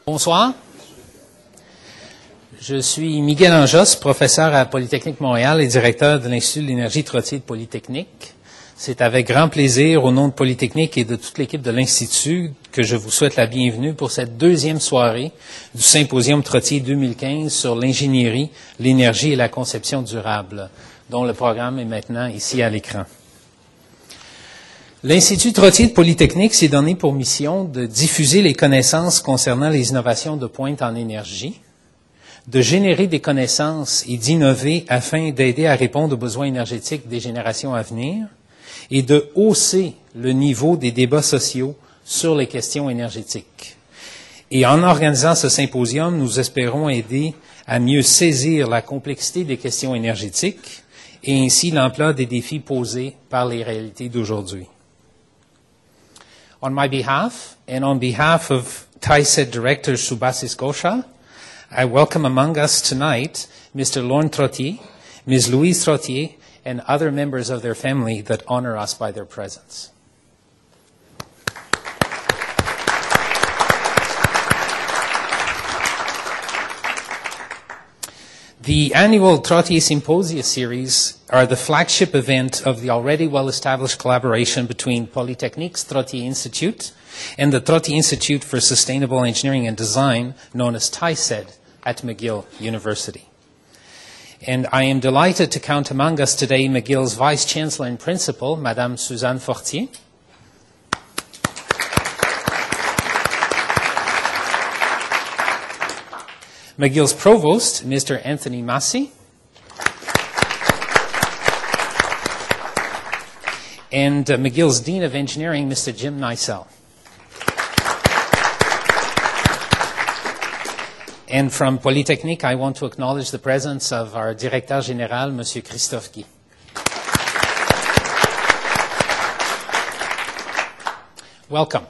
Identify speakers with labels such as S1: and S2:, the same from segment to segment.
S1: Bonsoir. Je suis Miguel Anjos, professeur à Polytechnique Montréal et directeur de l'Institut de l'énergie Trottier de Polytechnique. C'est avec grand plaisir, au nom de Polytechnique et de toute l'équipe de l'Institut, que je vous souhaite la bienvenue pour cette deuxième soirée du Symposium Trottier 2015 sur l'ingénierie, l'énergie et la conception durable, dont le programme est maintenant ici à l'écran. L'Institut Trottier de Polytechnique s'est donné pour mission de diffuser les connaissances concernant les innovations de pointe en énergie, de générer des connaissances et d'innover afin d'aider à répondre aux besoins énergétiques des générations à venir et de hausser le niveau des débats sociaux sur les questions énergétiques. Et en organisant ce symposium, nous espérons aider à mieux saisir la complexité des questions énergétiques et ainsi l'ampleur des défis posés par les réalités d'aujourd'hui. On my behalf, and on behalf of TISET Director Subhasis Ghoshal, I welcome among us tonight Mr. Lorne Trottier, Ms. Louise Trottier, and other members of their family that honor us by their presence. The annual Trottier Symposia series are the flagship event of the already well-established collaboration between Polytechnique's Trottier Institute and the Trottier Institute for Sustainable Engineering and Design, known as TISED, at McGill University. And I am delighted to count among us today McGill's Vice Chancellor and Principal, Madame Suzanne Fortier, McGill's Provost, Mr. Anthony Massey, and McGill's Dean of Engineering, Mr. Jim Neisel. And from Polytechnique, I want to acknowledge the presence of our Directeur Général, Monsieur Christophe Guy. Welcome.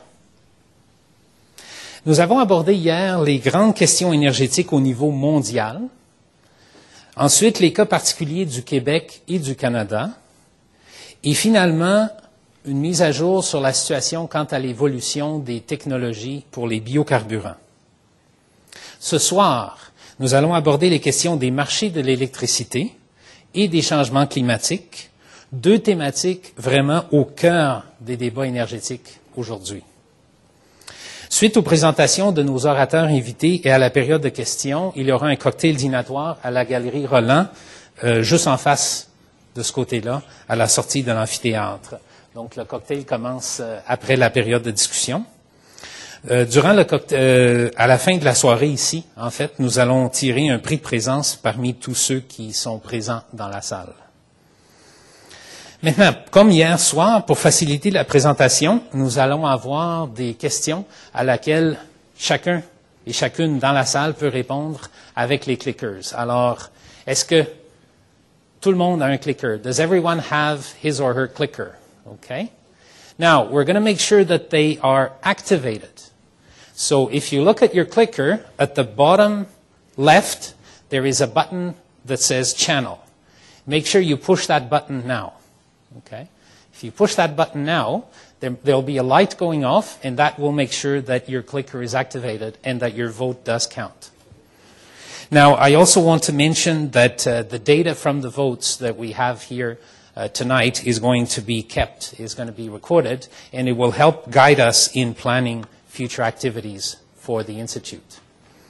S1: Nous avons abordé hier les grandes questions énergétiques au niveau mondial, ensuite les cas particuliers du Québec et du Canada, et finalement une mise à jour sur la situation quant à l'évolution des technologies pour les biocarburants. Ce soir, nous allons aborder les questions des marchés de l'électricité et des changements climatiques, deux thématiques vraiment au cœur des débats énergétiques aujourd'hui. Suite aux présentations de nos orateurs invités et à la période de questions, il y aura un cocktail dînatoire à la Galerie Roland, juste en face de ce côté-là, à la sortie de l'amphithéâtre. Donc, le cocktail commence après la période de discussion. Durant le cocktail, à la fin de la soirée ici, en fait, nous allons tirer un prix de présence parmi tous ceux qui sont présents dans la salle. Maintenant, comme hier soir, pour faciliter la présentation, nous allons avoir des questions à laquelle chacun et chacune dans la salle peut répondre avec les clickers. Alors, est-ce que tout le monde a un clicker? Does everyone have his or her clicker? Okay. Now, we're going to make sure that they are activated. So, if you look at your clicker, at the bottom left, there is a button that says channel. Make sure you push that button now. Okay. If you push that button now, there'll be a light going off, and that will make sure that your clicker is activated and that your vote does count. Now, I also want to mention that the data from the votes that we have here tonight is going to be kept, is going to be recorded, and it will help guide us in planning future activities for the Institute.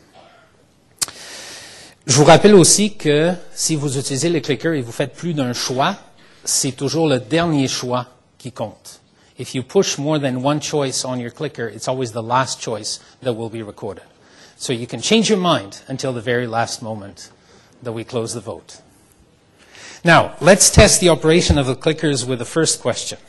S1: Je vous rappelle aussi que si vous utilisez le clicker et vous faites plus d'un choix, c'est toujours le dernier choix qui compte. If you push more than one choice on your clicker, it's always the last choice that will be recorded. So you can change your mind until the very last moment that we close the vote. Now, let's test the operation of the clickers with the first question.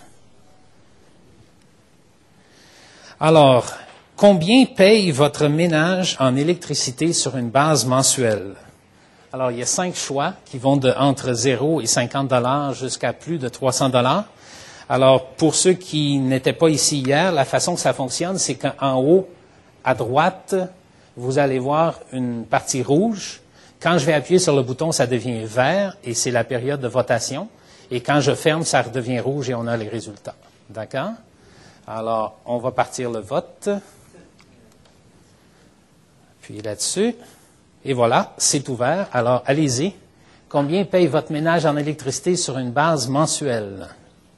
S1: Alors, combien paye votre ménage en électricité sur une base mensuelle? Alors, il y a 5 choix qui vont de entre 0 et 50 $ jusqu'à plus de 300 $. Alors, pour ceux qui n'étaient pas ici hier, la façon que ça fonctionne, c'est qu'en haut, à droite, vous allez voir une partie rouge. Quand je vais appuyer sur le bouton, ça devient vert et c'est la période de votation. Et quand je ferme, ça redevient rouge et on a les résultats. D'accord? Alors, on va partir le vote. Appuyez là-dessus. Et voilà, c'est ouvert. Alors, allez-y. Combien paye votre ménage en électricité sur une base mensuelle?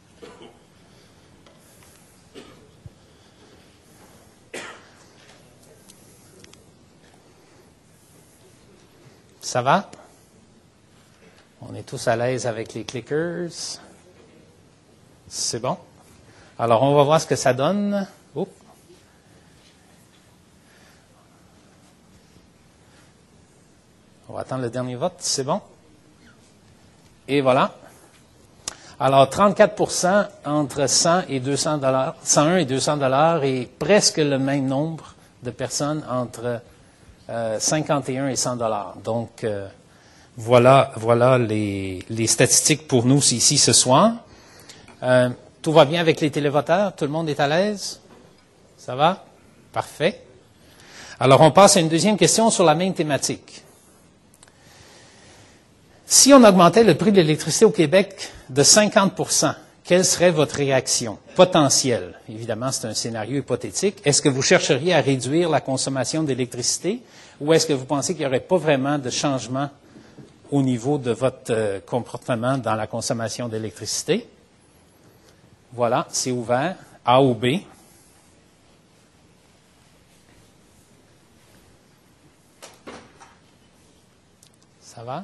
S1: Ça va? On est tous à l'aise avec les clickers. C'est bon? Alors, on va voir ce que ça donne. Oups. On va attendre le dernier vote. C'est bon? Et voilà. Alors, 34% entre 100 et 200 $, 101 et 200 $ et presque le même nombre de personnes entre 51 et 100 $. Donc, voilà les statistiques pour nous ici ce soir. Tout va bien avec les télévoteurs? Tout le monde est à l'aise? Ça va? Parfait. Alors, on passe à une deuxième question sur la même thématique. Si on augmentait le prix de l'électricité au Québec de 50%, quelle serait votre réaction potentielle? Évidemment, c'est un scénario hypothétique. Est-ce que vous chercheriez à réduire la consommation d'électricité ou est-ce que vous pensez qu'il n'y aurait pas vraiment de changement au niveau de votre comportement dans la consommation d'électricité? Voilà, c'est ouvert. A ou B? Ça va?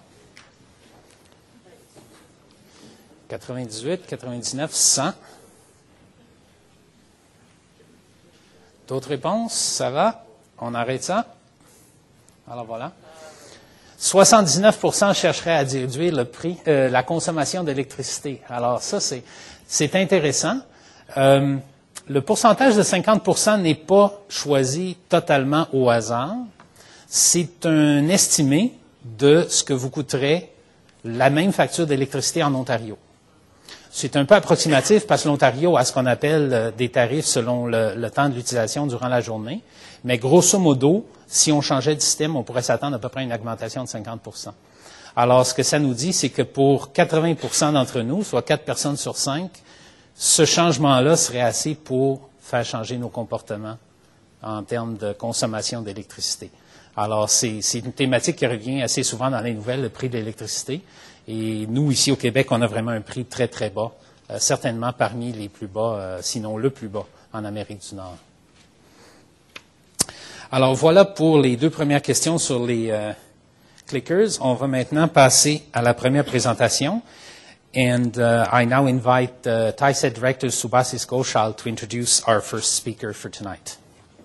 S1: 98, 99, 100. D'autres réponses? Ça va? On arrête ça? Alors voilà. 79% chercheraient à réduire le prix, la consommation d'électricité. Alors ça, c'est intéressant. Le pourcentage de 50% n'est pas choisi totalement au hasard. C'est un estimé de ce que vous coûterait la même facture d'électricité en Ontario. C'est un peu approximatif parce que l'Ontario a ce qu'on appelle des tarifs selon le temps de l'utilisation durant la journée. Mais grosso modo, si on changeait de système, on pourrait s'attendre à peu près à une augmentation de 50%. Alors, ce que ça nous dit, c'est que pour 80% d'entre nous, soit 4 personnes sur 5, ce changement-là serait assez pour faire changer nos comportements en termes de consommation d'électricité. Alors, c'est une thématique qui revient assez souvent dans les nouvelles, le prix de l'électricité. Et nous, ici au Québec, on a vraiment un prix très, très bas, certainement parmi les plus bas, sinon le plus bas en Amérique du Nord. Alors, voilà pour les deux premières questions sur les clickers. On va maintenant passer à la première présentation. And I now invite TISET Director Subasis Ghoshal to introduce our first speaker for tonight.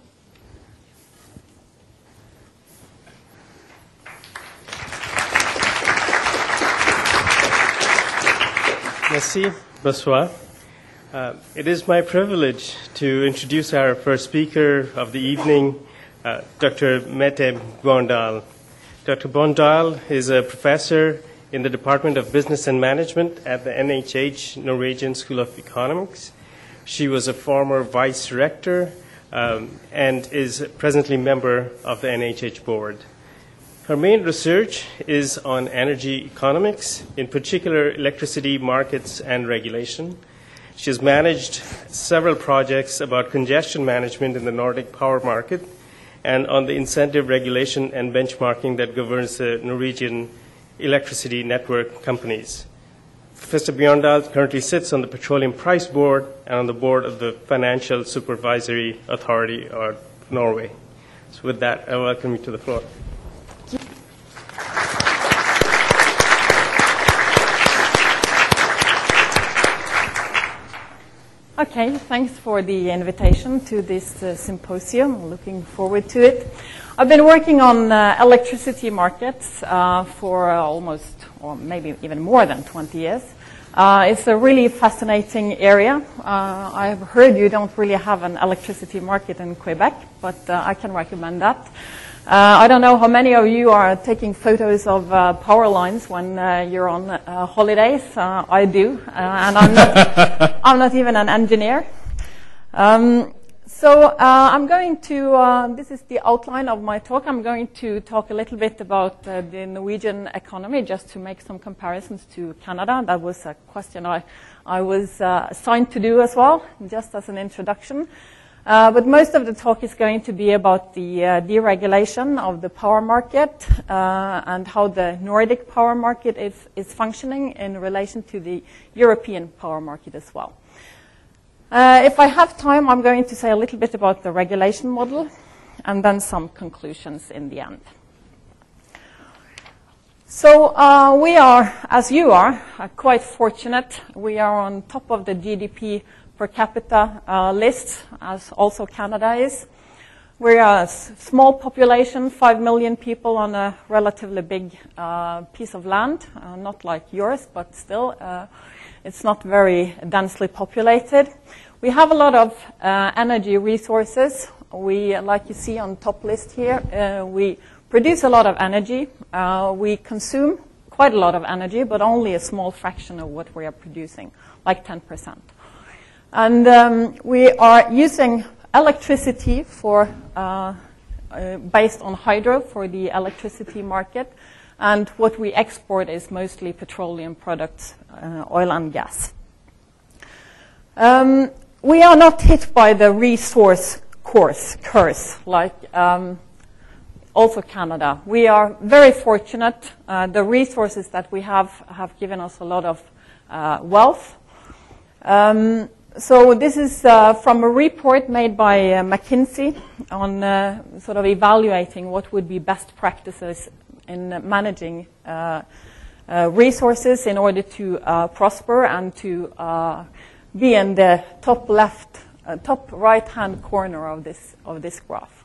S2: Merci. Bonsoir. It is my privilege to introduce our first speaker of the evening, Dr. Mette Bondal. Dr. Bondal is a professor in the Department of Business and Management at the NHH Norwegian School of Economics. She was a former vice director and is presently member of the NHH board. Her main research is on energy economics, in particular electricity markets and regulation. She has managed several projects about congestion management in the Nordic power market and on the incentive regulation and benchmarking that governs the Norwegian electricity network companies. Professor Bjørndal currently sits on the Petroleum Price Board and on the board of the Financial Supervisory Authority of Norway. So with that, I welcome you to the floor.
S3: Okay, thanks for the invitation to this symposium. I'm looking forward to it. I've been working on electricity markets for almost, or maybe even more than 20 years. It's a really fascinating area. I've heard you don't really have an electricity market in Quebec, but I can recommend that. I don't know how many of you are taking photos of power lines when you're on holidays. I do, and I'm not even an engineer. So I'm going to, this is the outline of my talk. I'm going to talk a little bit about the Norwegian economy, just to make some comparisons to Canada. That was a question I was assigned to do as well, just as an introduction. But most of the talk is going to be about the deregulation of the power market and how the Nordic power market is functioning in relation to the European power market as well. If I have time, I'm going to say a little bit about the regulation model and then some conclusions in the end. So we are, as you are, quite fortunate. We are on top of the GDP per capita list, as also Canada is. We're a small population, 5 million people on a relatively big piece of land, not like yours, but still it's not very densely populated. We have a lot of energy resources. We, like you see on top list here, we produce a lot of energy. We consume quite a lot of energy, but only a small fraction of what we are producing, like 10%. And we are using electricity for based on hydro for the electricity market, and what we export is mostly petroleum products, oil and gas. We are not hit by the resource curse like also Canada. We are very fortunate. The resources that we have given us a lot of wealth. So this is from a report made by McKinsey on sort of evaluating what would be best practices in managing resources in order to prosper and to be in the top right-hand corner of this graph.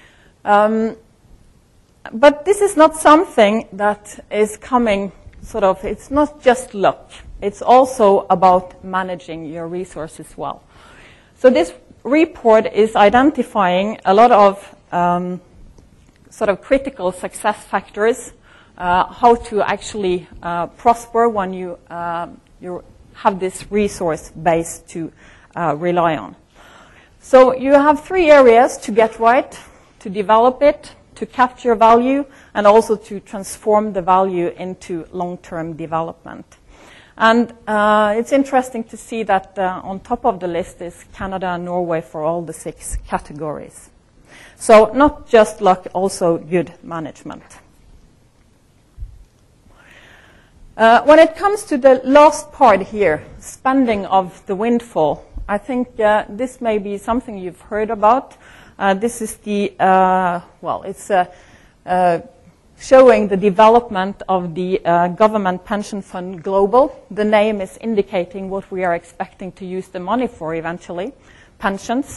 S3: But this is not something that is coming sort of, it's not just luck. It's also about managing your resources well. So this report is identifying a lot of sort of critical success factors, how to actually prosper when you have this resource base to rely on. So you have 3 areas to get right, to develop it, to capture value, and also to transform the value into long-term development. And it's interesting to see that on top of the list is Canada and Norway for all the 6 categories. So not just luck, also good management. When it comes to the last part here, spending of the windfall, I think this may be something you've heard about. This is the, it's showing the development of the government pension fund global. The name is indicating what we are expecting to use the money for eventually, pensions.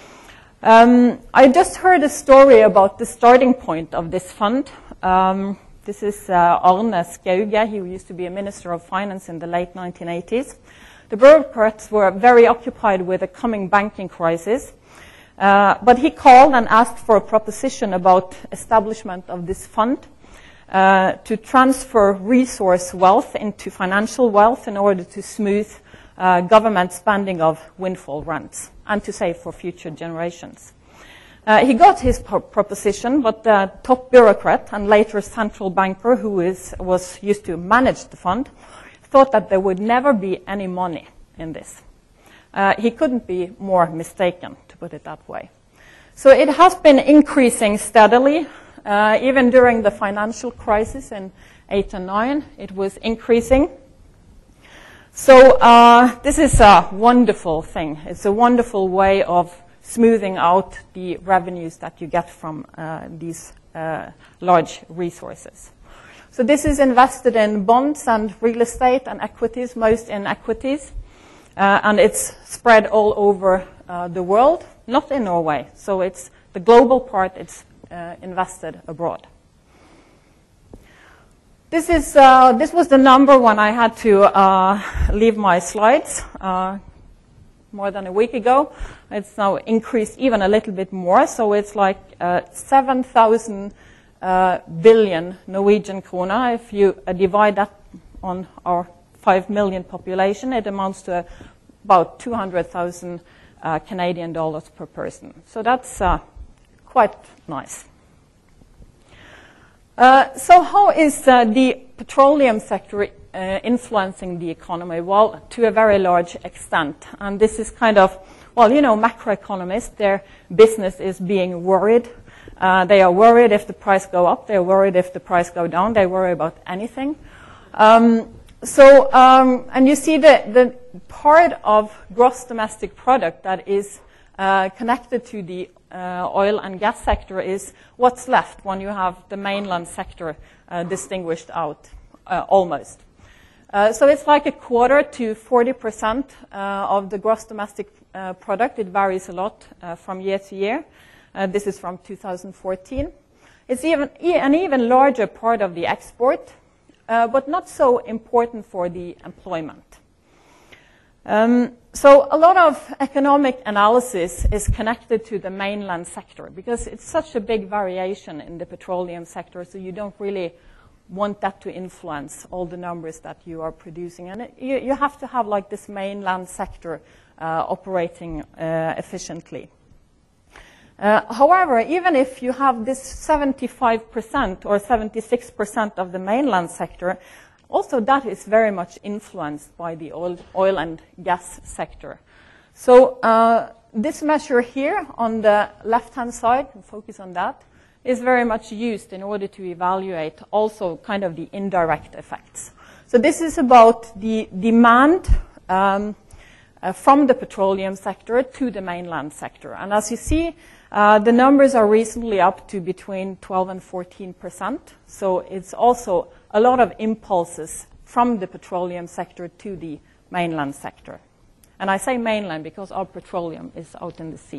S3: I just heard a story about the starting point of this fund. This is Arne Skauge. He used to be a minister of finance in the late 1980s. The bureaucrats were very occupied with the coming banking crisis. But he called and asked for a proposition about establishment of this fund to transfer resource wealth into financial wealth in order to smooth government spending of windfall rents and to save for future generations. He got his proposition, but the top bureaucrat and later central banker who was used to manage the fund thought that there would never be any money in this. He couldn't be more mistaken, to put it that way. So it has been increasing steadily. Even during the financial crisis in 2008 and 2009, it was increasing. So this is a wonderful thing. It's a wonderful way of smoothing out the revenues that you get from these large resources. So this is invested in bonds and real estate and equities, most in equities. And it's spread all over the world, not in Norway. So it's the global part, it's invested abroad. This was the number when I had to leave my slides more than a week ago. It's now increased even a little bit more, so it's like 7,000 billion Norwegian krona. If you divide that on our 5 million population, it amounts to about 200,000 Canadian dollars per person. So that's quite nice. So how is the petroleum sector influencing the economy? Well, to a very large extent. And this is kind of well, you know, macroeconomists, their business is being worried. They are worried if the price go up. They're worried if the price go down. They worry about anything. And you see the part of gross domestic product that is connected to the oil and gas sector is what's left when you have the mainland sector distinguished out, almost. So it's like a quarter to 40% of the gross domestic product. It varies a lot from year to year. This is from 2014. It's an even larger part of the export, but not so important for the employment. So a lot of economic analysis is connected to the mainland sector because it's such a big variation in the petroleum sector, so you don't really want that to influence all the numbers that you are producing. And you have to have like this mainland sector operating efficiently. However, even if you have this 75% or 76% of the mainland sector, also that is very much influenced by the oil and gas sector. So this measure here on the left-hand side, focus on that, is very much used in order to evaluate also kind of the indirect effects. So this is about the demand from the petroleum sector to the mainland sector. And as you see, the numbers are recently up to between 12 and 14%. So it's also a lot of impulses from the petroleum sector to the mainland sector. And I say mainland because our petroleum is out in the sea.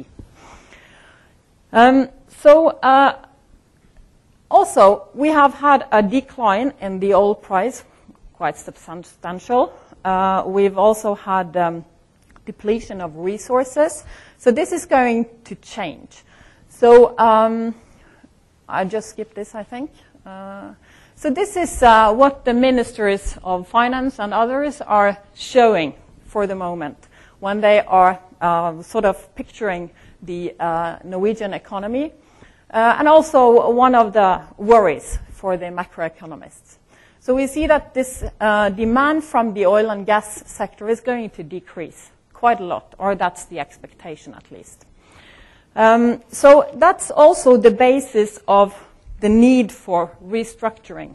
S3: Also, we have had a decline in the oil price, quite substantial. We've also had depletion of resources. So this is going to change. So I just skipped this, I think. So this is what the ministers of finance and others are showing for the moment when they are sort of picturing the Norwegian economy. And also one of the worries for the macroeconomists. So we see that this demand from the oil and gas sector is going to decrease quite a lot, or that's the expectation at least. So that's also the basis of the need for restructuring.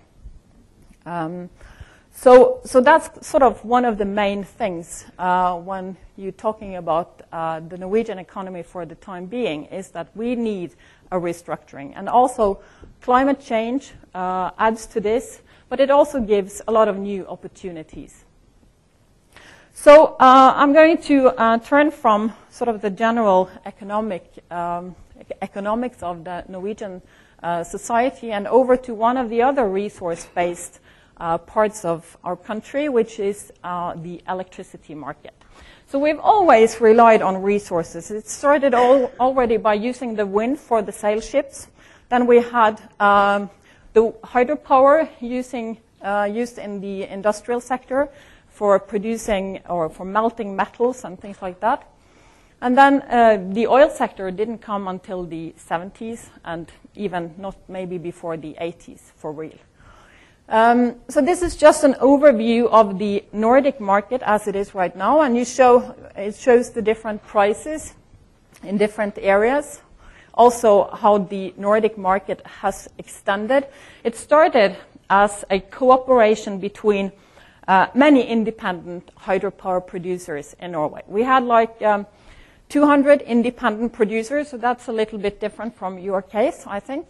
S3: So that's sort of one of the main things when you're talking about the Norwegian economy for the time being, is that we need a restructuring. And also climate change adds to this, but it also gives a lot of new opportunities. So I'm going to turn from sort of the general economics of the Norwegian society and over to one of the other resource-based parts of our country, which is the electricity market. So we've always relied on resources. It started already by using the wind for the sail ships. Then we had the hydropower used in the industrial sector for producing or for melting metals and things like that. And then the oil sector didn't come until the 70s and even not maybe before the 80s for real. So this is just an overview of the Nordic market as it is right now, and it shows the different prices in different areas. Also, how the Nordic market has extended. It started as a cooperation between many independent hydropower producers in Norway. We had like 200 independent producers, so that's a little bit different from your case, I think.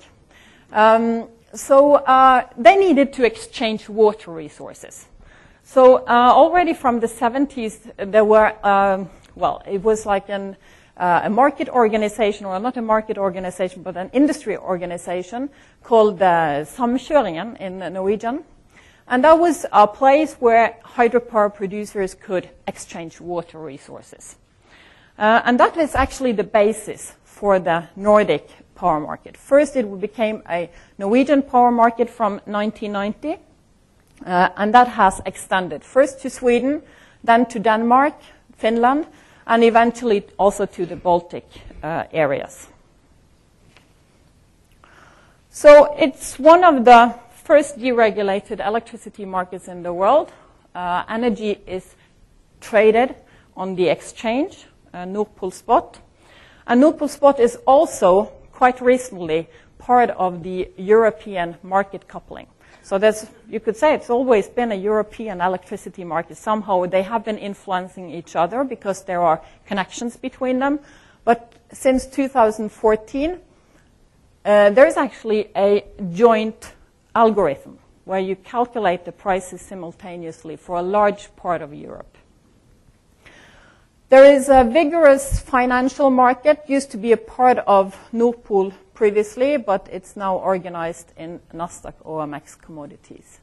S3: So they needed to exchange water resources. So already from the 70s, there were, it was like a market organization, or not a market organization, but an industry organization called Samkjøringen in Norwegian. And that was a place where hydropower producers could exchange water resources. And that is actually the basis for the Nordic power market. First, it became a Norwegian power market from 1990, and that has extended first to Sweden, then to Denmark, Finland, and eventually also to the Baltic areas. So it's one of the first deregulated electricity markets in the world. Energy is traded on the exchange Nord Pool Spot. And Nord Pool Spot is also, quite recently, part of the European market coupling. So you could say it's always been a European electricity market. Somehow they have been influencing each other because there are connections between them. But since 2014, there is actually a joint algorithm where you calculate the prices simultaneously for a large part of Europe. There is a vigorous financial market, used to be a part of Nord Pool previously, but it's now organized in Nasdaq OMX Commodities.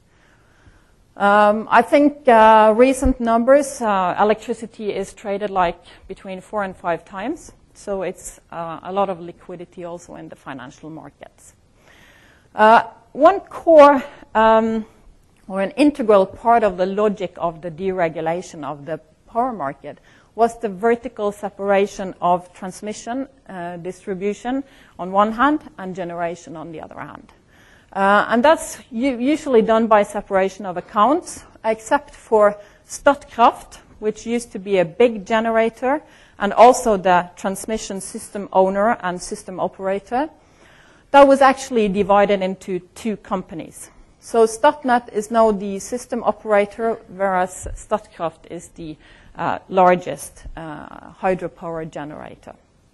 S3: I think recent numbers, electricity is traded like between 4 and 5 times. So it's a lot of liquidity also in the financial markets. One core or an integral part of the logic of the deregulation of the power market was the vertical separation of transmission, distribution on one hand, and generation on the other hand. And that's usually done by separation of accounts, except for Statkraft, which used to be a big generator, and also the transmission system owner and system operator. That was actually divided into 2 companies. So Statnett is now the system operator, whereas Statkraft is the largest hydropower generator.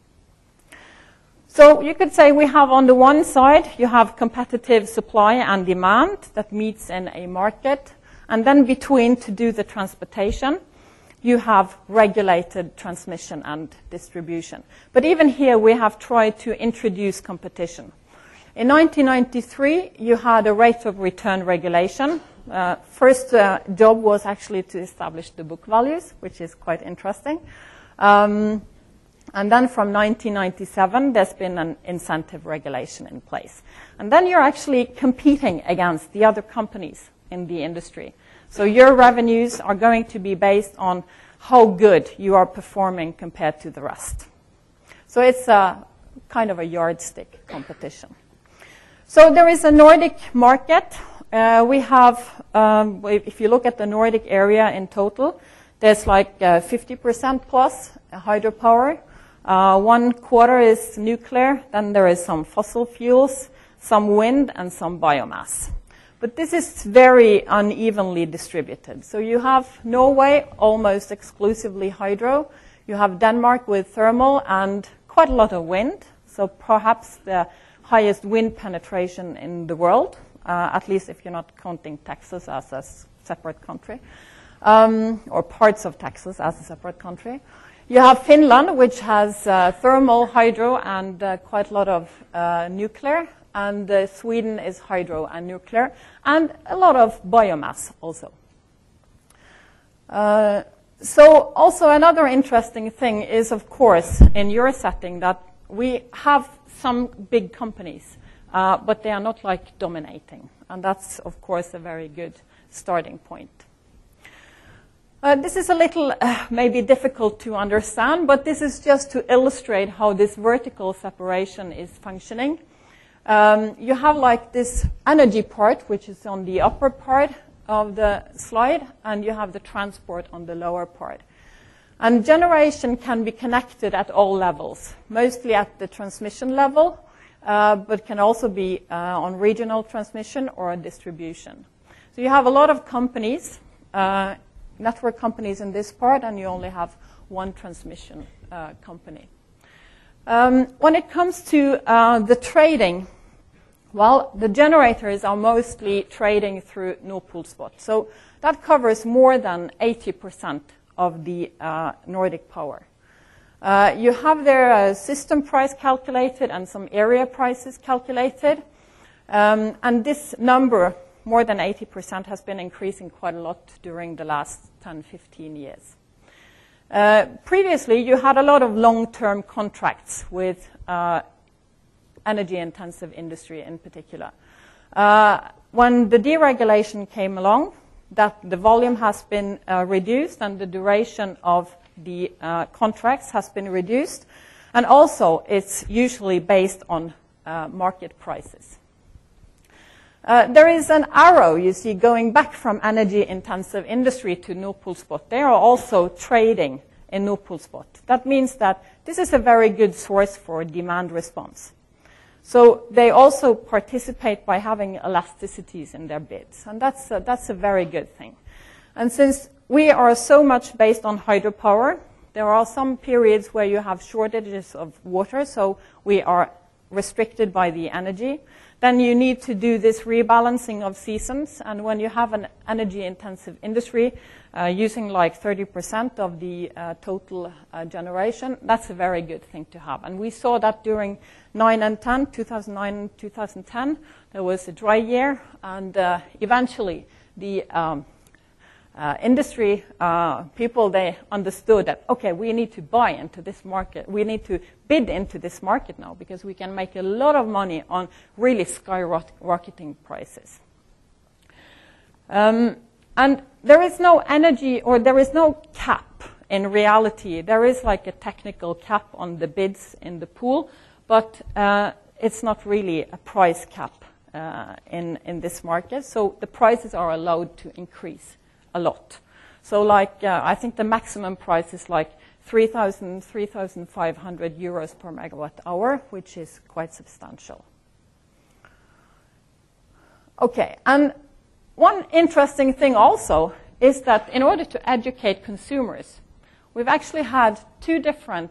S3: So you could say we have on the one side, you have competitive supply and demand that meets in a market, and then between to do the transportation, you have regulated transmission and distribution. But even here, we have tried to introduce competition. In 1993, you had a rate of return regulation. First job was actually to establish the book values, which is quite interesting. And then from 1997, there's been an incentive regulation in place. And then you're actually competing against the other companies in the industry. So your revenues are going to be based on how good you are performing compared to the rest. So it's a kind of a yardstick competition. So there is a Nordic market. We have, if you look at the Nordic area in total, there's like 50% plus hydropower. 1/4 is nuclear. Then there is some fossil fuels, some wind, and some biomass. But this is very unevenly distributed. So you have Norway almost exclusively hydro. You have Denmark with thermal and quite a lot of wind. So perhaps the highest wind penetration in the world, at least if you're not counting Texas as a separate country, or parts of Texas as a separate country. You have Finland, which has thermal, hydro, and quite a lot of nuclear. And Sweden is hydro and nuclear, and a lot of biomass also. So also another interesting thing is, of course, in your setting that we have some big companies, but they are not like dominating. And that's, of course, a very good starting point. This is a little maybe difficult to understand, but this is just to illustrate how this vertical separation is functioning. You have like this energy part, which is on the upper part of the slide, and you have the transport on the lower part. And generation can be connected at all levels, mostly at the transmission level, but can also be on regional transmission or distribution. So you have a lot of companies, network companies in this part, and you only have one transmission company. When it comes to the trading, well, the generators are mostly trading through Nord Pool Spot. So that covers more than 80% of the Nordic power. You have their system price calculated and some area prices calculated. And this number, more than 80%, has been increasing quite a lot during the last 10, 15 years. Previously, you had a lot of long-term contracts with energy-intensive industry in particular. When the deregulation came along, that the volume has been reduced and the duration of the contracts has been reduced. And also, it's usually based on market prices. There is an arrow, you see, going back from energy-intensive industry to Nord Pool Spot. They are also trading in Nord Pool spot. That means that this is a very good source for demand response. So they also participate by having elasticities in their bids, and that's a very good thing. And since we are so much based on hydropower, there are some periods where you have shortages of water, so we are restricted by the energy. Then you need to do this rebalancing of seasons, and when you have an energy-intensive industry using like 30% of the total generation, that's a very good thing to have. And we saw that during 2009 and 2010, there was a dry year, and eventually the industry people, they understood that, okay, we need to buy into this market. We need to bid into this market now because we can make a lot of money on really skyrocketing prices. And there is no energy, or there is no cap in reality. There is like a technical cap on the bids in the pool, but it's not really a price cap in this market. So the prices are allowed to increase a lot. So like, I think the maximum price is like 3,500 euros per megawatt hour, which is quite substantial. Okay, and one interesting thing also is that in order to educate consumers, we've actually had two different,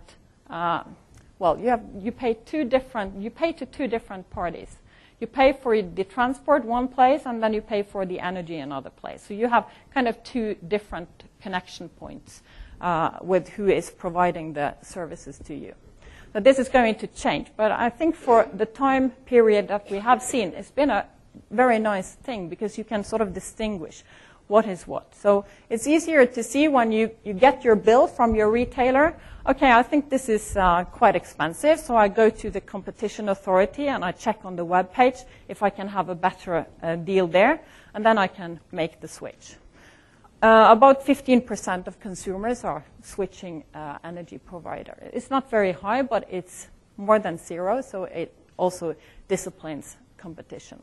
S3: you pay to two different parties. You pay for the transport one place, and then you pay for the energy another place. So you have kind of two different connection points with who is providing the services to you. So this is going to change, but I think for the time period that we have seen, it's been a very nice thing because you can sort of distinguish what is what. So it's easier to see when you get your bill from your retailer. Okay, I think this is quite expensive, so I go to the competition authority and I check on the web page if I can have a better deal there, and then I can make the switch. About 15% of consumers are switching energy provider. It's not very high, but it's more than zero, so it also disciplines competition.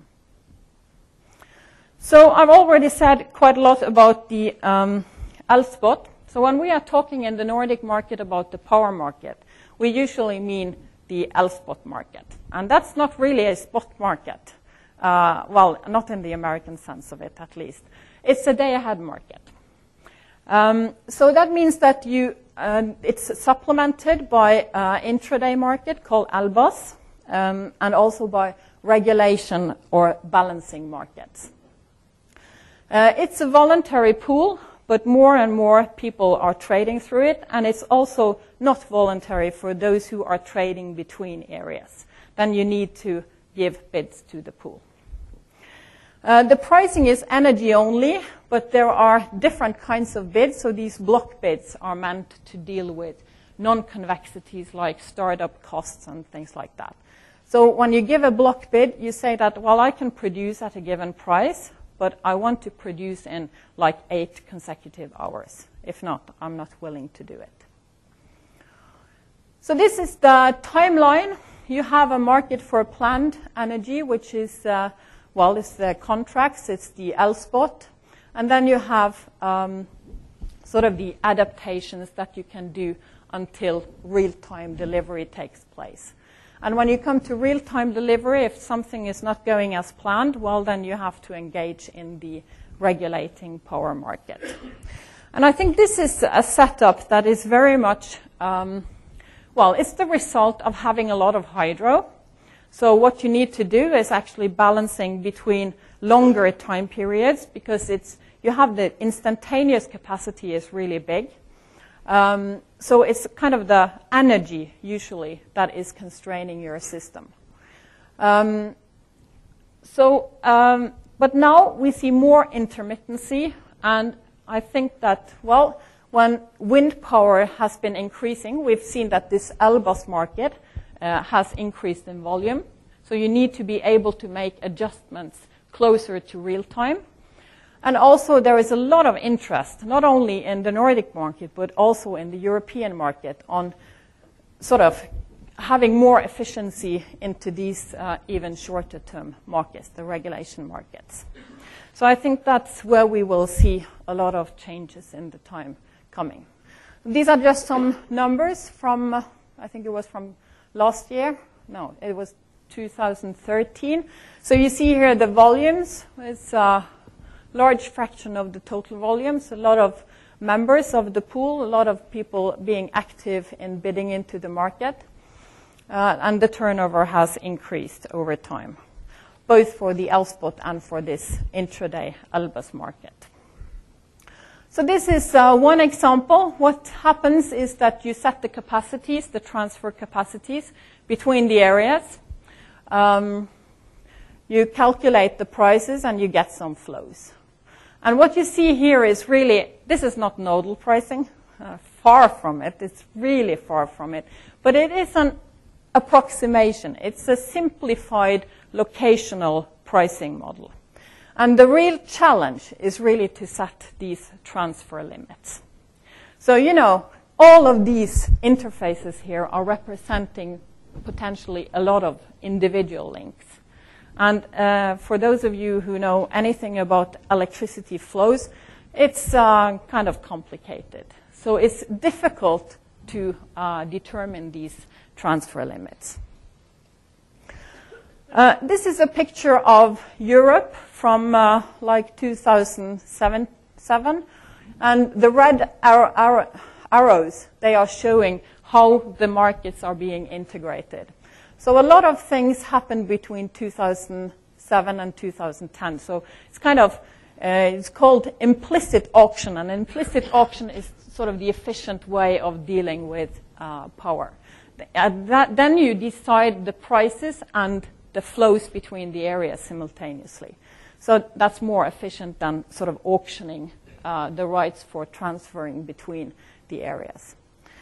S3: So I've already said quite a lot about the Elspot. So when we are talking in the Nordic market about the power market, we usually mean the Elspot market. And that's not really a spot market. Well, not in the American sense of it, at least. It's a day-ahead market. So that means that it's supplemented by intraday market called Elbas, and also by regulation or balancing markets. It's a voluntary pool, but more and more people are trading through it, and it's also not voluntary for those who are trading between areas. Then you need to give bids to the pool. The pricing is energy only, but there are different kinds of bids, so these block bids are meant to deal with non-convexities like startup costs and things like that. So when you give a block bid, you say that, well, I can produce at a given price, but I want to produce in like 8 consecutive hours. If not, I'm not willing to do it. So this is the timeline. You have a market for planned energy, which is, it's the contracts, it's the Elspot. And then you have sort of the adaptations that you can do until real-time delivery takes place. And when you come to real-time delivery, if something is not going as planned, well, then you have to engage in the regulating power market. And I think this is a setup that is very much, it's the result of having a lot of hydro. So what you need to do is actually balancing between longer time periods, because you have the instantaneous capacity is really big. So it's kind of the energy, usually, that is constraining your system. But now we see more intermittency, and I think that, when wind power has been increasing, we've seen that this Elbas market has increased in volume. So you need to be able to make adjustments closer to real time. And also there is a lot of interest, not only in the Nordic market, but also in the European market on sort of having more efficiency into these even shorter term markets, the regulation markets. So I think that's where we will see a lot of changes in the time coming. These are just some numbers from, I think it was from last year. No, it was 2013. So you see here the volumes. It's a large fraction of the total volumes, a lot of members of the pool, a lot of people being active in bidding into the market. And the turnover has increased over time, both for the Elspot and for this intraday Elbas market. So this is one example. What happens is that you set the capacities, the transfer capacities, between the areas. You calculate the prices and you get some flows. And what you see here is really, this is not nodal pricing, far from it. It's really far from it. But it is an approximation. It's a simplified locational pricing model. And the real challenge is really to set these transfer limits. So, you know, all of these interfaces here are representing potentially a lot of individual links. And for those of you who know anything about electricity flows, it's kind of complicated. So it's difficult to determine these transfer limits. This is a picture of Europe from like 2007. And the red arrows, they are showing how the markets are being integrated. So a lot of things happened between 2007 and 2010. So it's kind of, it's called implicit auction. And implicit auction is sort of the efficient way of dealing with power. Then you decide the prices and the flows between the areas simultaneously. So that's more efficient than sort of auctioning the rights for transferring between the areas.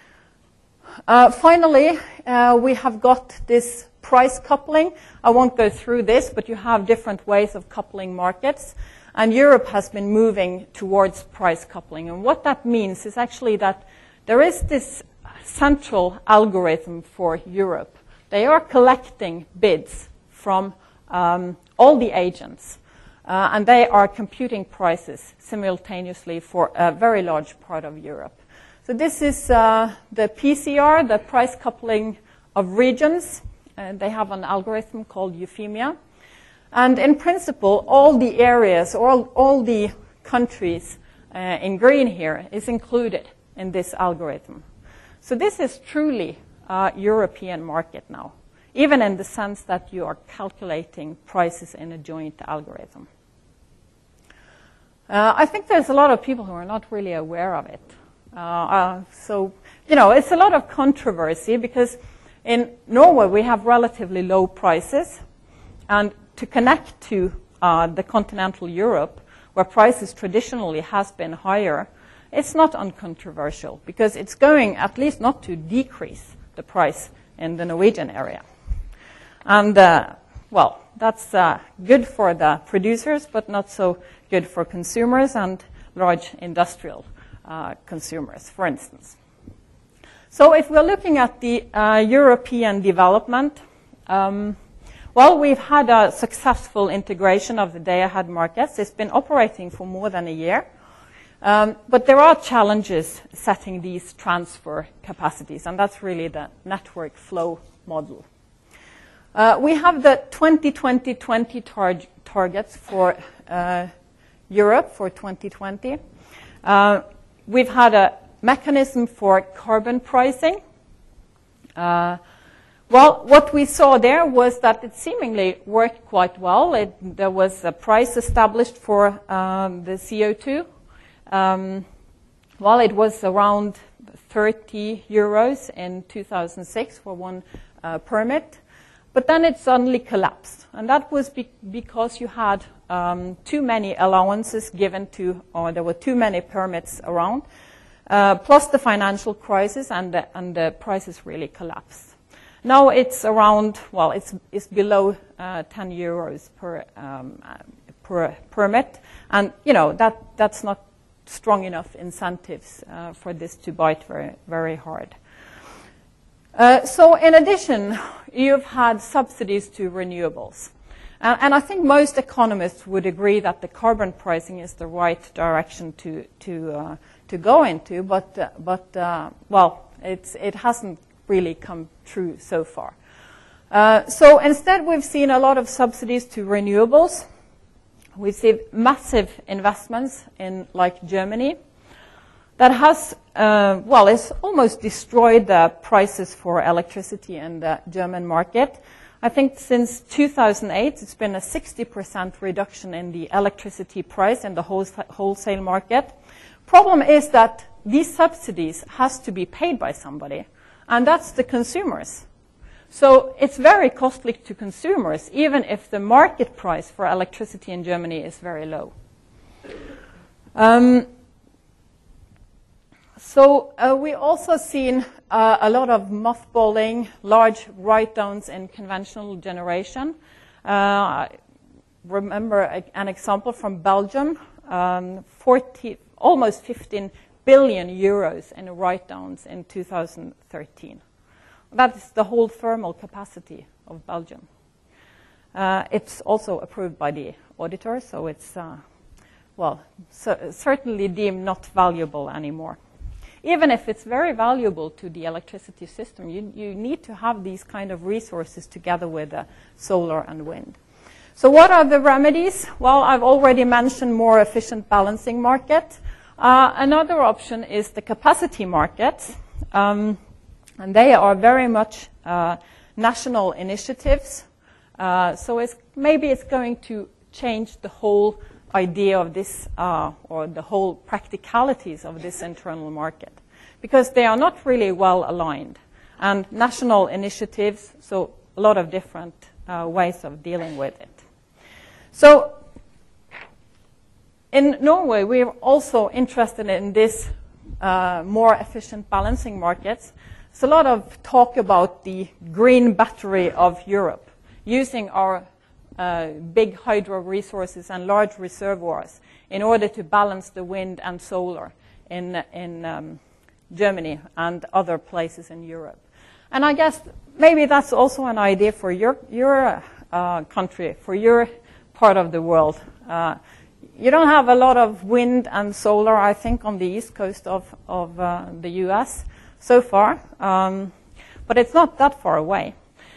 S3: Finally, we have got this price coupling. I won't go through this, but you have different ways of coupling markets. And Europe has been moving towards price coupling. And what that means is actually that there is this central algorithm for Europe. They are collecting bids from all the agents. And they are computing prices simultaneously for a very large part of Europe. So this is the PCR, the price coupling of regions. They have an algorithm called Euphemia. And in principle, all the areas, all the countries in green here is included in this algorithm. So this is truly a European market now, even in the sense that you are calculating prices in a joint algorithm. I think there's a lot of people who are not really aware of it. So, you know, it's a lot of controversy because in Norway we have relatively low prices. And to connect to the continental Europe, where prices traditionally has been higher, it's not uncontroversial because it's going at least not to decrease the price in the Norwegian area. And, well, that's good for the producers, but not so good for consumers and large industrial consumers, for instance. So if we're looking at the European development, well, we've had a successful integration of the day-ahead markets. It's been operating for more than a year. But there are challenges setting these transfer capacities, and that's really the network flow model. We have the 2020 targets for Europe for 2020. We've had a mechanism for carbon pricing. Well, what we saw there was that it seemingly worked quite well. There was a price established for the CO2. Well, it was around 30 euros in 2006 for one permit. But then it suddenly collapsed. And that was because you had too many allowances given to, or there were too many permits around, plus the financial crisis, and the prices really collapsed. Now it's around, well, it's below 10 euros per permit. And, you know, that's not strong enough incentives for this to bite very, very hard. So in addition, you've had subsidies to renewables. And I think most economists would agree that the carbon pricing is the right direction to go into, but well, it hasn't really come true so far. So instead, we've seen a lot of subsidies to renewables. We've seen massive investments in, like, Germany. That has, well, it's almost destroyed the prices for electricity in the German market. I think since 2008, it's been a 60% reduction in the electricity price in the wholesale market. Problem is that these subsidies has to be paid by somebody, and that's the consumers. So it's very costly to consumers, even if the market price for electricity in Germany is very low. So we also seen a lot of mothballing, large write-downs in conventional generation. Remember an example from Belgium, almost 15 billion euros in write-downs in 2013. That is the whole thermal capacity of Belgium. It's also approved by the auditor, so it's, well, certainly deemed not valuable anymore. Even if it's very valuable to the electricity system, you need to have these kind of resources together with solar and wind. So what are the remedies? Well, I've already mentioned more efficient balancing market. Another option is the capacity market. And they are very much national initiatives. So maybe it's going to change the whole idea of this, or the whole practicalities of this internal market, because they are not really well aligned. And national initiatives, so a lot of different ways of dealing with it. So in Norway, we're also interested in this more efficient balancing markets. There's a lot of talk about the green battery of Europe, using our big hydro resources and large reservoirs in order to balance the wind and solar in Germany and other places in Europe. And I guess maybe that's also an idea for your country, for your part of the world. You don't have a lot of wind and solar, I think, on the east coast of the U.S. so far, but it's not that far away.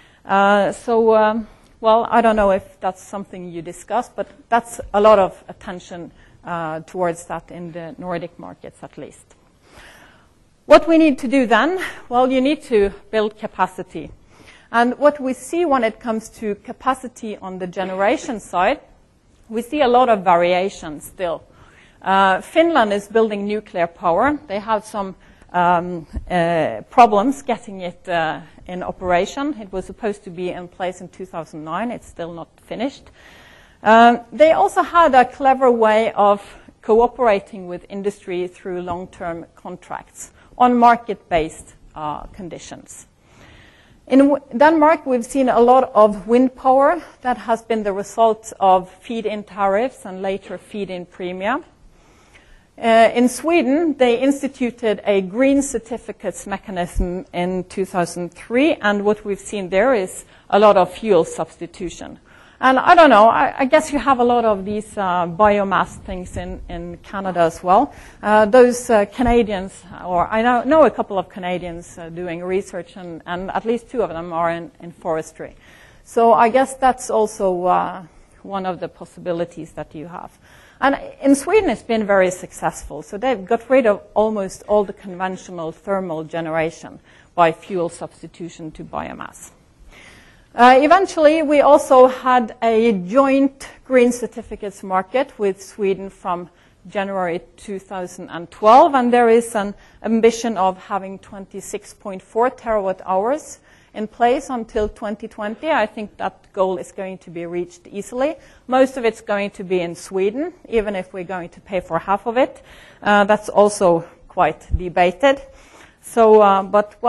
S3: Well, I don't know if that's something you discussed, but that's a lot of attention towards that in the Nordic markets, at least. What we need to do then? Well, you need to build capacity. And what we see when it comes to capacity on the generation side, we see a lot of variation still. Finland is building nuclear power. They have some problems getting it in operation. It was supposed to be in place in 2009. It's still not finished. They also had a clever way of cooperating with industry through long-term contracts on market-based conditions. In Denmark, we've seen a lot of wind power that has been the result of feed-in tariffs and later feed-in premia. In Sweden, they instituted a green certificates mechanism in 2003, and what we've seen there is a lot of fuel substitution. And I don't know, I guess you have a lot of these biomass things in Canada as well. Those Canadians, or I know a couple of Canadians doing research, and at least two of them are in forestry. So I guess that's also one of the possibilities that you have. And in Sweden, it's been very successful. So they've got rid of almost all the conventional thermal generation by fuel substitution to biomass. Eventually, we also had a joint green certificates market with Sweden from January 2012, and there is an ambition of having 26.4 terawatt hours in place until 2020. I think that goal is going to be reached easily. Most of it's going to be in Sweden, even if we're going to pay for half of it. That's also quite debated. So,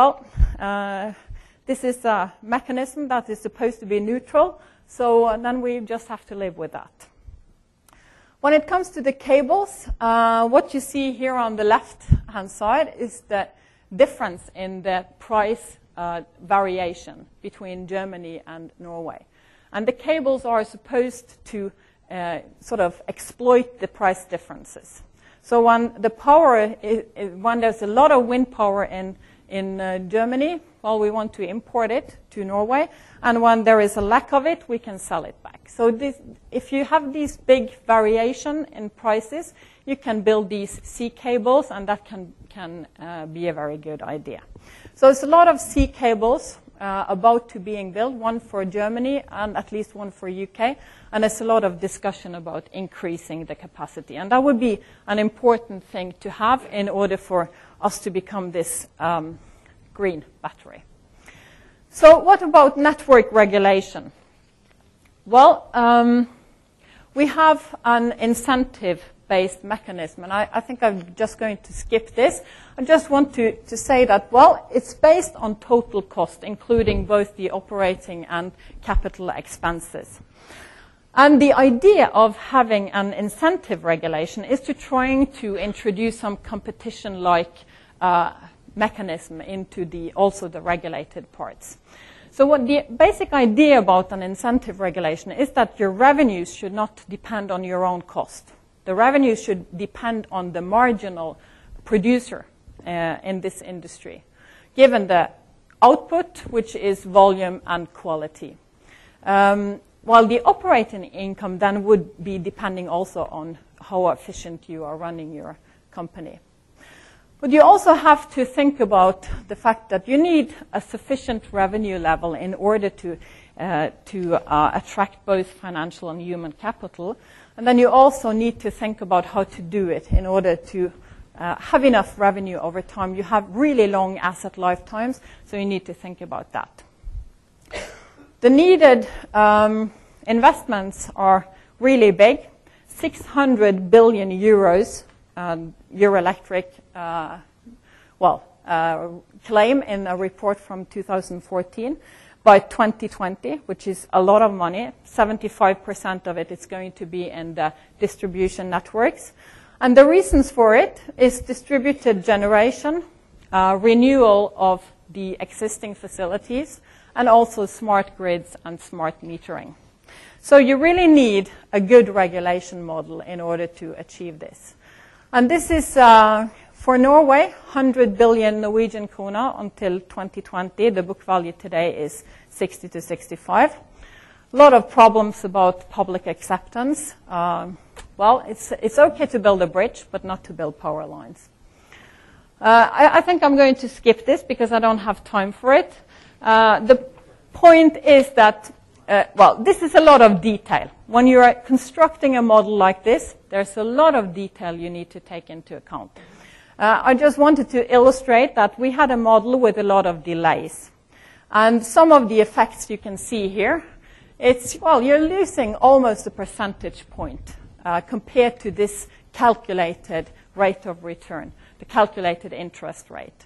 S3: this is a mechanism that is supposed to be neutral, so then we just have to live with that. When it comes to the cables, what you see here on the left-hand side is the difference in the price variation between Germany and Norway. And the cables are supposed to sort of exploit the price differences. So when the power, when there's a lot of wind power in Germany, well, we want to import it to Norway. And when there is a lack of it, we can sell it back. So if you have these big variation in prices, you can build these sea cables, and that can be a very good idea. So there's a lot of sea cables about to being built, one for Germany and at least one for UK. And there's a lot of discussion about increasing the capacity. And that would be an important thing to have in order for us to become this green battery. So what about network regulation? Well, we have an incentive-based mechanism, and I think I'm just going to skip this. I just want to say that, well, it's based on total cost, including both the operating and capital expenses. And the idea of having an incentive regulation is to trying to introduce some competition-like mechanism into also the regulated parts. So what the basic idea about an incentive regulation is that your revenues should not depend on your own cost. The revenues should depend on the marginal producer in this industry, given the output, which is volume and quality. While the operating income then would be depending also on how efficient you are running your company. But you also have to think about the fact that you need a sufficient revenue level in order to attract both financial and human capital. And then you also need to think about how to do it in order to have enough revenue over time. You have really long asset lifetimes, so you need to think about that. The needed investments are really big, 600 billion euros. Eurelectric claim in a report from 2014 by 2020, which is a lot of money. 75% of it is going to be in the distribution networks. And the reasons for it is distributed generation, renewal of the existing facilities, and also smart grids and smart metering. So you really need a good regulation model in order to achieve this. And this is, for Norway, 100 billion Norwegian krona until 2020. The book value today is 60 to 65. A lot of problems about public acceptance. Well, it's okay to build a bridge, but not to build power lines. I think I'm going to skip this because I don't have time for it. The point is that this is a lot of detail. When you're constructing a model like this, there's a lot of detail you need to take into account. I just wanted to illustrate that we had a model with a lot of delays. And some of the effects you can see here, you're losing almost a percentage point compared to this calculated rate of return, the calculated interest rate.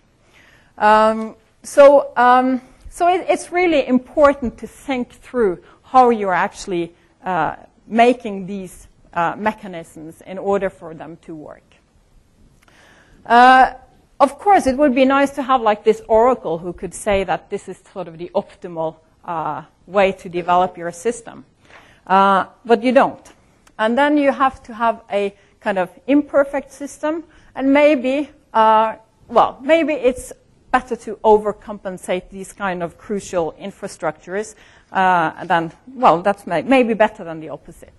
S3: So it's really important to think through how you're actually making these mechanisms in order for them to work. Of course, it would be nice to have like this oracle who could say that this is sort of the optimal way to develop your system. But you don't. And then you have to have a kind of imperfect system, and maybe it's better to overcompensate these kind of crucial infrastructures that's maybe better than the opposite.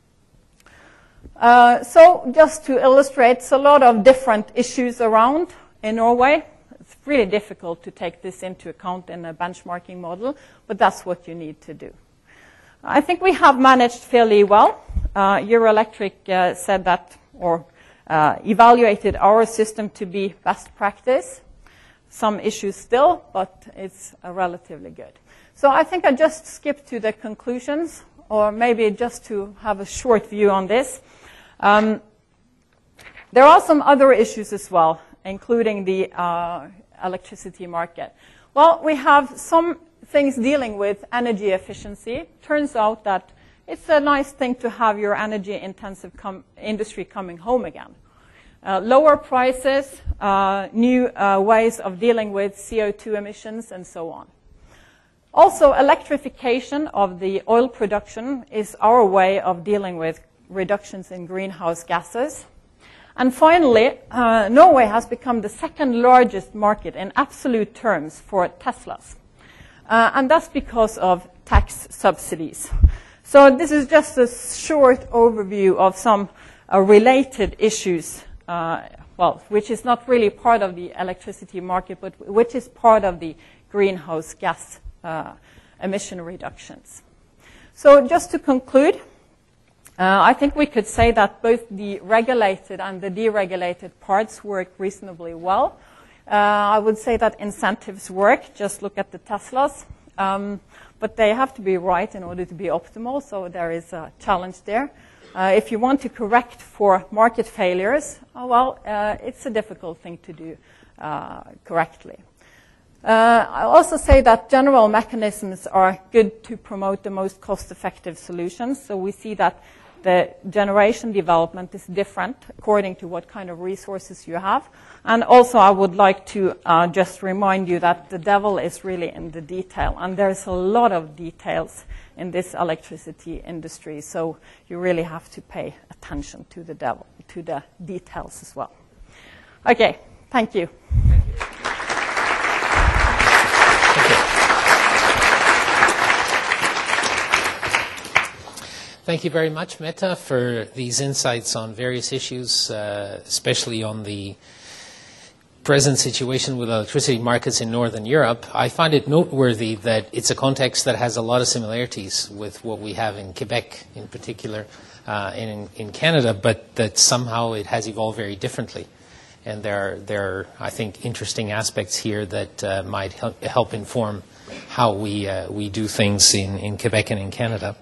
S3: So just to illustrate, it's a lot of different issues around in Norway. It's really difficult to take this into account in a benchmarking model, but that's what you need to do. I think we have managed fairly well. Eurelectric said that, or evaluated our system to be best practice. Some issues still, but it's relatively good. So I think I just skipped to the conclusions, or maybe just to have a short view on this. There are some other issues as well, including the electricity market. Well, we have some things dealing with energy efficiency. Turns out that it's a nice thing to have your energy-intensive industry coming home again. Lower prices, new ways of dealing with CO2 emissions, and so on. Also, electrification of the oil production is our way of dealing with reductions in greenhouse gases. And finally, Norway has become the second largest market in absolute terms for Teslas. And that's because of tax subsidies. So this is just a short overview of some related issues, which is not really part of the electricity market, but which is part of the greenhouse gas emission reductions. So just to conclude, I think we could say that both the regulated and the deregulated parts work reasonably well. I would say that incentives work. Just look at the Teslas. But they have to be right in order to be optimal, so there is a challenge there. If you want to correct for market failures, it's a difficult thing to do correctly. I also say that general mechanisms are good to promote the most cost-effective solutions. So we see that the generation development is different according to what kind of resources you have. And also I would like to just remind you that the devil is really in the detail. And there's a lot of details in this electricity industry. So you really have to pay attention to the devil, to the details as well. Okay, thank you.
S1: Thank you very much, Mette, for these insights on various issues, especially on the present situation with electricity markets in Northern Europe. I find it noteworthy that it's a context that has a lot of similarities with what we have in Quebec in particular, and in Canada, but that somehow it has evolved very differently. And there are, I think, interesting aspects here that might help inform how we do things in Quebec and in Canada.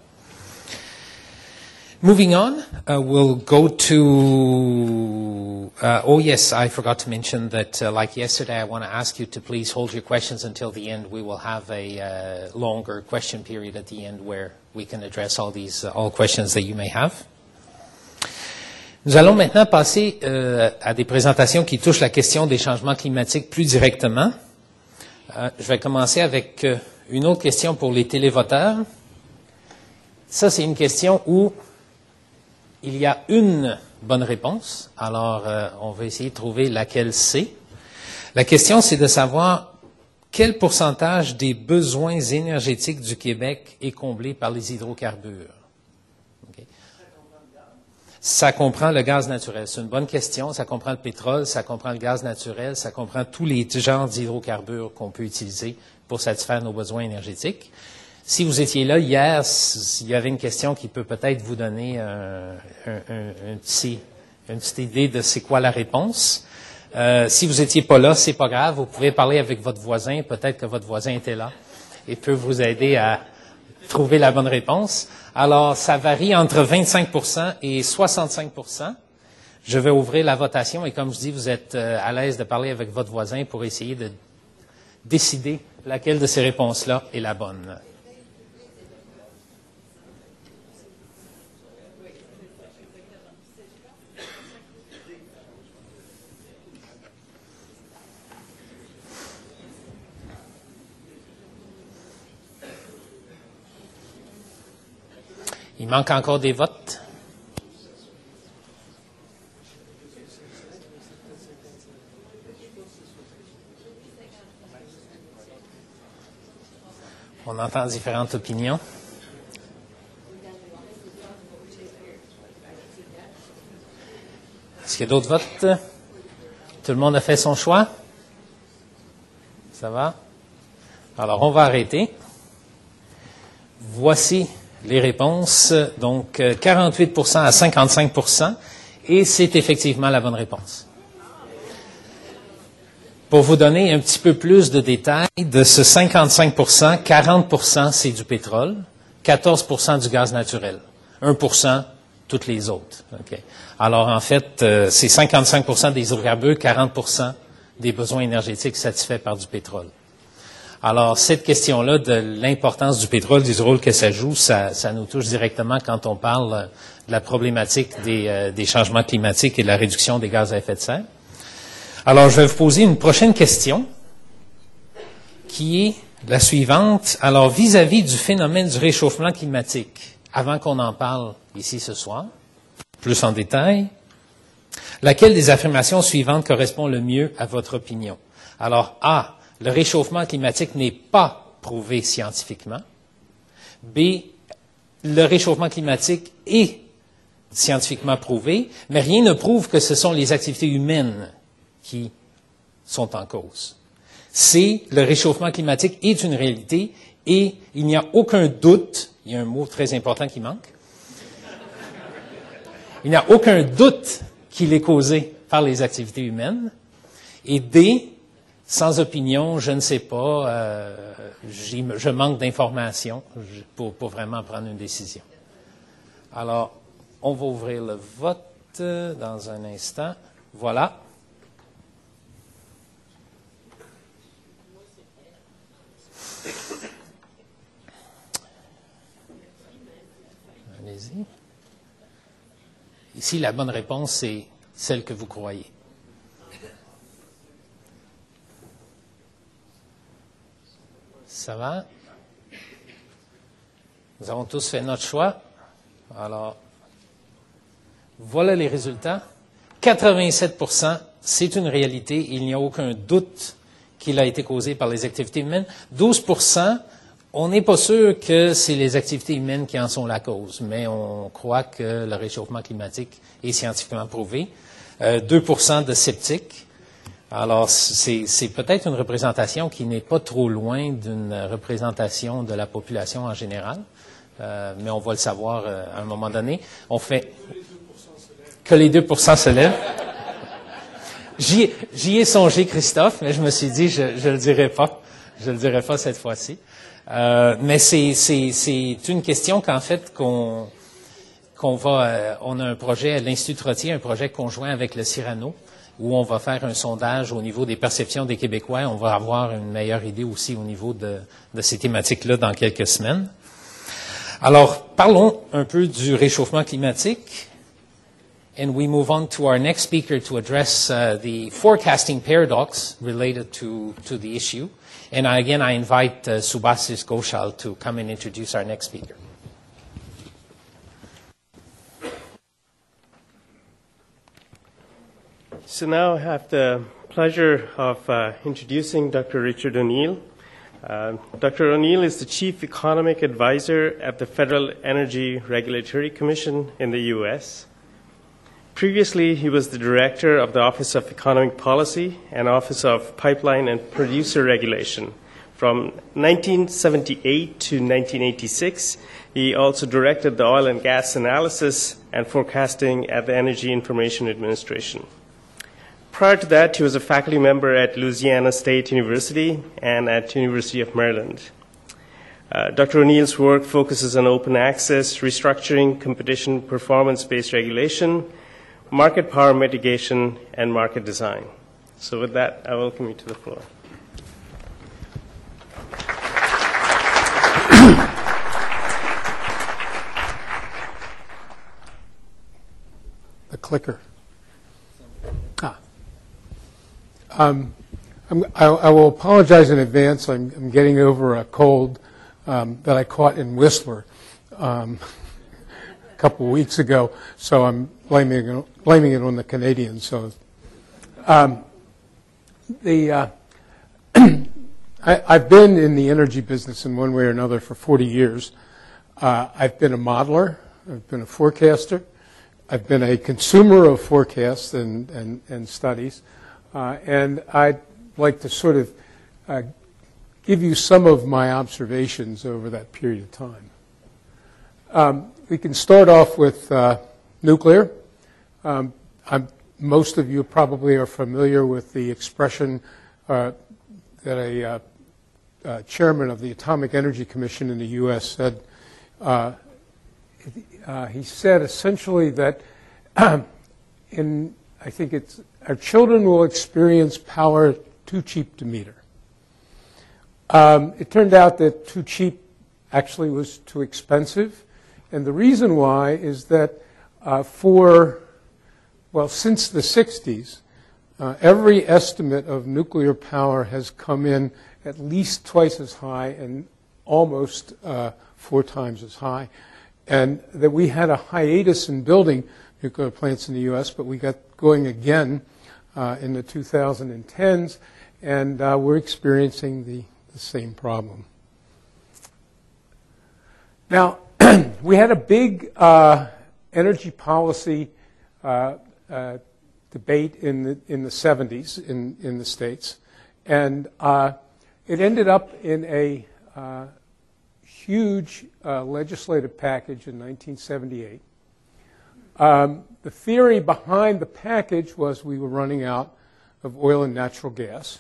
S1: Moving on, we'll go to, oh yes, I forgot to mention that like yesterday, I want to ask you to please hold your questions until the end. We will have a longer question period at the end where we can address all questions that you may have. Nous allons maintenant passer à des présentations qui touchent la question des changements climatiques plus directement. Je vais commencer avec une autre question pour les télévoteurs. Ça, c'est une question où il y a une bonne réponse, alors on va essayer de trouver laquelle c'est. La question, c'est de savoir quel pourcentage des besoins énergétiques du Québec est comblé par les hydrocarbures. Okay. Ça comprend le gaz naturel. C'est une bonne question. Ça comprend le pétrole, ça comprend le gaz naturel, ça comprend tous les genres d'hydrocarbures qu'on peut utiliser pour satisfaire nos besoins énergétiques. Si vous étiez là hier, il y avait une question qui peut peut-être vous donner une petite idée de c'est quoi la réponse. Si vous étiez pas là, c'est pas grave. Vous pouvez parler avec votre voisin. Peut-être que votre voisin était là et peut vous aider à trouver la bonne réponse. Alors, ça varie entre 25% et 65%. Je vais ouvrir la votation et comme je dis, vous êtes à l'aise de parler avec votre voisin pour essayer de décider laquelle de ces réponses-là est la bonne. Il manque encore des votes. On entend différentes opinions. Est-ce qu'il y a d'autres votes? Tout le monde a fait son choix? Ça va? Alors, on va arrêter. Voici les réponses, donc 48% à 55%, et c'est effectivement la bonne réponse. Pour vous donner un petit peu plus de détails, de ce 55%, 40% c'est du pétrole, 14% du gaz naturel, 1% toutes les autres. Okay. Alors en fait, c'est 55% des hydrocarbures, 40% des besoins énergétiques satisfaits par du pétrole. Alors, cette question-là de l'importance du pétrole, du rôle que ça joue, ça nous touche directement quand on parle de la problématique des changements climatiques et de la réduction des gaz à effet de serre. Alors, je vais vous poser une prochaine question qui est La suivante, alors vis-à-vis du phénomène du réchauffement climatique, avant qu'on en parle ici ce soir, plus en détail, laquelle des affirmations suivantes correspond le mieux à votre opinion? Alors, A, le réchauffement climatique n'est pas prouvé scientifiquement. B, le réchauffement climatique est scientifiquement prouvé, mais rien ne prouve que ce sont les activités humaines qui sont en cause. C, le réchauffement climatique est une réalité et il n'y a aucun doute, il y a un mot très important qui manque, il n'y a aucun doute qu'il est causé par les activités humaines. Et D, sans opinion, je ne sais pas, je manque d'informations pour vraiment prendre une décision. Alors, on va ouvrir le vote dans un instant. Voilà. Allez-y. Ici, la bonne réponse, c'est celle que vous croyez. Ça va? Nous avons tous fait notre choix. Alors, voilà les résultats. 87%, c'est une réalité. Il n'y a aucun doute qu'il a été causé par les activités humaines. 12%, on n'est pas sûr que c'est les activités humaines qui en sont la cause, mais on croit que le réchauffement climatique est scientifiquement prouvé. 2% de sceptiques. Alors, c'est peut-être une représentation qui n'est pas trop loin d'une représentation de la population en général, mais on va le savoir à un moment donné. On fait que les 2% se lèvent. J'y ai songé, Christophe, mais je me suis dit, je le dirai pas. Je le dirai pas cette fois-ci. Mais c'est une question qu'en fait, on a un projet à l'Institut Trottier, un projet conjoint avec le Cyrano, où on va faire un sondage au niveau des perceptions des Québécois. On va avoir une meilleure idée aussi au niveau de ces thématiques-là dans quelques semaines. Alors, parlons un peu du réchauffement climatique. And we move on to our next speaker to address the forecasting paradox related to the issue. And again, I invite Subhasis Ghoshal to come and introduce our next speaker.
S2: So now I have the pleasure of introducing Dr. Richard O'Neill. Dr. O'Neill is the Chief Economic Advisor at the Federal Energy Regulatory Commission in the U.S. Previously, he was the Director of the Office of Economic Policy and Office of Pipeline and Producer Regulation. From 1978 to 1986, he also directed the Oil and Gas Analysis and Forecasting at the Energy Information Administration. Prior to that, he was a faculty member at Louisiana State University and at University of Maryland. Dr. O'Neill's work focuses on open access, restructuring, competition, performance-based regulation, market power mitigation, and market design. So with that, I welcome you to the floor.
S4: The clicker. I will apologize in advance. I'm getting over a cold that I caught in Whistler a couple of weeks ago, so I'm blaming it on the Canadians. So, I've been in the energy business in one way or another for 40 years. I've been a modeler. I've been a forecaster. I've been a consumer of forecasts and studies. And I'd like to sort of give you some of my observations over that period of time. We can start off with nuclear. Most of you probably are familiar with the expression that a chairman of the Atomic Energy Commission in the U.S. said. He said essentially that I think it's our children will experience power too cheap to meter. It turned out that too cheap actually was too expensive. And the reason why is that since the 60s, every estimate of nuclear power has come in at least twice as high and almost 4 times as high. And that we had a hiatus in building nuclear plants in the U.S., but we got going again in the 2010s, and we're experiencing the same problem. Now, we had a big energy policy debate in the 70s in the States, and it ended up in a huge legislative package in 1978. The theory behind the package was we were running out of oil and natural gas.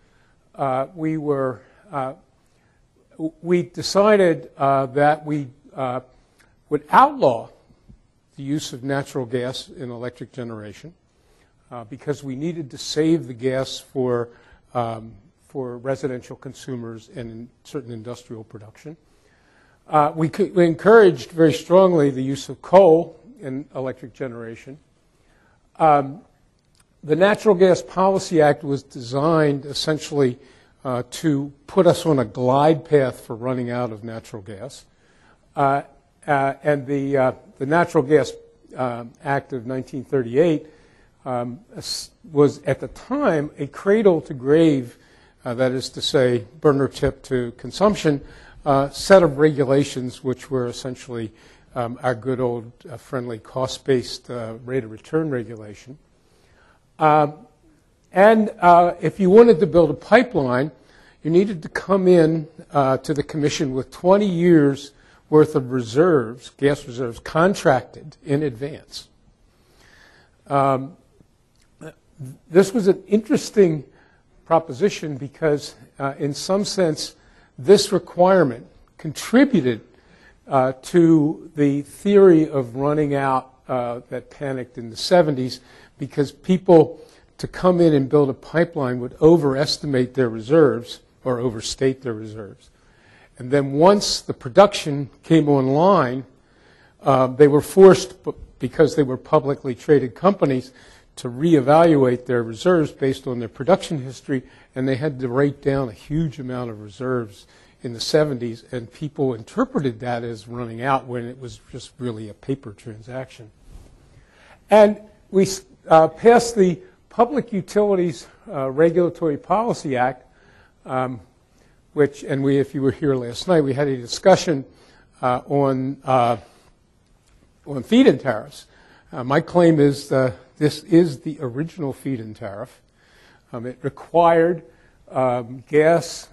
S4: We decided that we would outlaw the use of natural gas in electric generation because we needed to save the gas for residential consumers and in certain industrial production. We encouraged very strongly the use of coal in electric generation. The Natural Gas Policy Act was designed essentially to put us on a glide path for running out of natural gas. And the Natural Gas Act of 1938 was at the time a cradle to grave, that is to say, burner tip to consumption, set of regulations which were essentially our good old friendly cost-based rate of return regulation. And if you wanted to build a pipeline, you needed to come in to the commission with 20 years worth of reserves, gas reserves, contracted in advance. This was an interesting proposition because in some sense this requirement contributed to the theory of running out that panicked in the 70s, because people to come in and build a pipeline would overestimate their reserves or overstate their reserves. And then once the production came online, they were forced, because they were publicly traded companies, to reevaluate their reserves based on their production history, and they had to write down a huge amount of reserves in the 70s, and people interpreted that as running out when it was just really a paper transaction. And we passed the Public Utilities Regulatory Policy Act, which, and if you were here last night, we had a discussion on feed-in tariffs. My claim is this is the original feed-in tariff. It required gas,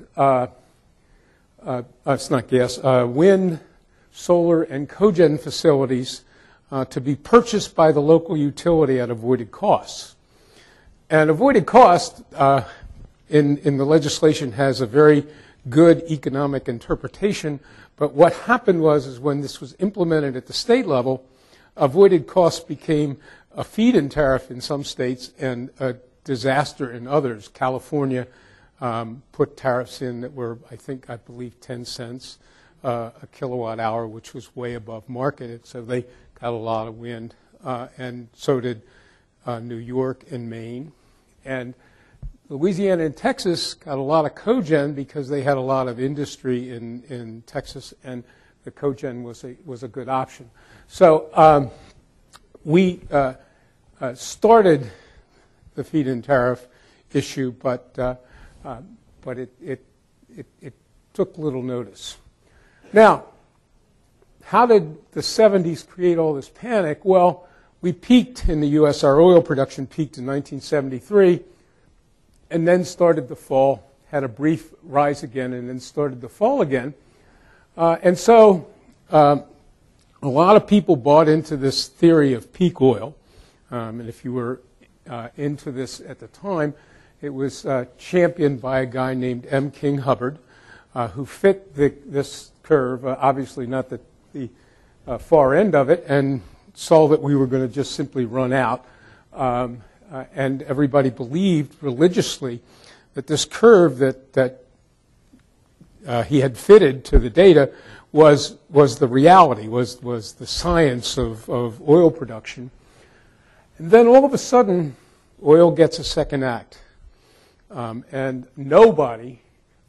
S4: it's not gas, wind, solar, and cogen facilities to be purchased by the local utility at avoided costs. And avoided cost in the legislation has a very good economic interpretation, but what happened was when this was implemented at the state level, avoided costs became a feed-in tariff in some states and a disaster in others. California put tariffs in that were, I believe 10 cents a kilowatt hour, which was way above market. So they got a lot of wind, and so did New York and Maine. And Louisiana and Texas got a lot of cogen because they had a lot of industry in Texas, and the cogen was a good option. So we started the feed-in tariff issue, but it took little notice. Now, how did the 70s create all this panic? Well, we peaked in the U.S. Our oil production peaked in 1973, and then started to fall, had a brief rise again, and then started to fall again. And so a lot of people bought into this theory of peak oil. And if you were into this at the time, it was championed by a guy named M. King Hubbard, who fit this curve, obviously not the far end of it, and saw that we were going to just simply run out. And everybody believed religiously that this curve that he had fitted to the data was the reality, was the science of oil production. And then all of a sudden, oil gets a second act. And nobody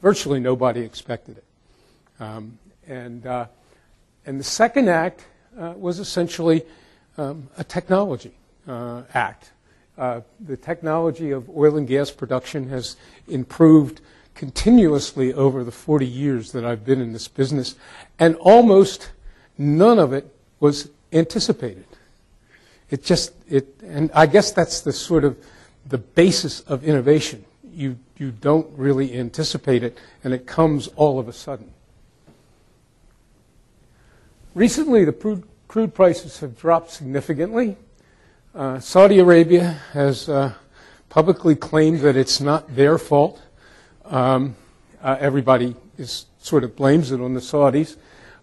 S4: virtually nobody expected it. And the second act was essentially a technology act. The technology of oil and gas production has improved continuously over the 40 years that I've been in this business, and almost none of it was anticipated. And I guess that's the sort of the basis of innovation. You don't really anticipate it, and it comes all of a sudden. Recently, the crude prices have dropped significantly. Saudi Arabia has publicly claimed that it's not their fault. Everybody sort of blames it on the Saudis.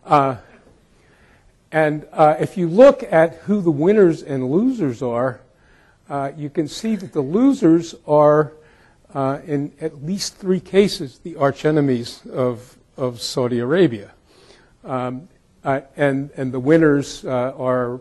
S4: And if you look at who the winners and losers are, you can see that the losers are, in at least 3 cases, the arch enemies of Saudi Arabia. And the winners are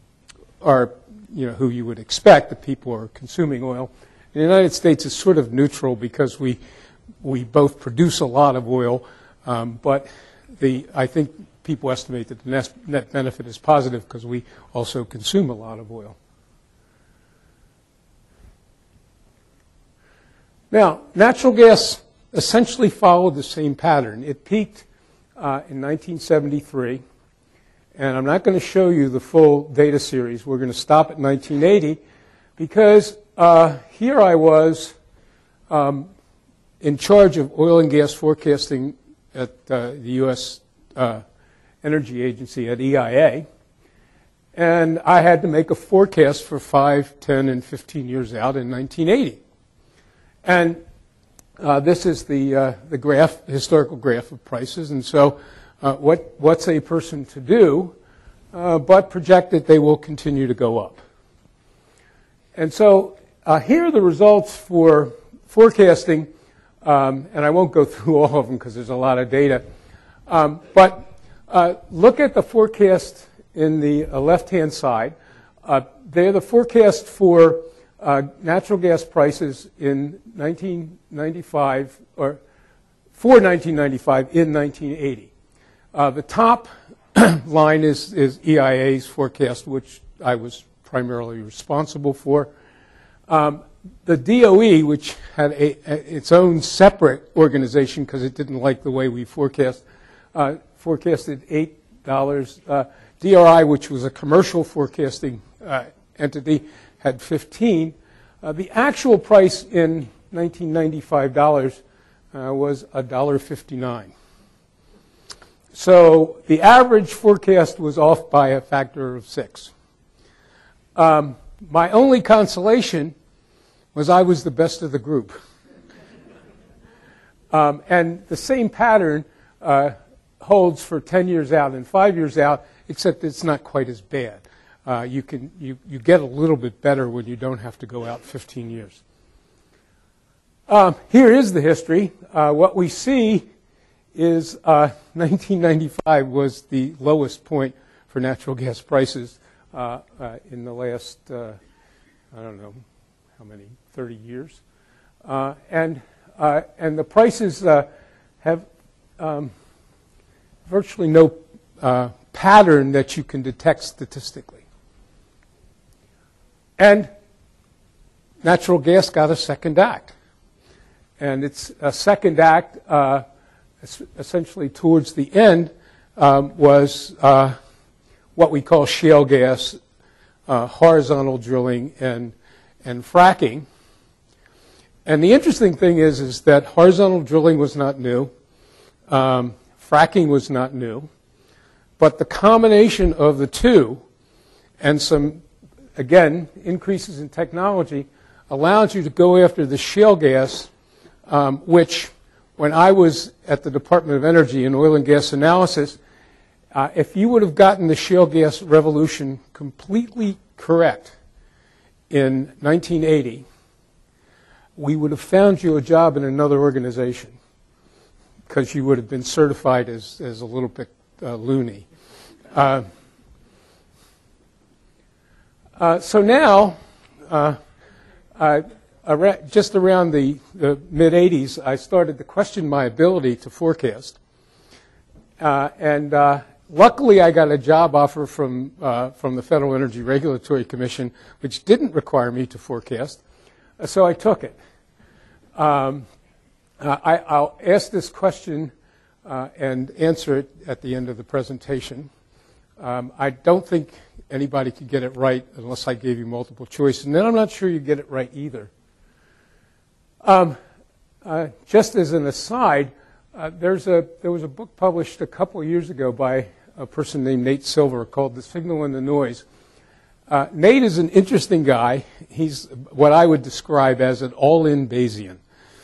S4: who you would expect, the people who are consuming oil. The United States is sort of neutral because we both produce a lot of oil, but I think people estimate that the net benefit is positive because we also consume a lot of oil. Now, natural gas essentially followed the same pattern. It peaked in 1973, and I'm not going to show you the full data series. We're going to stop at 1980 because here I was in charge of oil and gas forecasting at the U.S. Energy Agency at EIA, and I had to make a forecast for 5, 10, and 15 years out in 1980. And this is the historical graph of prices. And so what's a person to do but project that they will continue to go up? And so here are the results for forecasting, and I won't go through all of them because there's a lot of data. But look at the forecast in the left-hand side. They're the forecast for natural gas prices in 1995, or for 1995 in 1980. The top line is EIA's forecast, which I was primarily responsible for. The DOE, which had its own separate organization because it didn't like the way we forecasted $8. DRI, which was a commercial forecasting entity, had 15. The actual price in 1995 dollars was $1.59. So the average forecast was off by a factor of 6. My only consolation was I was the best of the group. And the same pattern holds for 10 years out and 5 years out, except it's not quite as bad. You get a little bit better when you don't have to go out 15 years. Here is the history. What we see is 1995 was the lowest point for natural gas prices in the last, I don't know how many, 30 years. And the prices have virtually no pattern that you can detect statistically. And natural gas got a second act. And its second act, essentially towards the end, was what we call shale gas, horizontal drilling, and fracking. And the interesting thing is that horizontal drilling was not new. Fracking was not new. But the combination of the two and some, again, increases in technology allowed you to go after the shale gas, which, when I was at the Department of Energy in oil and gas analysis, if you would have gotten the shale gas revolution completely correct in 1980, we would have found you a job in another organization because you would have been certified as a little bit loony. So now, just around the mid-'80s, I started to question my ability to forecast. Luckily, I got a job offer from the Federal Energy Regulatory Commission, which didn't require me to forecast, so I took it. I'll ask this question and answer it at the end of the presentation. I don't think anybody could get it right unless I gave you multiple choice, and then I'm not sure you get it right either. Just as an aside, there was a book published a couple of years ago by a person named Nate Silver called The Signal and the Noise. Nate is an interesting guy. He's what I would describe as an all-in Bayesian.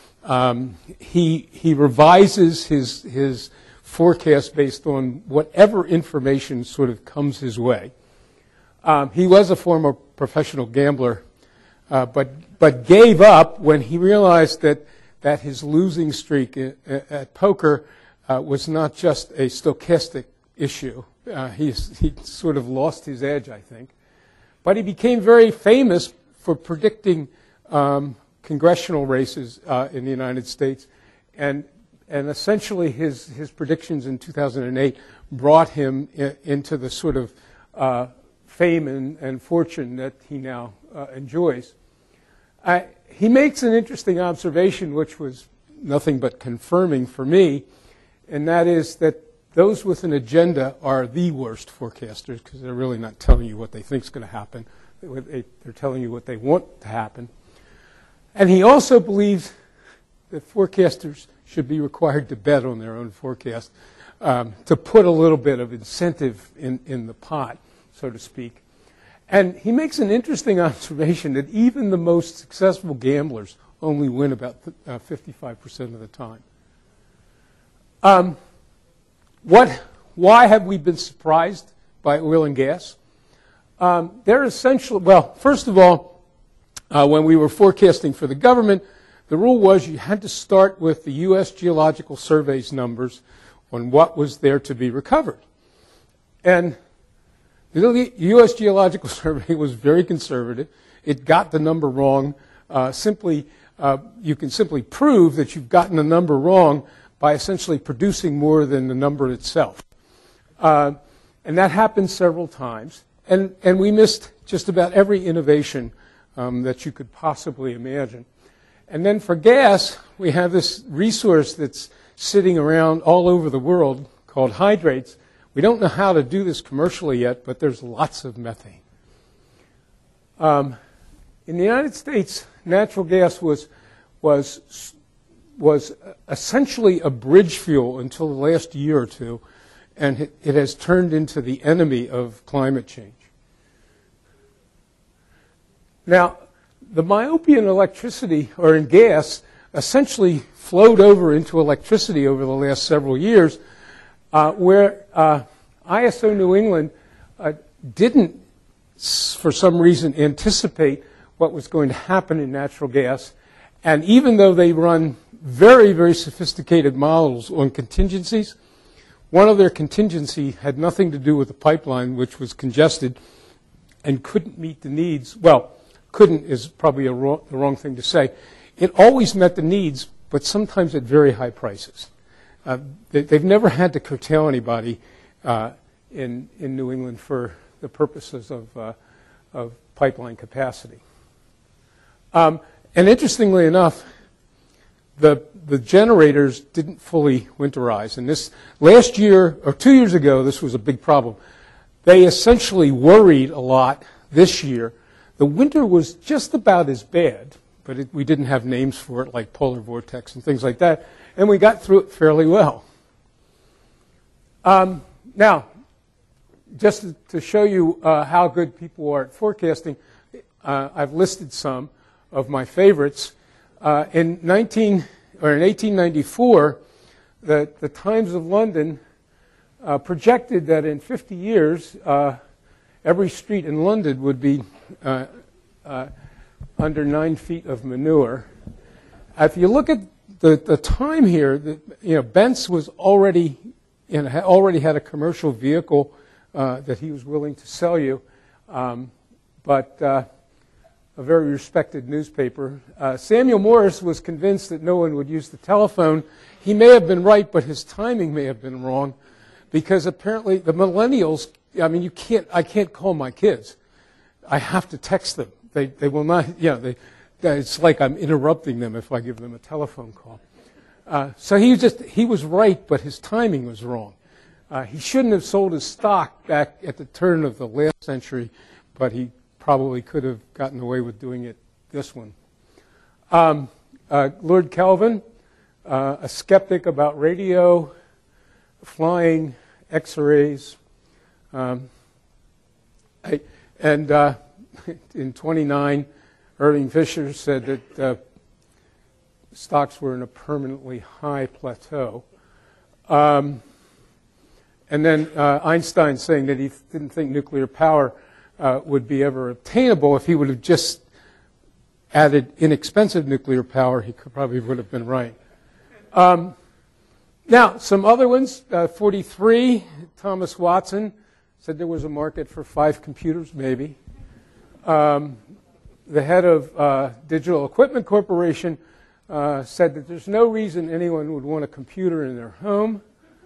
S4: He revises his forecast based on whatever information sort of comes his way. He was a former professional gambler, but gave up when he realized that his losing streak at poker was not just a stochastic issue. He sort of lost his edge, I think. But he became very famous for predicting congressional races in the United States, and essentially his predictions in 2008 brought him into the sort of fame and fortune that he now enjoys. He makes an interesting observation, which was nothing but confirming for me, and that is that those with an agenda are the worst forecasters because they're really not telling you what they think is going to happen. They're telling you what they want to happen. And he also believes that forecasters should be required to bet on their own forecast to put a little bit of incentive in the pot, so to speak. And he makes an interesting observation that even the most successful gamblers only win about 55% of the time. Why have we been surprised by oil and gas? They're essentially, well, first of all, when we were forecasting for the government, the rule was you had to start with the U.S. Geological Survey's numbers on what was there to be recovered. And the U.S. Geological Survey was very conservative. It got the number wrong. You can simply prove that you've gotten the number wrong by essentially producing more than the number itself. And that happened several times. And we missed just about every innovation that you could possibly imagine. And then for gas, we have this resource that's sitting around all over the world called hydrates. We don't know how to do this commercially yet, but there's lots of methane. In the United States, natural gas was essentially a bridge fuel until the last year or two, and it has turned into the enemy of climate change. Now, the myopia in electricity, or in gas, essentially flowed over into electricity over the last several years, where ISO New England didn't, for some reason, anticipate what was going to happen in natural gas. And even though they run very, very sophisticated models on contingencies, one of their contingency had nothing to do with the pipeline, which was congested and couldn't meet the needs. Well, couldn't is probably the wrong thing to say. It always met the needs, but sometimes at very high prices. They've never had to curtail anybody in New England for the purposes of pipeline capacity. And interestingly enough, the generators didn't fully winterize. And this last year, or 2 years ago, this was a big problem. They essentially worried a lot this year. The winter was just about as bad, but we didn't have names for it like polar vortex and things like that. And we got through it fairly well. Now, just to show you how good people are at forecasting, I've listed some of my favorites. In 1894, the Times of London projected that in 50 years, every street in London would be under 9 feet of manure. If you look at the time here, Benz was already had a commercial vehicle that he was willing to sell you, but a very respected newspaper. Samuel Morse was convinced that no one would use the telephone. He may have been right, but his timing may have been wrong, because apparently the millennials, I mean, I can't call my kids. I have to text them. They will not, it's like I'm interrupting them if I give them a telephone call. So he was right, but his timing was wrong. He shouldn't have sold his stock back at the turn of the last century, but he probably could have gotten away with doing it this one. Lord Kelvin, a skeptic about radio, flying, X-rays, and in 29, Irving Fisher said that stocks were in a permanently high plateau. And then Einstein saying that he didn't think nuclear power would be ever obtainable. If he would have just added inexpensive nuclear power, he probably would have been right. Now, some other ones. 43, Thomas Watson said there was a market for 5 computers, maybe. The head of Digital Equipment Corporation said that there's no reason anyone would want a computer in their home.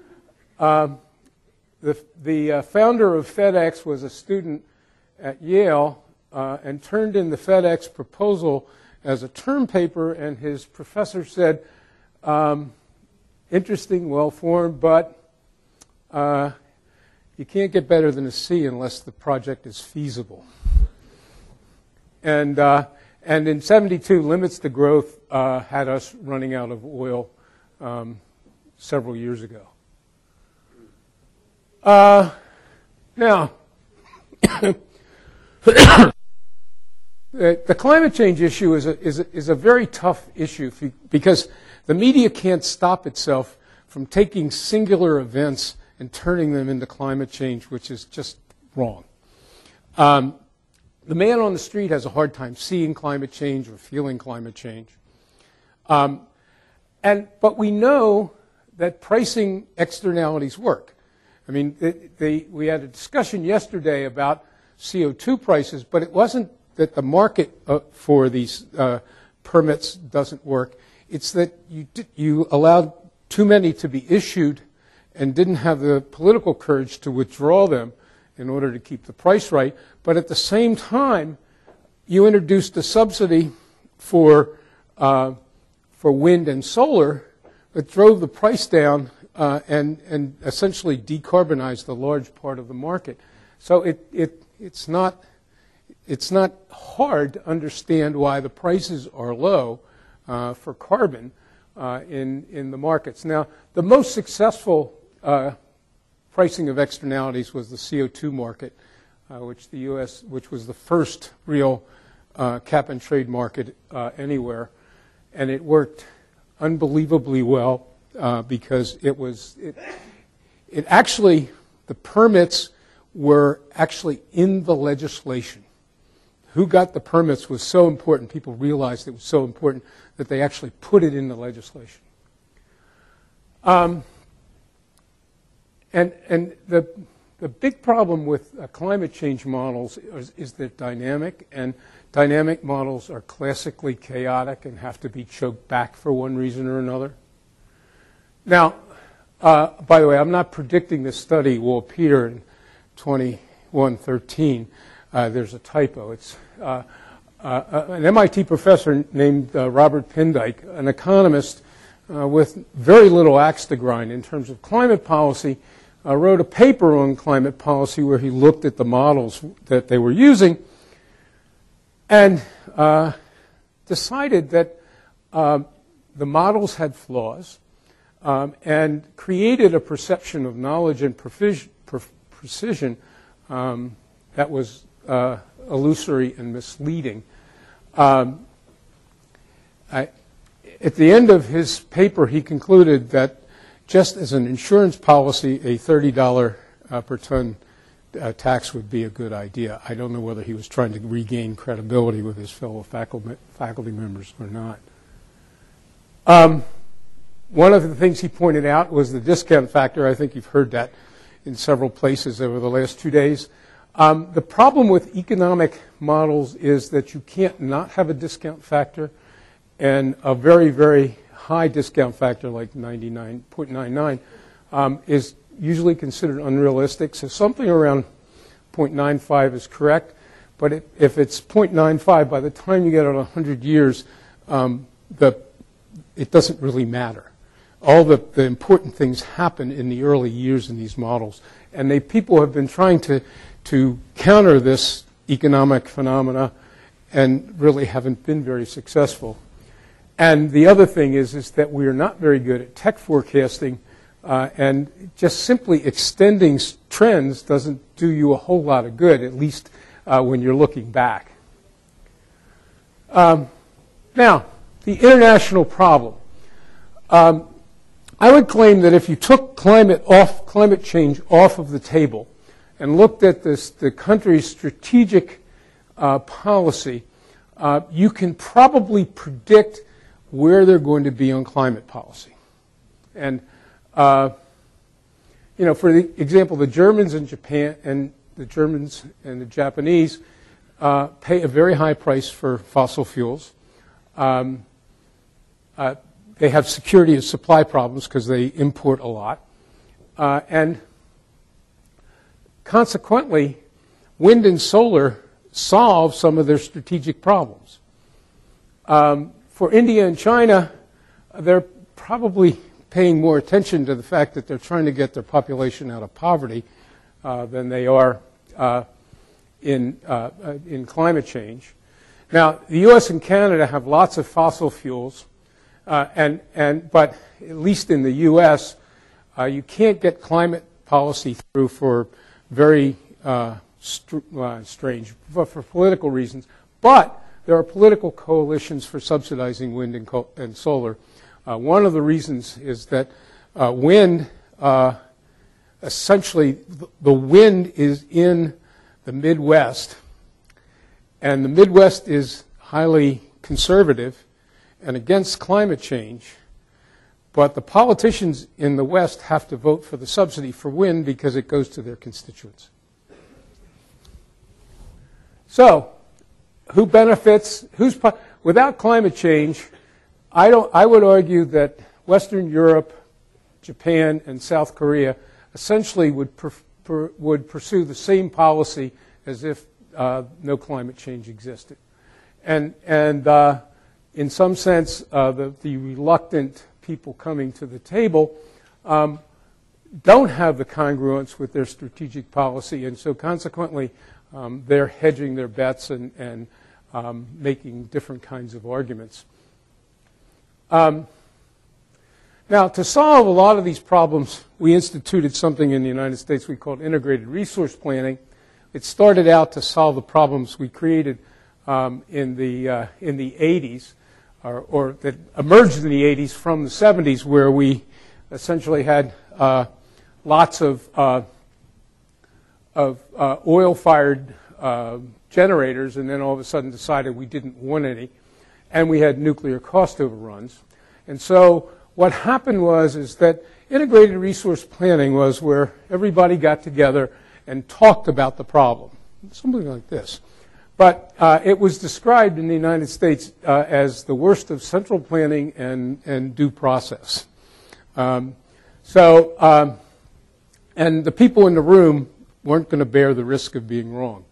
S4: The founder of FedEx was a student at Yale and turned in the FedEx proposal as a term paper, and his professor said, interesting, well-formed, but you can't get better than a C unless the project is feasible. And in 72, Limits to Growth had us running out of oil several years ago. Now, the climate change issue is a very tough issue because the media can't stop itself from taking singular events and turning them into climate change, which is just wrong. The man on the street has a hard time seeing climate change or feeling climate change. But we know that pricing externalities work. I mean, we had a discussion yesterday about CO2 prices, but it wasn't that the market for these permits doesn't work. It's that you allowed too many to be issued and didn't have the political courage to withdraw them in order to keep the price right. But at the same time, you introduced a subsidy for wind and solar that drove the price down and essentially decarbonized a large part of the market. So it's not hard to understand why the prices are low for carbon in the markets. Now, the most successful pricing of externalities was the CO2 market, which was the first real cap and trade market anywhere, and it worked unbelievably well because it actually, the permits were actually in the legislation. Who got the permits was so important. People realized it was so important that they actually put it in the legislation. And the big problem with climate change models is they're dynamic, and dynamic models are classically chaotic and have to be choked back for one reason or another. Now, by the way, I'm not predicting this study will appear in 2113. There's a typo. It's an MIT professor named Robert Pindyck, an economist with very little axe to grind in terms of climate policy, wrote a paper on climate policy where he looked at the models that they were using and decided that the models had flaws and created a perception of knowledge and precision that was illusory and misleading. At the end of his paper, he concluded that just as an insurance policy, a $30 per ton tax would be a good idea. I don't know whether he was trying to regain credibility with his fellow faculty members or not. One of the things he pointed out was the discount factor. I think you've heard that in several places over the last 2 days. The problem with economic models is that you can't not have a discount factor, and a very, very high discount factor like 99.99 is usually considered unrealistic. So something around 0.95 is correct. But if it's 0.95, by the time you get out 100 years, it doesn't really matter. All the important things happen in the early years in these models. And people have been trying to counter this economic phenomena and really haven't been very successful. And the other thing is that we are not very good at tech forecasting, and just simply extending trends doesn't do you a whole lot of good, at least when you're looking back. Now, the international problem. I would claim that if you took climate change off of the table and looked at the country's strategic policy, you can probably predict where they're going to be on climate policy. And for example, the Germans and Japan and the Germans and the Japanese pay a very high price for fossil fuels. They have security of supply problems because they import a lot. And consequently, wind and solar solve some of their strategic problems. For India and China, they're probably paying more attention to the fact that they're trying to get their population out of poverty than they are in climate change. Now, the U.S. and Canada have lots of fossil fuels, but at least in the U.S., you can't get climate policy through for very strange, for political reasons. But there are political coalitions for subsidizing wind and solar. One of the reasons is that wind, essentially, the wind is in the Midwest, and the Midwest is highly conservative and against climate change, but the politicians in the West have to vote for the subsidy for wind because it goes to their constituents. So, who benefits? Without climate change, I would argue that Western Europe, Japan, and South Korea essentially would pursue the same policy as if no climate change existed. And in some sense, the reluctant people coming to the table don't have the congruence with their strategic policy, and so consequently, they're hedging their bets and making different kinds of arguments. Now, to solve a lot of these problems, we instituted something in the United States we called integrated resource planning. It started out to solve the problems we created in the 80s, or that emerged in the 80s from the 70s, where we essentially had lots of oil-fired generators, and then all of a sudden decided we didn't want any, and we had nuclear cost overruns. And so what happened is that integrated resource planning was where everybody got together and talked about the problem, something like this. But it was described in the United States as the worst of central planning and due process. And the people in the room weren't going to bear the risk of being wrong.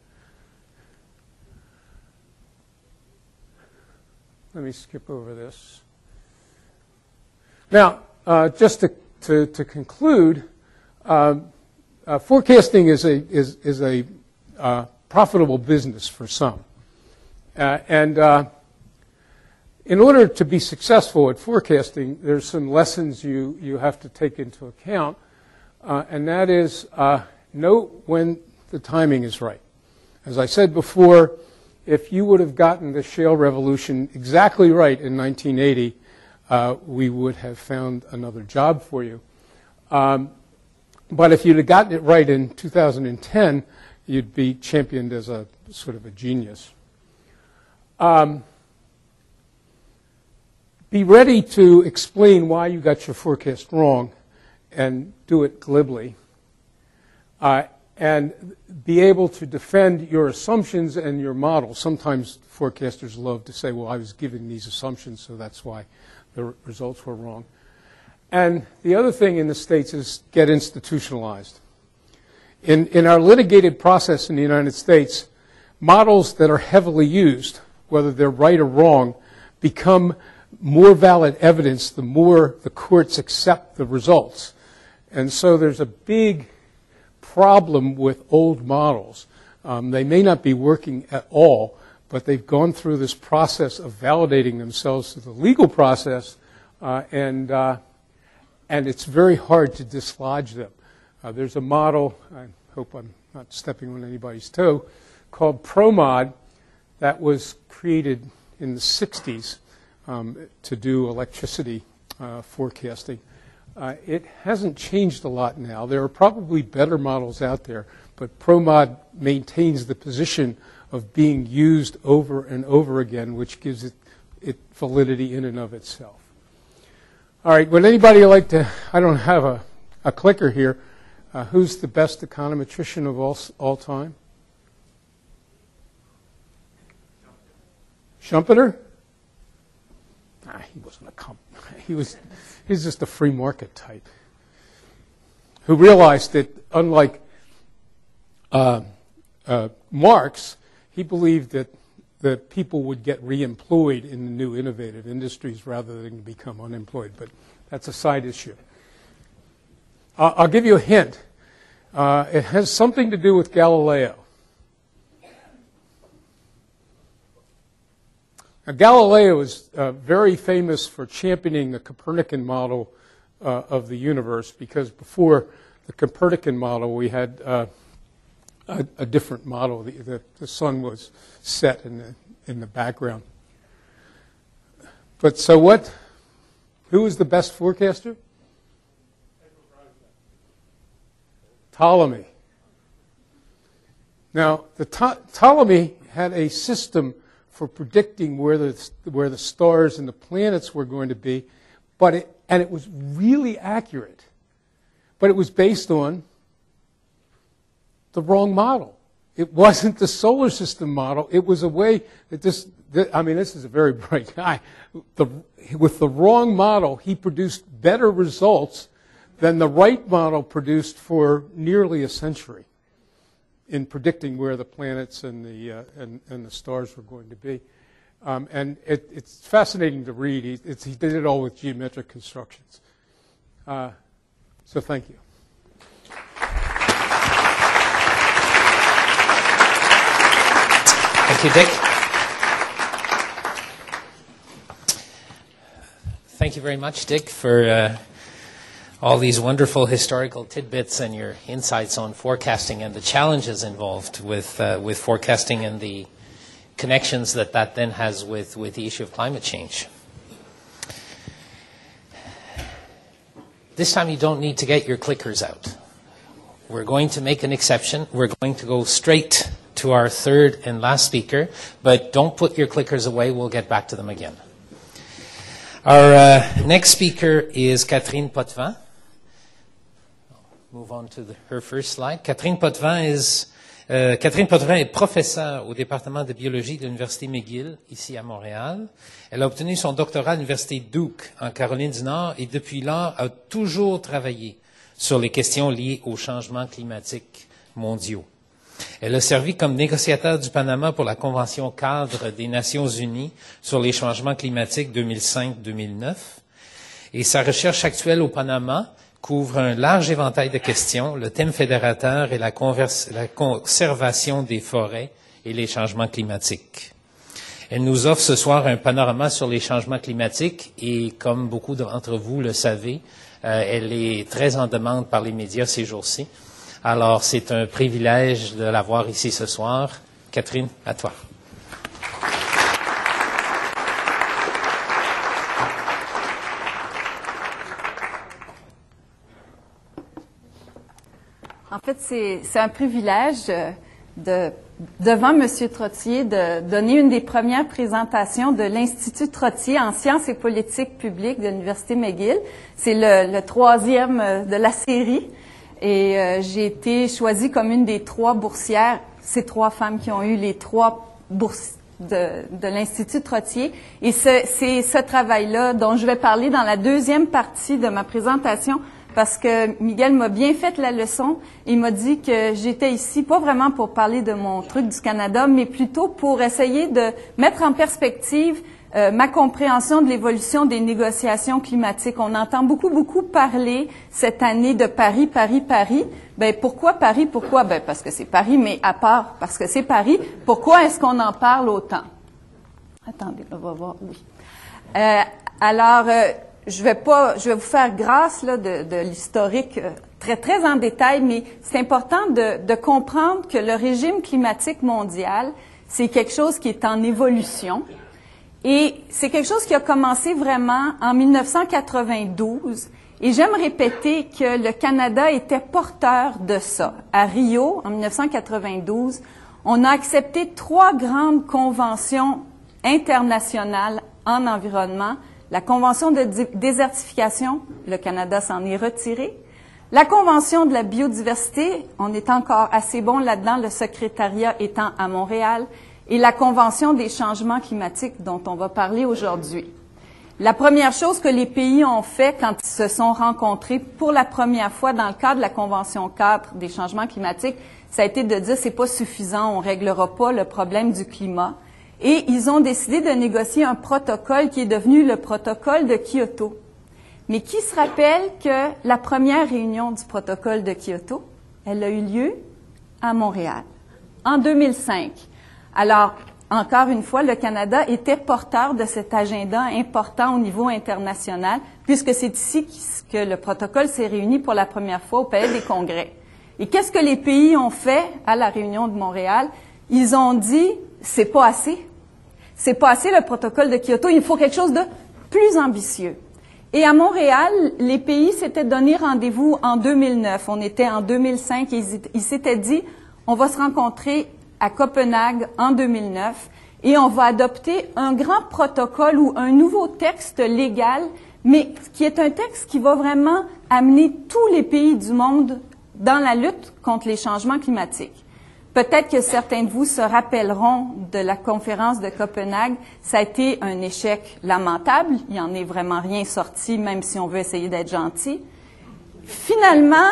S4: Let me skip over this. Now, just to conclude, forecasting is a profitable business for some. And in order to be successful at forecasting, there's some lessons you have to take into account, and that is know when the timing is right. As I said before, if you would have gotten the shale revolution exactly right in 1980, we would have found another job for you. But if you'd have gotten it right in 2010, you'd be championed as a sort of a genius. Be ready to explain why you got your forecast wrong and do it glibly. and be able to defend your assumptions and your models. Sometimes forecasters love to say, well, I was given these assumptions, so that's why the results were wrong. And the other thing in the States is get institutionalized. In our litigated process in the United States, models that are heavily used, whether they're right or wrong, become more valid evidence the more the courts accept the results. And so there's a big problem with old models. They may not be working at all, but they've gone through this process of validating themselves through the legal process, and it's very hard to dislodge them. There's a model, I hope I'm not stepping on anybody's toe, called ProMod that was created in the 60s to do electricity forecasting. It hasn't changed a lot now. There are probably better models out there, but ProMod maintains the position of being used over and over again, which gives it validity in and of itself. All right, would anybody like to, I don't have a clicker here, who's the best econometrician of all time? Schumpeter? He wasn't he was just a free market type who realized that unlike Marx, he believed that people would get reemployed in the new innovative industries rather than become unemployed. But that's a side issue. I'll give you a hint. It has something to do with Galileo. Now, Galileo is very famous for championing the Copernican model of the universe, because before the Copernican model we had a different model. The sun was set in the background. But so what? Who was the best forecaster? Ptolemy. Now, Ptolemy had a system for predicting where the stars and the planets were going to be, and it was really accurate. But it was based on the wrong model. It wasn't the solar system model. It was a way that this is a very bright guy. With the wrong model, he produced better results than the right model produced for nearly a century in predicting where the planets and the stars were going to be. And it's fascinating to read. He did it all with geometric constructions. So thank you.
S1: Thank you, Dick. Thank you very much, Dick, for all these wonderful historical tidbits and your insights on forecasting and the challenges involved with forecasting and the connections that then has with the issue of climate change. This time you don't need to get your clickers out. We're going to make an exception. We're going to go straight to our third and last speaker, but don't put your clickers away. We'll get back to them again. Our next speaker is Catherine Potvin. Move on to her first slide. Catherine Potvin est professeure au département de biologie de l'Université McGill, ici à Montréal. Elle a obtenu son doctorat à l'Université Duke, en Caroline du Nord, et depuis lors a toujours travaillé sur les questions liées aux changements climatiques mondiaux. Elle a servi comme négociateur du Panama pour la Convention cadre des Nations Unies sur les changements climatiques 2005-2009. Et sa recherche actuelle au Panama couvre un large éventail de questions. Le thème fédérateur est la conservation des forêts et les changements climatiques. Elle nous offre ce soir un panorama sur les changements climatiques et, comme beaucoup d'entre vous le savez, elle est très en demande par les médias ces jours-ci. Alors, c'est un privilège de l'avoir ici ce soir. Catherine, à toi.
S3: En fait, c'est un privilège devant M. Trottier de donner une des premières présentations de l'Institut Trottier en sciences et politiques publiques de l'Université McGill. C'est le troisième de la série.
S5: et j'ai été choisie comme une des 3 boursières, ces 3 femmes qui ont eu les 3 bourses de l'Institut Trottier. Et c'est ce travail-là dont je vais parler dans la deuxième partie de ma présentation, parce que Miguel m'a bien fait la leçon. Il m'a dit que j'étais ici pas vraiment pour parler de mon truc du Canada, mais plutôt pour essayer de mettre en perspective ma compréhension de l'évolution des négociations climatiques. On entend beaucoup parler cette année de Paris, Paris, Paris. Ben pourquoi Paris? Pourquoi? Ben parce que c'est Paris, mais à part parce que c'est Paris, pourquoi est-ce qu'on en parle autant? Attendez, on va voir. Oui. Je vais vous faire grâce là de l'historique très en détail, mais c'est important de comprendre que le régime climatique mondial, c'est quelque chose qui est en évolution. Et c'est quelque chose qui a commencé vraiment en 1992. Et j'aime répéter que le Canada était porteur de ça. À Rio, en 1992, on a accepté 3 grandes conventions internationales en environnement. La Convention de désertification, le Canada s'en est retiré. La Convention de la biodiversité, on est encore assez bon là-dedans, le secrétariat étant à Montréal. Et la Convention des changements climatiques dont on va parler aujourd'hui. La première chose que les pays ont fait quand ils se sont rencontrés pour la première fois dans le cadre de la Convention 4 des changements climatiques, ça a été de dire c'est pas suffisant, on réglera pas le problème du climat. Et ils ont décidé de négocier un protocole qui est devenu le protocole de Kyoto. Mais qui se rappelle que la première réunion du protocole de Kyoto, elle a eu lieu à Montréal, en 2005. Alors, encore une fois, le Canada était porteur de cet agenda important au niveau international, puisque c'est ici que le protocole s'est réuni pour la première fois au Palais des Congrès. Et qu'est-ce que les pays ont fait à la réunion de Montréal? Ils ont dit, c'est pas assez. C'est pas assez le protocole de Kyoto, il faut quelque chose de plus ambitieux. Et à Montréal, les pays s'étaient donné rendez-vous en 2009. On était en 2005 et ils s'étaient dit, on va se rencontrer à Copenhague en 2009 et on va adopter un grand protocole ou un nouveau texte légal, mais qui est un texte qui va vraiment amener tous les pays du monde dans la lutte contre les changements climatiques. Peut-être que certains de vous se rappelleront de la conférence de Copenhague. Ça a été un échec lamentable. Il n'y en est vraiment rien sorti, même si on veut essayer d'être gentil. Finalement,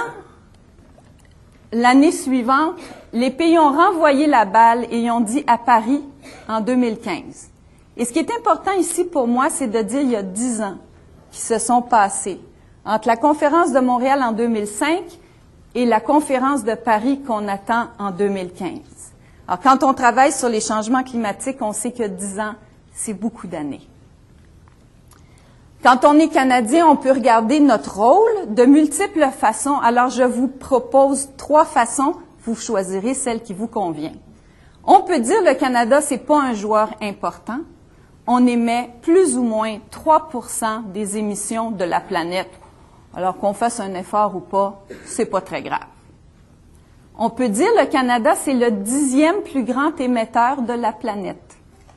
S5: l'année suivante, les pays ont renvoyé la balle et ils ont dit à Paris en 2015. Et ce qui est important ici pour moi, c'est de dire il y a 10 ans qui se sont passés entre la conférence de Montréal en 2005 et la conférence de Paris qu'on attend en 2015. Alors, quand on travaille sur les changements climatiques, on sait que 10 ans, c'est beaucoup d'années. Quand on est Canadien, on peut regarder notre rôle de multiples façons. Alors, je vous propose 3 façons. Vous choisirez celle qui vous convient. On peut dire que le Canada, c'est pas un joueur important. On émet plus ou moins 3% des émissions de la planète. Alors qu'on fasse un effort ou pas, c'est pas très grave. On peut dire que le Canada, c'est le 10e plus grand émetteur de la planète.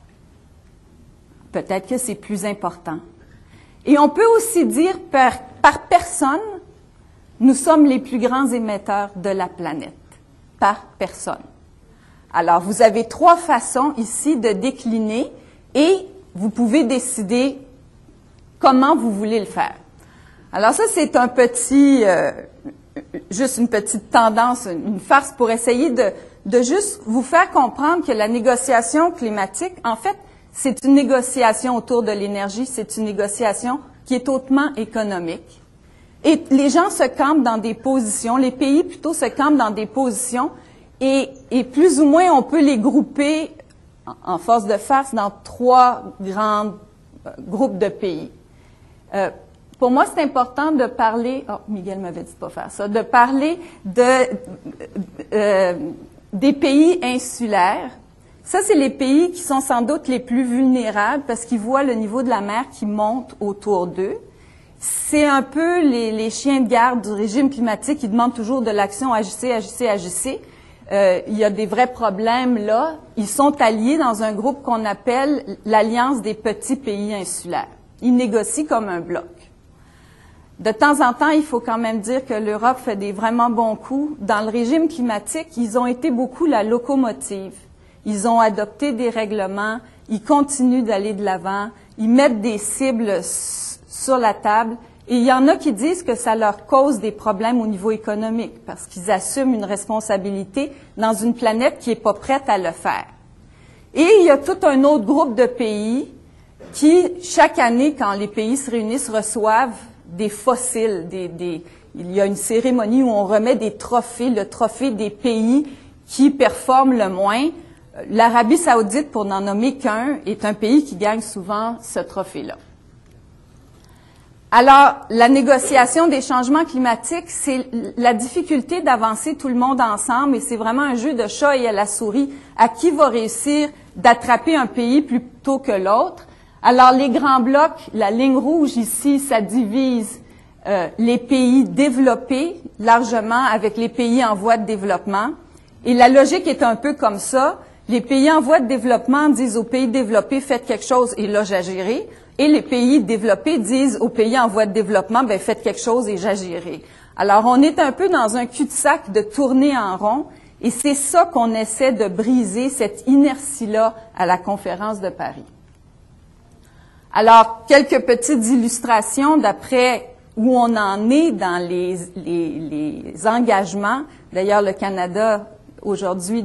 S5: Peut-être que c'est plus important. Et on peut aussi dire par personne, nous sommes les plus grands émetteurs de la planète. Par personne. Alors, vous avez 3 façons ici de décliner et vous pouvez décider comment vous voulez le faire. Alors ça, c'est un petit, juste une petite tendance, une farce pour essayer de juste vous faire comprendre que la négociation climatique, en fait, c'est une négociation autour de l'énergie, c'est une négociation qui est hautement économique. Et les gens se campent dans des positions, les pays plutôt se campent dans des positions, et plus ou moins on peut les grouper en force de farce dans 3 grands groupes de pays. Pour moi, c'est important de parler, Miguel m'avait dit de pas faire ça, de parler des pays insulaires. Ça, c'est les pays qui sont sans doute les plus vulnérables parce qu'ils voient le niveau de la mer qui monte autour d'eux. C'est un peu les chiens de garde du régime climatique qui demandent toujours de l'action, agissez, agissez, agissez. Il y a des vrais problèmes là. Ils sont alliés dans un groupe qu'on appelle l'Alliance des petits pays insulaires. Ils négocient comme un bloc. De temps en temps, il faut quand même dire que l'Europe fait des vraiment bons coups. Dans le régime climatique, ils ont été beaucoup la locomotive. Ils ont adopté des règlements, ils continuent d'aller de l'avant, ils mettent des cibles sur la table. Et il y en a qui disent que ça leur cause des problèmes au niveau économique parce qu'ils assument une responsabilité dans une planète qui n'est pas prête à le faire. Et il y a tout un autre groupe de pays qui, chaque année, quand les pays se réunissent, reçoivent des fossiles. Il y a une cérémonie où on remet des trophées, le trophée des pays qui performent le moins. L'Arabie saoudite, pour n'en nommer qu'un, est un pays qui gagne souvent ce trophée-là. Alors, la négociation des changements climatiques, c'est la difficulté d'avancer tout le monde ensemble et c'est vraiment un jeu de chat et à la souris à qui va réussir d'attraper un pays plutôt que l'autre. Alors, les grands blocs, la ligne rouge ici, ça divise les pays développés largement avec les pays en voie de développement. Et la logique est un peu comme ça. Les pays en voie de développement disent aux pays développés, faites quelque chose et là, j'agirai. Et les pays développés disent aux pays en voie de développement, ben faites quelque chose et j'agirai. Alors, on est un peu dans un cul-de-sac de tourner en rond et c'est ça qu'on essaie de briser, cette inertie-là à la conférence de Paris. Alors, quelques petites illustrations d'après où on en est dans les engagements. D'ailleurs, le Canada, aujourd'hui,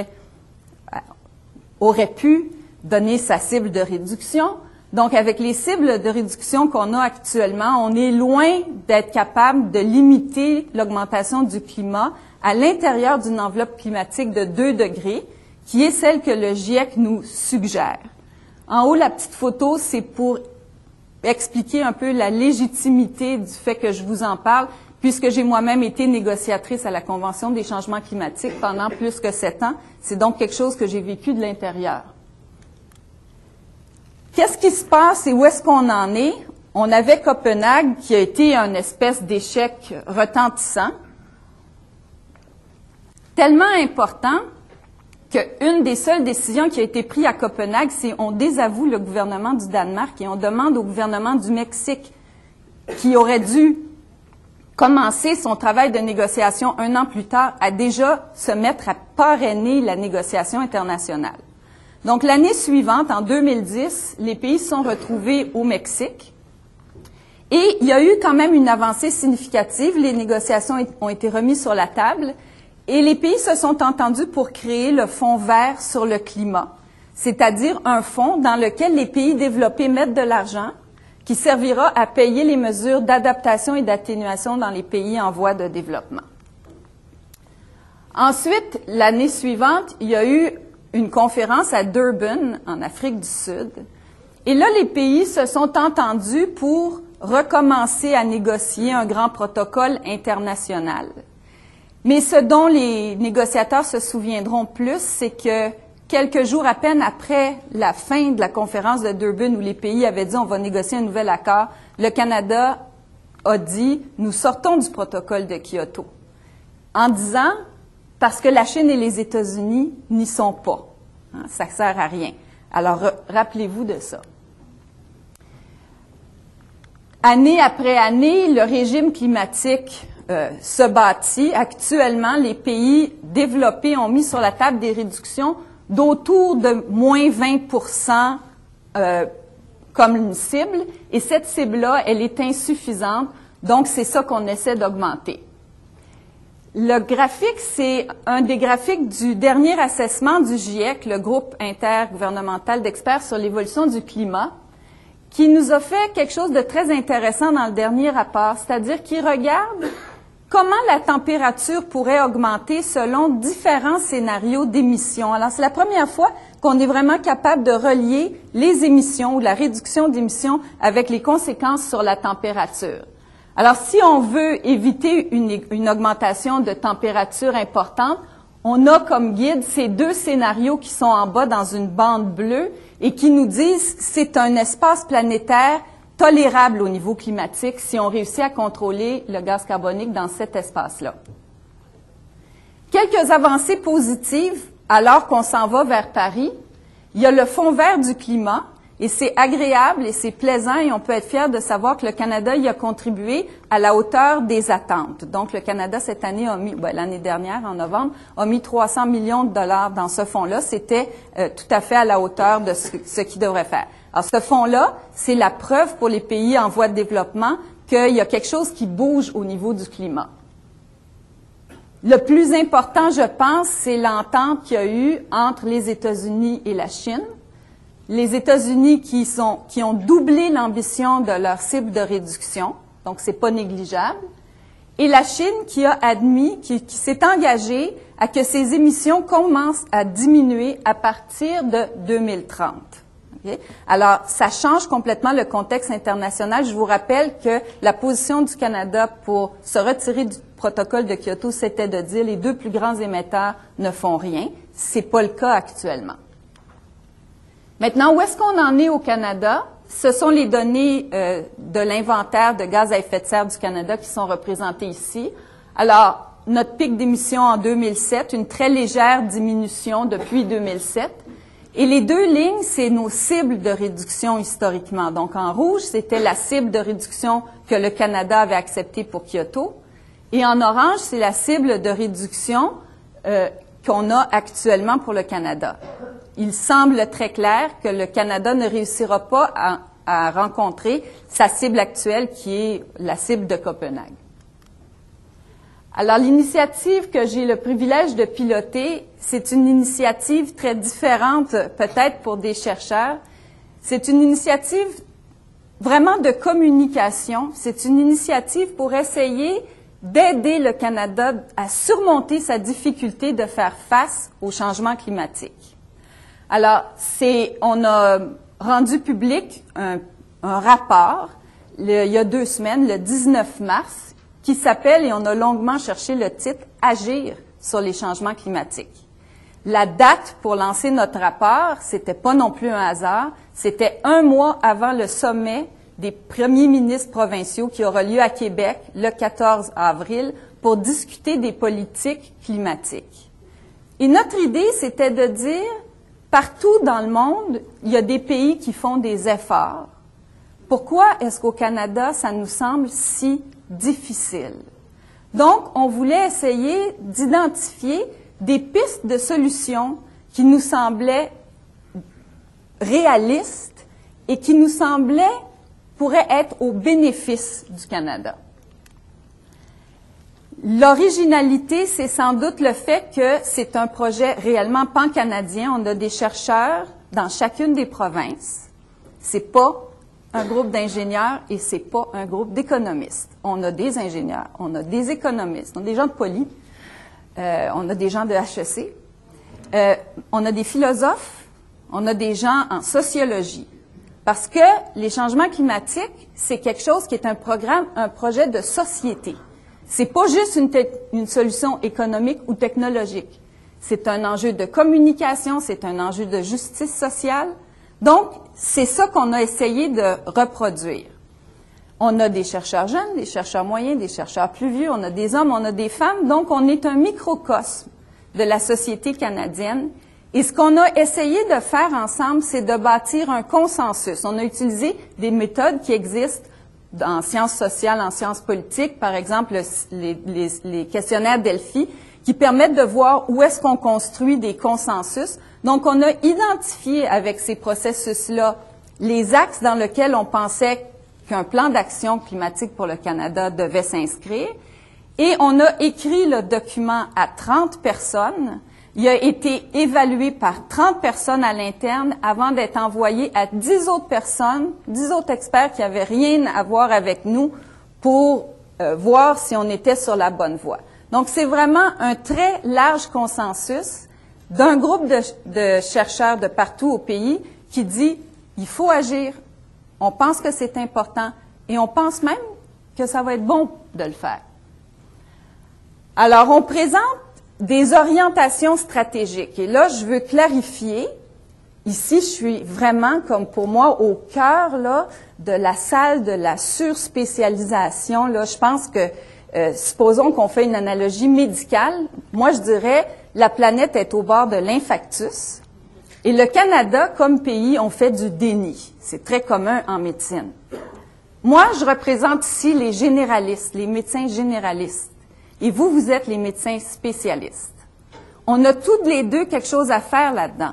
S5: aurait pu donner sa cible de réduction. Donc, avec les cibles de réduction qu'on a actuellement, on est loin d'être capable de limiter l'augmentation du climat à l'intérieur d'une enveloppe climatique de 2 degrés, qui est celle que le GIEC nous suggère. En haut, la petite photo, c'est pour expliquer un peu la légitimité du fait que je vous en parle, puisque j'ai moi-même été négociatrice à la Convention des changements climatiques pendant plus que 7 ans. C'est donc quelque chose que j'ai vécu de l'intérieur. Qu'est-ce qui se passe et où est-ce qu'on en est? On avait Copenhague qui a été une espèce d'échec retentissant, tellement important qu'une des seules décisions qui a été prise à Copenhague, c'est on désavoue le gouvernement du Danemark et on demande au gouvernement du Mexique, qui aurait dû commencer son travail de négociation 1 an plus tard, à déjà se mettre à parrainer la négociation internationale. Donc, l'année suivante, en 2010, les pays se sont retrouvés au Mexique et il y a eu quand même une avancée significative. Les négociations ont été remises sur la table et les pays se sont entendus pour créer le Fonds vert sur le climat, c'est-à-dire un fonds dans lequel les pays développés mettent de l'argent qui servira à payer les mesures d'adaptation et d'atténuation dans les pays en voie de développement. Ensuite, l'année suivante, il y a eu une conférence à Durban, en Afrique du Sud. Et là, les pays se sont entendus pour recommencer à négocier un grand protocole international. Mais ce dont les négociateurs se souviendront plus, c'est que quelques jours à peine après la fin de la conférence de Durban, où les pays avaient dit on va négocier un nouvel accord, le Canada a dit nous sortons du protocole de Kyoto, en disant parce que la Chine et les États-Unis n'y sont pas. Hein, ça ne sert à rien. Alors, rappelez-vous de ça. Année après année, le régime climatique se bâtit. Actuellement, les pays développés ont mis sur la table des réductions d'autour de moins 20% comme une cible. Et cette cible-là, elle est insuffisante. Donc, c'est ça qu'on essaie d'augmenter. Le graphique, c'est un des graphiques du dernier assessment du GIEC, le groupe intergouvernemental d'experts sur l'évolution du climat, qui nous a fait quelque chose de très intéressant dans le dernier rapport, c'est-à-dire qu'il regarde comment la température pourrait augmenter selon différents scénarios d'émissions. Alors, c'est la première fois qu'on est vraiment capable de relier les émissions ou la réduction d'émissions avec les conséquences sur la température. Alors, si on veut éviter une augmentation de température importante, on a comme guide ces 2 scénarios qui sont en bas dans une bande bleue et qui nous disent c'est un espace planétaire tolérable au niveau climatique si on réussit à contrôler le gaz carbonique dans cet espace-là. Quelques avancées positives alors qu'on s'en va vers Paris. Il y a le Fonds vert du climat Et c'est agréable et c'est plaisant et on peut être fier de savoir que le Canada y a contribué à la hauteur des attentes. Donc, le Canada, cette année, l'année dernière, en novembre, a mis 300 millions de dollars dans ce fonds-là. C'était tout à fait à la hauteur de ce qu'il devrait faire. Alors, ce fonds-là, c'est la preuve pour les pays en voie de développement qu'il y a quelque chose qui bouge au niveau du climat. Le plus important, je pense, c'est l'entente qu'il y a eu entre les États-Unis et la Chine. Les États-Unis qui ont doublé l'ambition de leur cible de réduction, donc c'est pas négligeable, et la Chine qui a admis, qui s'est engagée à que ses émissions commencent à diminuer à partir de 2030. Okay? Alors, ça change complètement le contexte international. Je vous rappelle que la position du Canada pour se retirer du protocole de Kyoto, c'était de dire les deux plus grands émetteurs ne font rien. C'est pas le cas actuellement. Maintenant, où est-ce qu'on en est au Canada? Ce sont les données de l'inventaire de gaz à effet de serre du Canada qui sont représentées ici. Alors, notre pic d'émissions en 2007, une très légère diminution depuis 2007. Et les deux lignes, c'est nos cibles de réduction historiquement. Donc, en rouge, c'était la cible de réduction que le Canada avait acceptée pour Kyoto. Et en orange, c'est la cible de réduction qu'on a actuellement pour le Canada. Il semble très clair que le Canada ne réussira pas à rencontrer sa cible actuelle qui est la cible de Copenhague. Alors, l'initiative que j'ai le privilège de piloter, c'est une initiative très différente peut-être pour des chercheurs. C'est une initiative vraiment de communication. C'est une initiative pour essayer d'aider le Canada à surmonter sa difficulté de faire face au changement climatique. Alors, on a rendu public un rapport il y a 2 semaines, le 19 mars, qui s'appelle, et on a longuement cherché le titre, « Agir sur les changements climatiques ». La date pour lancer notre rapport, c'était pas non plus un hasard, c'était 1 mois avant le sommet des premiers ministres provinciaux qui aura lieu à Québec le 14 avril pour discuter des politiques climatiques. Et notre idée, c'était de dire, partout dans le monde, il y a des pays qui font des efforts. Pourquoi est-ce qu'au Canada, ça nous semble si difficile? Donc, on voulait essayer d'identifier des pistes de solutions qui nous semblaient réalistes et qui nous pourraient être au bénéfice du Canada. L'originalité, c'est sans doute le fait que c'est un projet réellement pan-canadien. On a des chercheurs dans chacune des provinces. C'est pas un groupe d'ingénieurs et c'est pas un groupe d'économistes. On a des ingénieurs, on a des économistes, on a des gens de Poly, on a des gens de HEC, on a des philosophes, on a des gens en sociologie. Parce que les changements climatiques, c'est quelque chose qui est un projet de société. C'est pas juste une solution économique ou technologique. C'est un enjeu de communication, c'est un enjeu de justice sociale. Donc, c'est ça qu'on a essayé de reproduire. On a des chercheurs jeunes, des chercheurs moyens, des chercheurs plus vieux, on a des hommes, on a des femmes. Donc, on est un microcosme de la société canadienne. Et ce qu'on a essayé de faire ensemble, c'est de bâtir un consensus. On a utilisé des méthodes qui existent en sciences sociales, en sciences politiques, par exemple les questionnaires Delphi, qui permettent de voir où est-ce qu'on construit des consensus. Donc, on a identifié avec ces processus-là les axes dans lesquels on pensait qu'un plan d'action climatique pour le Canada devait s'inscrire. Et on a écrit le document à 30 personnes. Il a été évalué par 30 personnes à l'interne avant d'être envoyé à 10 autres personnes, 10 autres experts qui n'avaient rien à voir avec nous pour voir si on était sur la bonne voie. Donc, c'est vraiment un très large consensus d'un groupe de chercheurs de partout au pays qui dit « il faut agir, on pense que c'est important et on pense même que ça va être bon de le faire ». Alors, on présente des orientations stratégiques. Et là, je veux clarifier. Ici, je suis vraiment, comme pour moi, au cœur là, de la salle de la surspécialisation. Là, je pense que, supposons qu'on fait une analogie médicale. Moi, je dirais, la planète est au bord de l'infarctus. Et le Canada, comme pays, on fait du déni. C'est très commun en médecine. Moi, je représente ici les généralistes, les médecins généralistes. Et vous, vous êtes les médecins spécialistes. On a tous les deux quelque chose à faire là-dedans.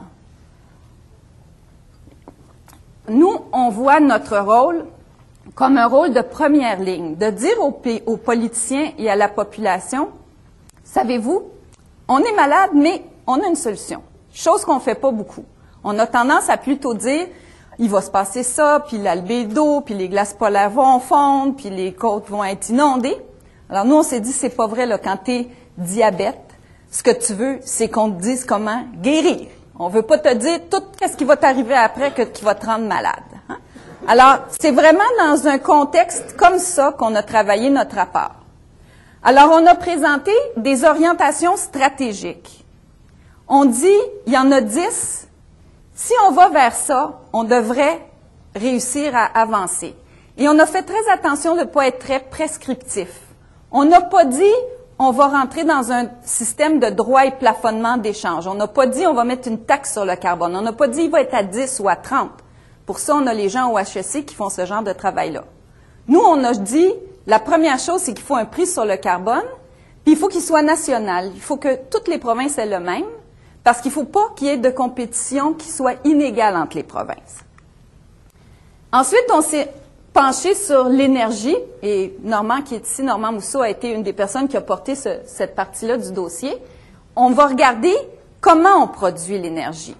S5: Nous, on voit notre rôle comme un rôle de première ligne, de dire aux politiciens et à la population, savez-vous, on est malade, mais on a une solution. Chose qu'on ne fait pas beaucoup. On a tendance à plutôt dire, il va se passer ça, puis l'albédo, puis les glaces polaires vont fondre, puis les côtes vont être inondées. Alors nous, on s'est dit, c'est pas vrai, là, quand tu es diabète, ce que tu veux, c'est qu'on te dise comment guérir. On veut pas te dire tout ce qui va t'arriver après qui va te rendre malade. Hein? Alors, c'est vraiment dans un contexte comme ça qu'on a travaillé notre rapport. Alors, on a présenté des orientations stratégiques. On dit, il y en a 10. Si on va vers ça, on devrait réussir à avancer. Et on a fait très attention de ne pas être très prescriptif. On n'a pas dit, on va rentrer dans un système de droit et plafonnement d'échange. On n'a pas dit, on va mettre une taxe sur le carbone. On n'a pas dit, il va être à 10 ou à 30. Pour ça, on a les gens au HEC qui font ce genre de travail-là. Nous, on a dit, la première chose, c'est qu'il faut un prix sur le carbone, puis il faut qu'il soit national. Il faut que toutes les provinces aient le même, parce qu'il ne faut pas qu'il y ait de compétition qui soit inégale entre les provinces. Ensuite, on s'est penché sur l'énergie, et Normand, qui est ici, Normand Mousseau, a été une des personnes qui a porté cette partie-là du dossier. On va regarder comment on produit l'énergie.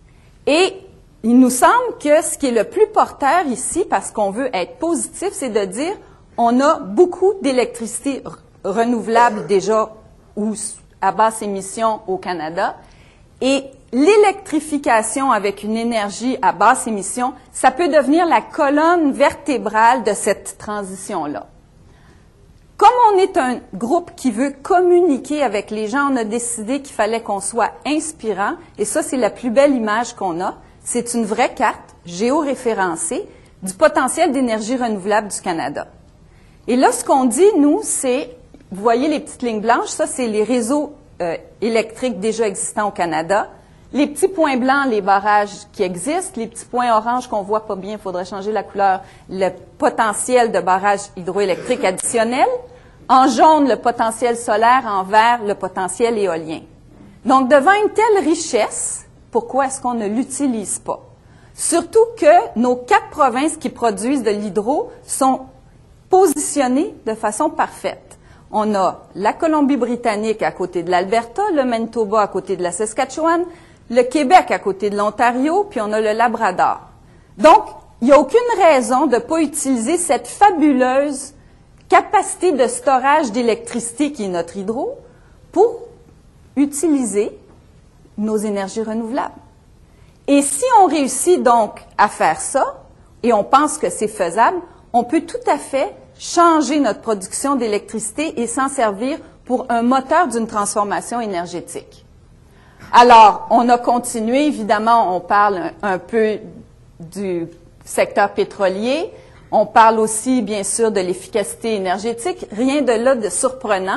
S5: Et il nous semble que ce qui est le plus porteur ici, parce qu'on veut être positif, c'est de dire on a beaucoup d'électricité renouvelable déjà ou à basse émission au Canada. Et l'électrification avec une énergie à basse émission, ça peut devenir la colonne vertébrale de cette transition-là. Comme on est un groupe qui veut communiquer avec les gens, on a décidé qu'il fallait qu'on soit inspirant. Et ça, c'est la plus belle image qu'on a. C'est une vraie carte géoréférencée du potentiel d'énergie renouvelable du Canada. Et là, ce qu'on dit, nous, c'est, vous voyez les petites lignes blanches, ça, c'est les réseaux électriques déjà existants au Canada. Les petits points blancs, les barrages qui existent. Les petits points oranges qu'on voit pas bien, il faudrait changer la couleur, le potentiel de barrages hydroélectriques additionnels. En jaune, le potentiel solaire. En vert, le potentiel éolien. Donc, devant une telle richesse, pourquoi est-ce qu'on ne l'utilise pas? Surtout que nos 4 provinces qui produisent de l'hydro sont positionnées de façon parfaite. On a la Colombie-Britannique à côté de l'Alberta, le Manitoba à côté de la Saskatchewan, le Québec à côté de l'Ontario, puis on a le Labrador. Donc, il n'y a aucune raison de ne pas utiliser cette fabuleuse capacité de storage d'électricité qui est notre hydro pour utiliser nos énergies renouvelables. Et si on réussit donc à faire ça, et on pense que c'est faisable, on peut tout à fait changer notre production d'électricité et s'en servir pour un moteur d'une transformation énergétique. Alors, on a continué, évidemment, on parle un peu du secteur pétrolier, on parle aussi, bien sûr, de l'efficacité énergétique, rien de là de surprenant.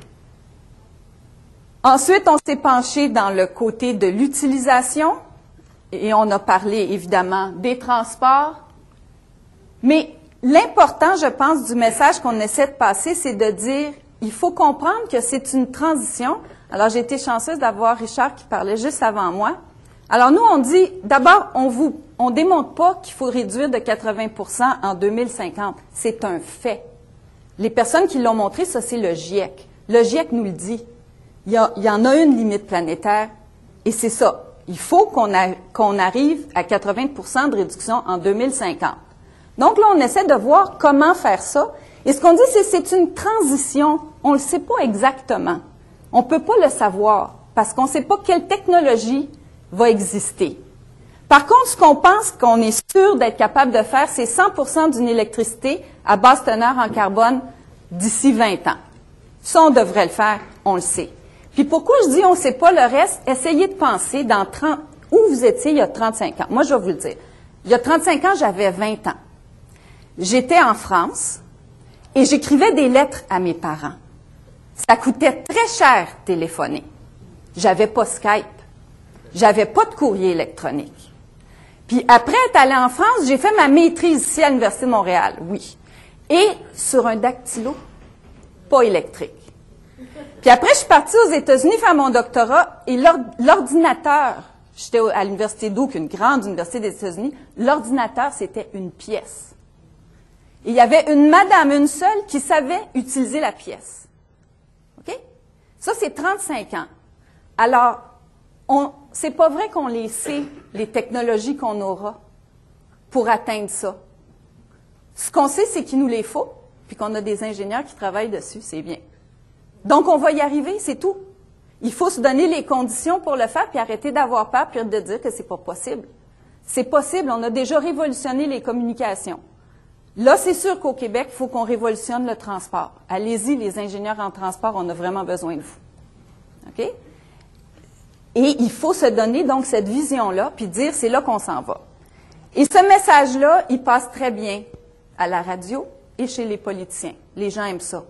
S5: Ensuite, on s'est penché dans le côté de l'utilisation, et on a parlé, évidemment, des transports, mais l'important, je pense, du message qu'on essaie de passer, c'est de dire, il faut comprendre que c'est une transition. Alors, j'ai été chanceuse d'avoir Richard qui parlait juste avant moi. Alors, nous, on dit, d'abord, on démontre pas qu'il faut réduire de 80% en 2050. C'est un fait. Les personnes qui l'ont montré, ça, c'est le GIEC. Le GIEC nous le dit. Il y en a une limite planétaire, et c'est ça. Il faut qu'on arrive à 80% de réduction en 2050. Donc là, on essaie de voir comment faire ça. Et ce qu'on dit, c'est une transition. On ne le sait pas exactement. On ne peut pas le savoir parce qu'on ne sait pas quelle technologie va exister. Par contre, ce qu'on pense qu'on est sûr d'être capable de faire, c'est 100% d'une électricité à basse teneur en carbone d'ici 20 ans. Ça, on devrait le faire, on le sait. Puis pourquoi je dis on ne sait pas le reste? Essayez de penser où vous étiez il y a 35 ans. Moi, je vais vous le dire. Il y a 35 ans, j'avais 20 ans. J'étais en France et j'écrivais des lettres à mes parents. Ça coûtait très cher téléphoner. J'avais pas Skype. J'avais pas de courrier électronique. Puis après être allée en France, j'ai fait ma maîtrise ici à l'Université de Montréal, oui. Et sur un dactylo, pas électrique. Puis après, je suis partie aux États-Unis faire mon doctorat et l'ordinateur, j'étais à l'Université Duke, une grande université des États-Unis, l'ordinateur, c'était une pièce. Et il y avait une madame, une seule, qui savait utiliser la pièce. OK? Ça, c'est 35 ans. Alors, c'est pas vrai qu'on les sait, les technologies qu'on aura pour atteindre ça. Ce qu'on sait, c'est qu'il nous les faut, puis qu'on a des ingénieurs qui travaillent dessus, c'est bien. Donc, on va y arriver, c'est tout. Il faut se donner les conditions pour le faire, puis arrêter d'avoir peur, puis de dire que c'est pas possible. C'est possible, on a déjà révolutionné les communications. Là, c'est sûr qu'au Québec, il faut qu'on révolutionne le transport. Allez-y, les ingénieurs en transport, on a vraiment besoin de vous. OK? Et il faut se donner donc cette vision-là, puis dire c'est là qu'on s'en va. Et ce message-là, il passe très bien à la radio et chez les politiciens. Les gens aiment ça.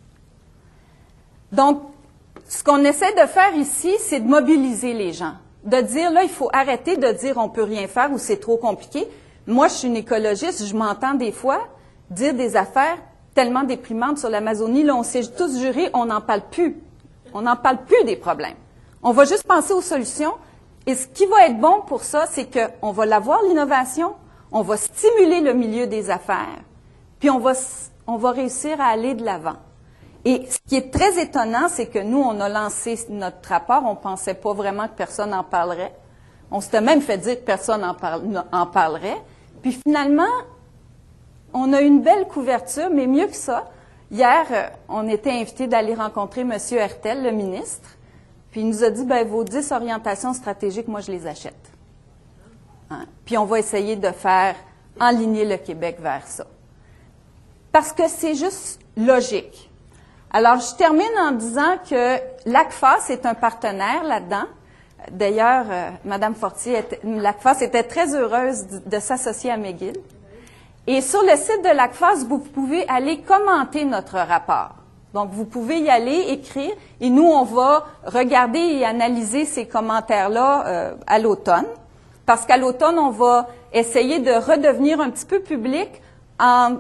S5: Donc, ce qu'on essaie de faire ici, c'est de mobiliser les gens. De dire, là, il faut arrêter de dire on peut rien faire ou c'est trop compliqué. Moi, je suis une écologiste, je m'entends des fois dire des affaires tellement déprimantes sur l'Amazonie. Là, on s'est tous jurés, on n'en parle plus. On n'en parle plus des problèmes. On va juste penser aux solutions. Et ce qui va être bon pour ça, c'est qu'on va l'avoir, l'innovation, on va stimuler le milieu des affaires, puis on va réussir à aller de l'avant. Et ce qui est très étonnant, c'est que nous, on a lancé notre rapport, on ne pensait pas vraiment que personne n'en parlerait. On s'était même fait dire que personne en parlerait. Puis finalement, on a une belle couverture, mais mieux que ça. Hier, on était invité d'aller rencontrer M. Hertel, le ministre, puis il nous a dit, vos 10 orientations stratégiques, moi, je les achète. Hein? Puis on va essayer de faire enligner le Québec vers ça. Parce que c'est juste logique. Alors, je termine en disant que l'ACFAS est un partenaire là-dedans. D'ailleurs, Mme Fortier, l'ACFAS était très heureuse de s'associer à McGill. Et sur le site de l'ACFAS, vous pouvez aller commenter notre rapport. Donc, vous pouvez y aller, écrire, et nous, on va regarder et analyser ces commentaires-là à l'automne. Parce qu'à l'automne, on va essayer de redevenir un petit peu public en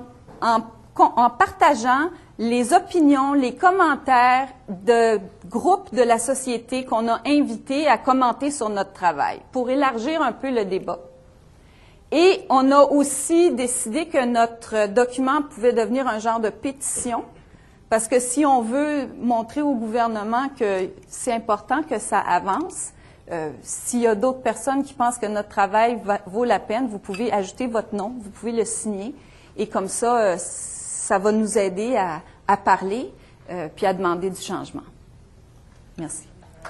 S5: partageant les opinions, les commentaires de groupes de la société qu'on a invités à commenter sur notre travail, pour élargir un peu le débat. Et on a aussi décidé que notre document pouvait devenir un genre de pétition, parce que si on veut montrer au gouvernement que c'est important que ça avance, s'il y a d'autres personnes qui pensent que notre travail vaut la peine, vous pouvez ajouter votre nom, vous pouvez le signer, et comme ça, ça va nous aider à parler puis à demander du changement. Merci.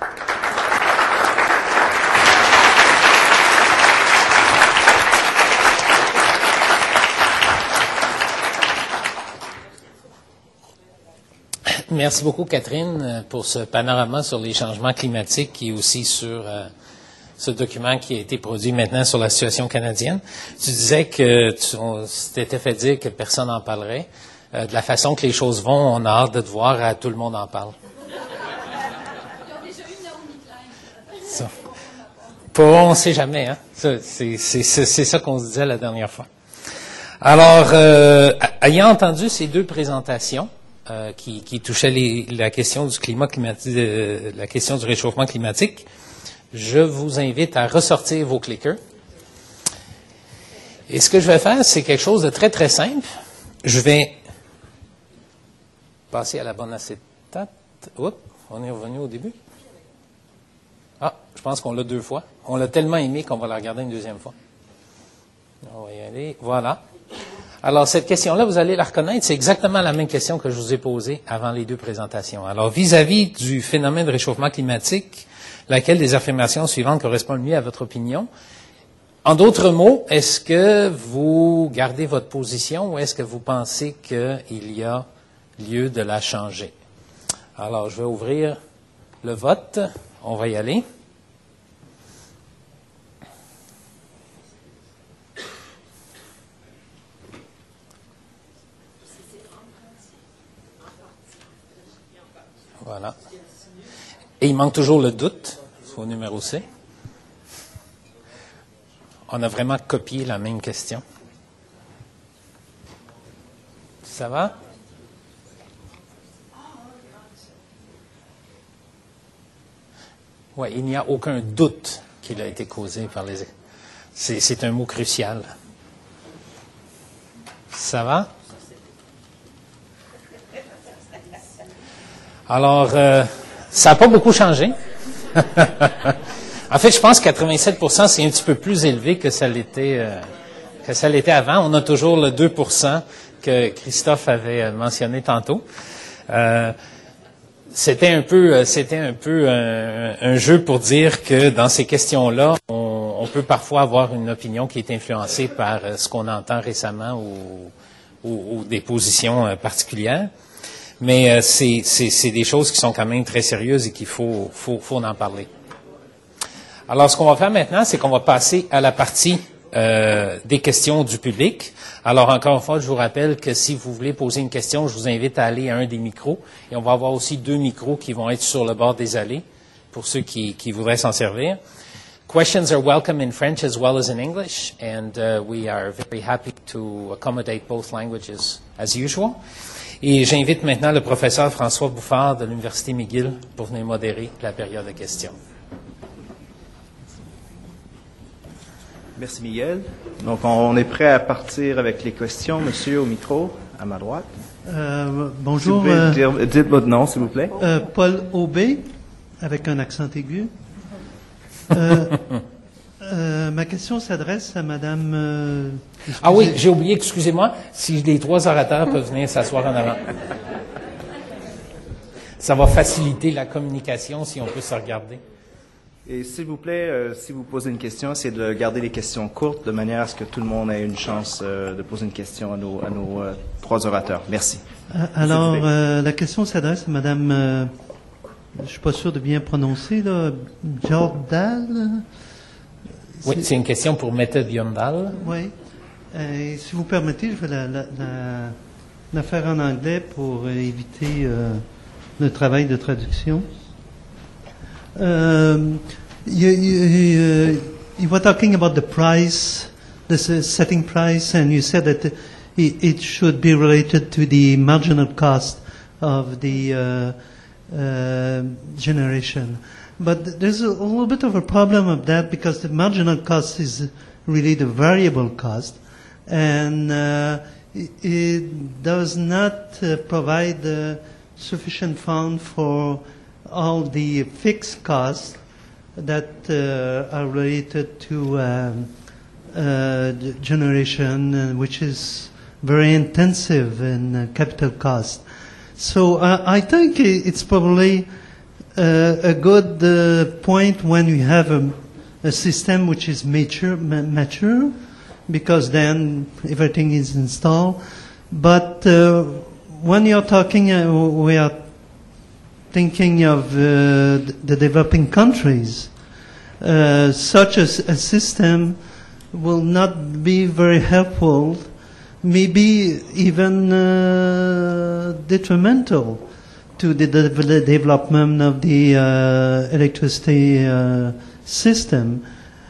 S1: Merci beaucoup, Catherine, pour ce panorama sur les changements climatiques et aussi sur ce document qui a été produit maintenant sur la situation canadienne. Tu disais que tu t'étais fait dire que personne n'en parlerait. De la façon que les choses vont, on a hâte de te voir, tout le monde en parle. Ça. On ne sait jamais, hein? C'est ça qu'on se disait la dernière fois. Alors, ayant entendu ces deux présentations qui touchaient la question du climat climatique, la question du réchauffement climatique, je vous invite à ressortir vos clickers. Et ce que je vais faire, c'est quelque chose de très, très simple. Je vais passer à la bonne acétate. Oups, on est revenu au début. Ah, je pense qu'on l'a 2 fois. On l'a tellement aimé qu'on va la regarder une 2e fois. On va y aller. Voilà. Alors, cette question-là, vous allez la reconnaître. C'est exactement la même question que je vous ai posée avant les 2 présentations. Alors, vis-à-vis du phénomène de réchauffement climatique, laquelle des affirmations suivantes correspond le mieux à votre opinion? En d'autres mots, est-ce que vous gardez votre position ou est-ce que vous pensez qu'il y a lieu de la changer? Alors, je vais ouvrir le vote. On va y aller. Voilà. Et il manque toujours le doute au numéro C. On a vraiment copié la même question. Ça va? Oui, il n'y a aucun doute qu'il a été causé par les... C'est un mot crucial. Ça va? Alors, ça n'a pas beaucoup changé. En fait, je pense que 87%, c'est un petit peu plus élevé que ça l'était avant. On a toujours le 2% que Christophe avait mentionné tantôt. C'était un peu un jeu pour dire que dans ces questions-là, on peut parfois avoir une opinion qui est influencée par ce qu'on entend récemment ou des positions particulières. Mais c'est des choses qui sont quand même très sérieuses et qu'il faut en parler. Alors, ce qu'on va faire maintenant, c'est qu'on va passer à la partie des questions du public. Alors, encore une fois, je vous rappelle que si vous voulez poser une question, je vous invite à aller à un des micros. Et on va avoir aussi 2 micros qui vont être sur le bord des allées pour ceux qui voudraient s'en servir. Questions are welcome in French as well as in English, and we are very happy to accommodate both languages as usual. Et j'invite maintenant le professeur François Bouffard de l'Université McGill pour venir modérer la période de questions.
S6: Merci Miguel. Donc on est prêt à partir avec les questions. Monsieur au micro, à ma droite.
S7: Bonjour.
S6: Dites votre nom, s'il vous plaît.
S7: Paul Aubé, avec un accent aigu. Ma question s'adresse à Madame...
S1: Ah oui, j'ai oublié, excusez-moi, si les 3 orateurs peuvent venir s'asseoir en avant. Ça va faciliter la communication si on peut se regarder.
S6: Et s'il vous plaît, si vous posez une question, essayez de garder les questions courtes de manière à ce que tout le monde ait une chance de poser une question à nos 3 orateurs. Merci.
S7: Alors, la question s'adresse à Madame... je suis pas sûr de bien prononcer, là, Jordal.
S1: Oui, c'est une question pour Mette Bjørndal.
S7: Oui. Si vous permettez, je vais la faire en anglais pour éviter le travail de traduction. You were talking about the price, the setting price, and you said that it should be related to the marginal cost of the generation. But there's a little bit of a problem of that because the marginal cost is really the variable cost, and it does not provide sufficient fund for all the fixed costs that are related to generation, which is very intensive in capital cost. So I think it's probably a good point when we have a system which is mature, because then everything is installed. But when you're talking, we are thinking of the developing countries. Such a system will not be very helpful, maybe even detrimental to the development of the electricity system.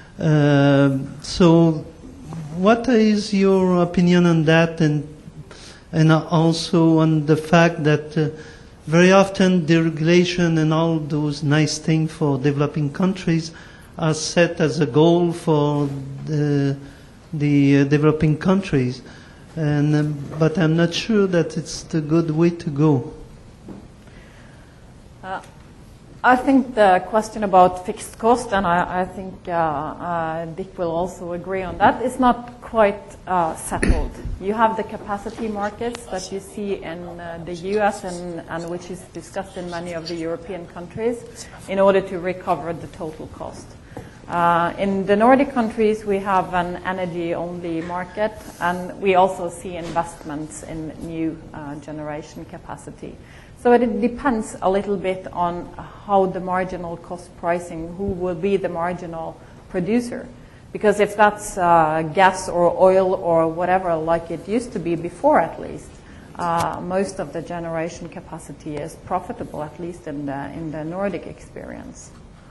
S7: So what is your opinion on that, and also on the fact that very often deregulation and all those nice things for developing countries are set as a goal for the developing countries, but I'm not sure that it's the good way to go.
S3: I think the question about fixed cost, and I think Dick will also agree on that, is not quite settled. You have the capacity markets that you see in the US and which is discussed in many of the European countries in order to recover the total cost. In the Nordic countries, we have an energy-only market, and we also see investments in new generation capacity. So it depends a little bit on how the marginal cost pricing, who will be the marginal producer. Because if that's gas or oil or whatever, like it used to be before at least, most of the generation capacity is profitable, at least in the Nordic experience.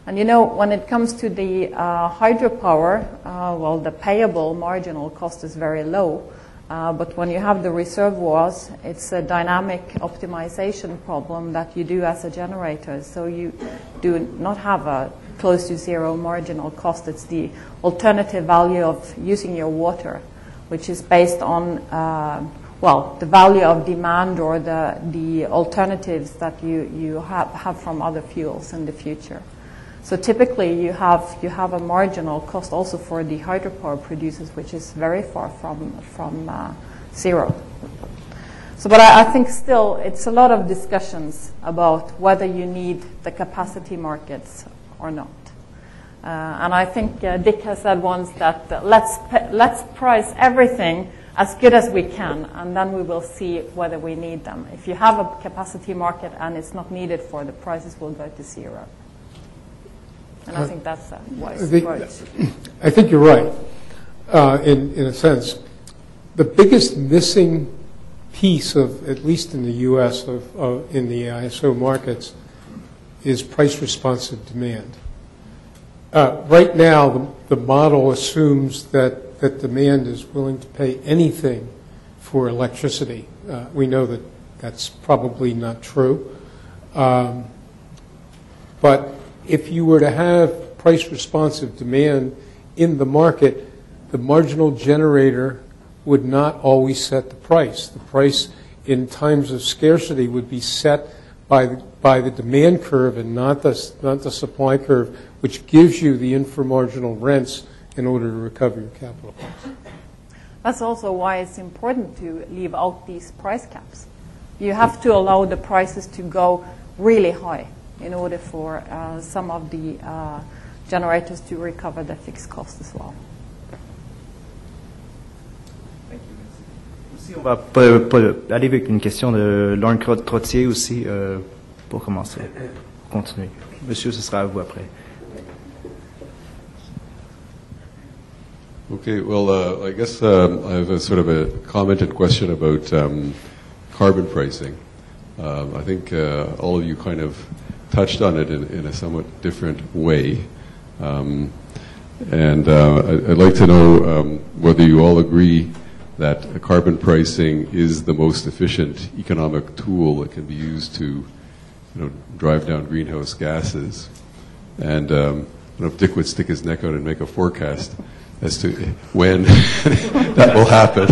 S3: And you know, when it comes to the hydropower, well, the payable marginal cost is very low. But when you have the reservoirs, it's a dynamic optimization problem that you do as a generator. So you do not have a close to zero marginal cost. It's the alternative value of using your water, which is based on, well, the value of demand or the alternatives that you have from other fuels in the future. So typically you have a marginal cost also for the hydropower producers, which is very far from zero. So, but I think still it's a lot of discussions about whether you need the capacity markets or not. And I think Dick has said once that let's price everything as good as we can, and then we will see whether we need them. If you have a capacity market and it's not needed for, the prices will go to zero. And I think that's a wise approach.
S4: I think you're right, in a sense. The biggest missing piece of, at least in the U.S., in the ISO markets, is price-responsive demand. Right now, the model assumes that demand is willing to pay anything for electricity. We know that that's probably not true. But if you were to have price-responsive demand in the market, the marginal generator would not always set the price. The price in times of scarcity would be set by the demand curve and not the supply curve, which gives you the inframarginal rents in order to recover your capital costs.
S3: That's also why it's important to leave out these price caps. You have to allow the prices to go really high in order for some of the generators to recover the fixed cost as well.
S6: Aussi, on va aller avec une question de Lauren Trottier aussi pour commencer. Continuer. Monsieur, ce sera à vous après.
S8: Okay, well, I guess I have a sort of a comment and question about carbon pricing. I think all of you kind of touched on it in a somewhat different way. And I'd like to know whether you all agree that carbon pricing is the most efficient economic tool that can be used to, drive down greenhouse gases. And I don't know if Dick would stick his neck out and make a forecast as to when that will happen.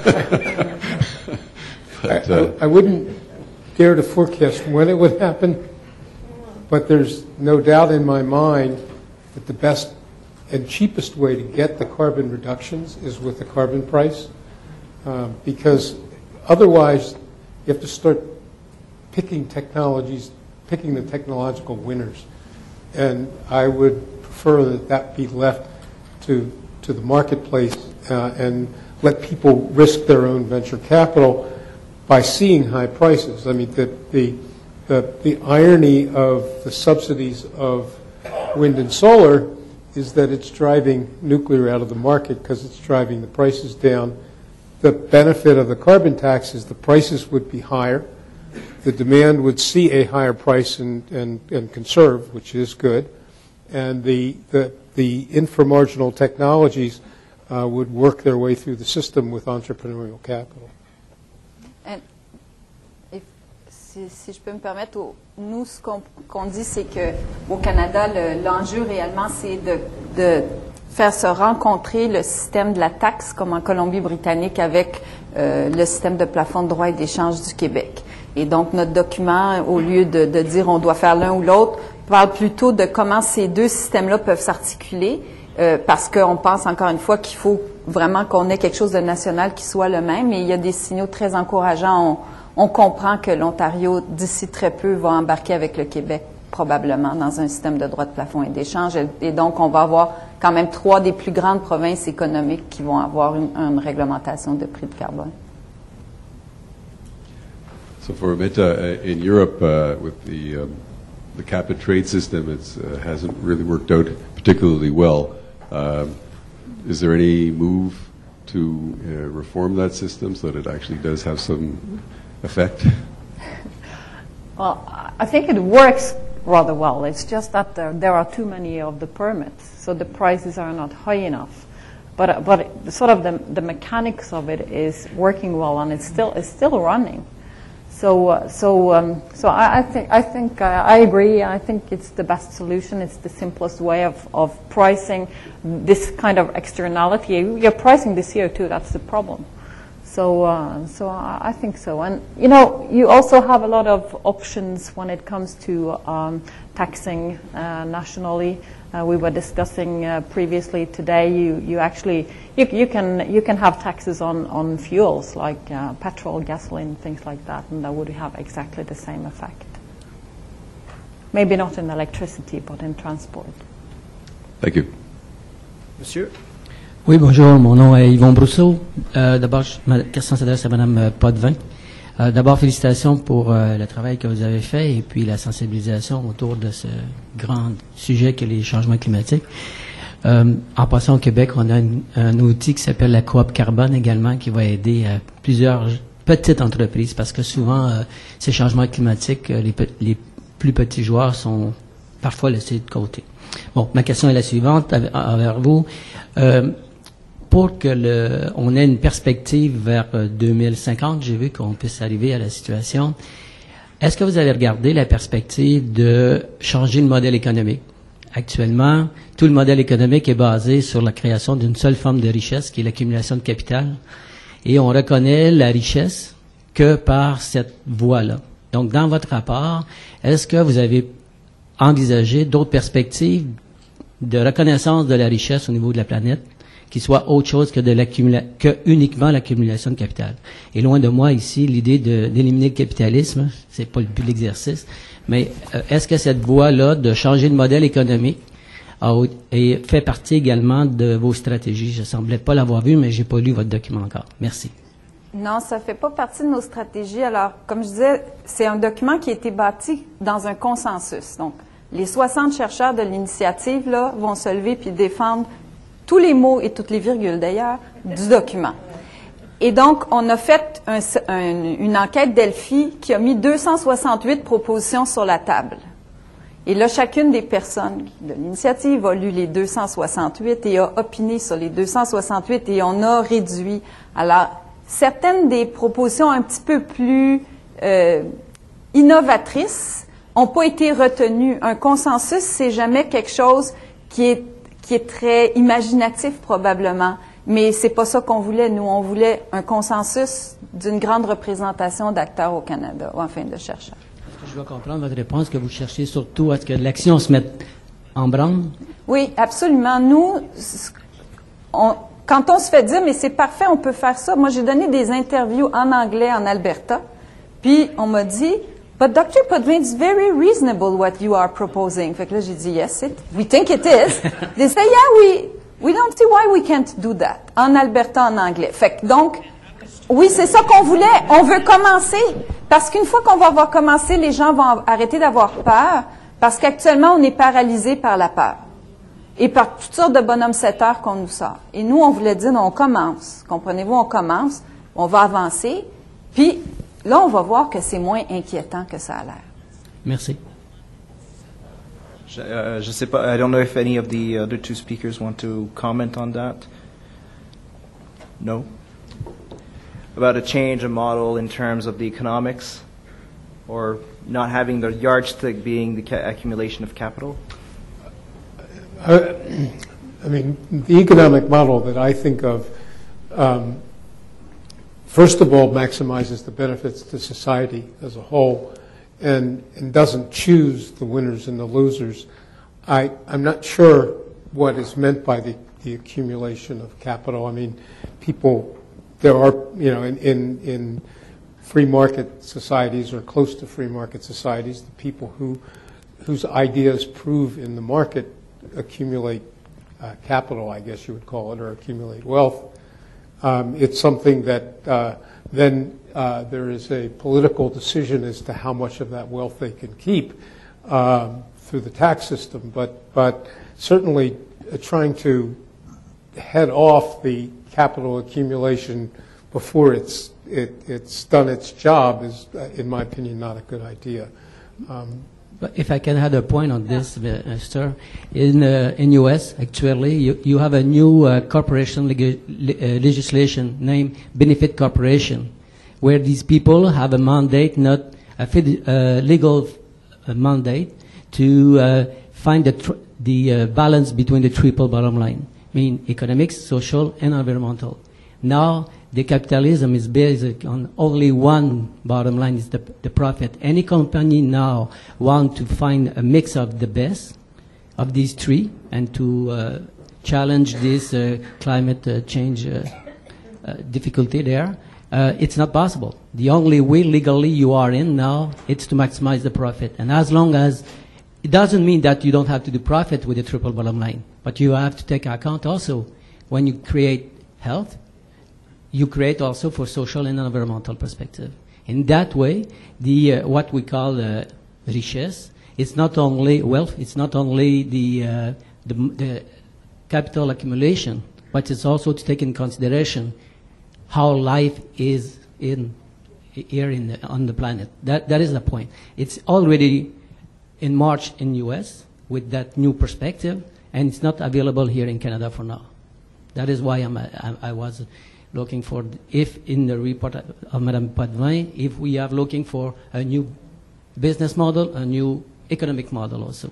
S8: But,
S4: I wouldn't dare to forecast when it would happen, but there's no doubt in my mind that the best and cheapest way to get the carbon reductions is with the carbon price, because otherwise you have to start picking the technological winners. And I would prefer that be left to the marketplace and let people risk their own venture capital by seeing high prices. I mean, the irony of the subsidies of wind and solar is that it's driving nuclear out of the market because it's driving the prices down. The benefit of the carbon tax is the prices would be higher. The demand would see a higher price and conserve, which is good. And the inframarginal technologies would work their way through the system with entrepreneurial capital.
S5: And si je peux me permettre, nous, ce qu'on dit, c'est qu'au Canada, l'enjeu réellement, c'est de faire se rencontrer le système de la taxe, comme en Colombie-Britannique, avec le système de plafond de droit et d'échange du Québec. Et donc, notre document, au lieu de dire on doit faire l'un ou l'autre, parle plutôt de comment ces deux systèmes-là peuvent s'articuler, parce qu'on pense encore une fois qu'il faut vraiment qu'on ait quelque chose de national qui soit le même. Et il y a des signaux très encourageants. On comprend que l'Ontario, d'ici très peu, va embarquer avec le Québec, probablement, dans un système de droit de plafond et d'échange. Et donc, on va avoir quand même 3 des plus grandes provinces économiques qui vont avoir une réglementation de prix de carbone.
S8: So for Meta, in Europe, with the cap and trade system, it hasn't really worked out particularly well. Is there any move to reform that system so that it actually does have some effect?
S3: Well, I think it works rather well. It's just that there are too many of the permits, so the prices are not high enough. But sort of the mechanics of it is working well, and it's still running. So I think I agree. I think it's the best solution. It's the simplest way of pricing this kind of externality. You're pricing the CO2. That's the problem. So I think so. And you also have a lot of options when it comes to taxing nationally. We were discussing previously today. You can have taxes on fuels like petrol, gasoline, things like that, and that would have exactly the same effect. Maybe not in electricity, but in transport.
S8: Thank you.
S2: Monsieur?
S9: Oui, bonjour, mon nom est Yvon Brousseau. D'abord, ma question s'adresse à Mme Potvin. D'abord, félicitations pour le travail que vous avez fait et puis la sensibilisation autour de ce grand sujet que les changements climatiques. En passant au Québec, on a un outil qui s'appelle la coop carbone également qui va aider plusieurs petites entreprises parce que souvent, ces changements climatiques, les plus petits joueurs sont parfois laissés de côté. Bon, ma question est la suivante envers vous. Pour que on ait une perspective vers 2050, j'ai vu qu'on puisse arriver à la situation. Est-ce que vous avez regardé la perspective de changer le modèle économique? Actuellement, tout le modèle économique est basé sur la création d'une seule forme de richesse, qui est l'accumulation de capital. Et on reconnaît la richesse que par cette voie-là. Donc, dans votre rapport, est-ce que vous avez envisagé d'autres perspectives de reconnaissance de la richesse au niveau de la planète qui soit autre chose que uniquement l'accumulation de capital. Et loin de moi ici l'idée d'éliminer le capitalisme, c'est pas le but de l'exercice, mais est-ce que cette voie-là de changer de modèle économique fait partie également de vos stratégies? Je semblais pas l'avoir vu, mais j'ai pas lu votre document encore. Merci.
S5: Non, ça fait pas partie de nos stratégies. Alors, comme je disais, c'est un document qui a été bâti dans un consensus. Donc, les 60 chercheurs de l'initiative là vont se lever puis défendre tous les mots et toutes les virgules, d'ailleurs, du document. Et donc, on a fait une enquête Delphi qui a mis 268 propositions sur la table. Et là, chacune des personnes de l'initiative a lu les 268 et a opiné sur les 268 et on a réduit. Alors, certaines des propositions un petit peu plus innovatrices n'ont pas été retenues. Un consensus, c'est jamais quelque chose qui est très imaginatif probablement, mais c'est pas ça qu'on voulait. Nous, on voulait un consensus d'une grande représentation d'acteurs au Canada, ou enfin de chercheurs.
S9: Est-ce que je dois comprendre votre réponse que vous cherchez surtout à ce que l'action se mette en branle? Oui,
S5: absolument. Nous, quand on se fait dire, mais c'est parfait, on peut faire ça. Moi, j'ai donné des interviews en anglais en Alberta, puis on m'a dit, but Dr. Potvin, it's very reasonable what you are proposing. Fait que là, j'ai dit, yes, we think it is. They say, yeah, we don't see why we can't do that. En Alberta, en anglais. Fait que donc, oui, c'est ça qu'on voulait. On veut commencer. Parce qu'une fois qu'on va avoir commencé, les gens vont arrêter d'avoir peur. Parce qu'actuellement, on est paralysé par la peur. Et par toutes sortes de bonhommes 7 heures qu'on nous sort. Et nous, on voulait dire, non, on commence. Comprenez-vous, on commence. On va avancer. Puis, là, on va voir que c'est moins inquiétant que ça a l'air.
S9: Merci.
S6: Je sais pas, I don't know if any of the other two speakers want to comment on that. No? About a change of model in terms of the economics, or not having the yardstick being the accumulation of capital?
S4: I mean, the economic model that I think of, first of all, maximizes the benefits to society as a whole and doesn't choose the winners and the losers. I'm not sure what is meant by the accumulation of capital. I mean, there are, in free market societies or close to free market societies, the people whose ideas prove in the market accumulate capital, I guess you would call it, or accumulate wealth. It's something that then there is a political decision as to how much of that wealth they can keep through the tax system. But certainly trying to head off the capital accumulation before it's done its job is, in my opinion, not a good idea.
S9: But if I can add a point on this, sir, in U.S. actually you have a new corporation legislation named Benefit Corporation, where these people have a mandate, not a legal mandate, to find the balance between the triple bottom line, meaning economics, social, and environmental. Now, the capitalism is based on only one bottom line, is the profit. Any company now want to find a mix of the best of these three and to challenge this climate change difficulty there. It's not possible. The only way legally you are in now, it's to maximize the profit. And as long as, it doesn't mean that you don't have to do profit with the triple bottom line, but you have to take account also when you create health, you create also for social and environmental perspective. In that way, the what we call richesse, it's not only wealth, it's not only the capital accumulation, but it's also to take in consideration how life is here on the planet. That is the point. It's already in March in U.S. with that new perspective, and it's not available here in Canada for now. That is why I was looking for, if in the report of Madame Potvin, if we are looking for a new business model, a new economic model also.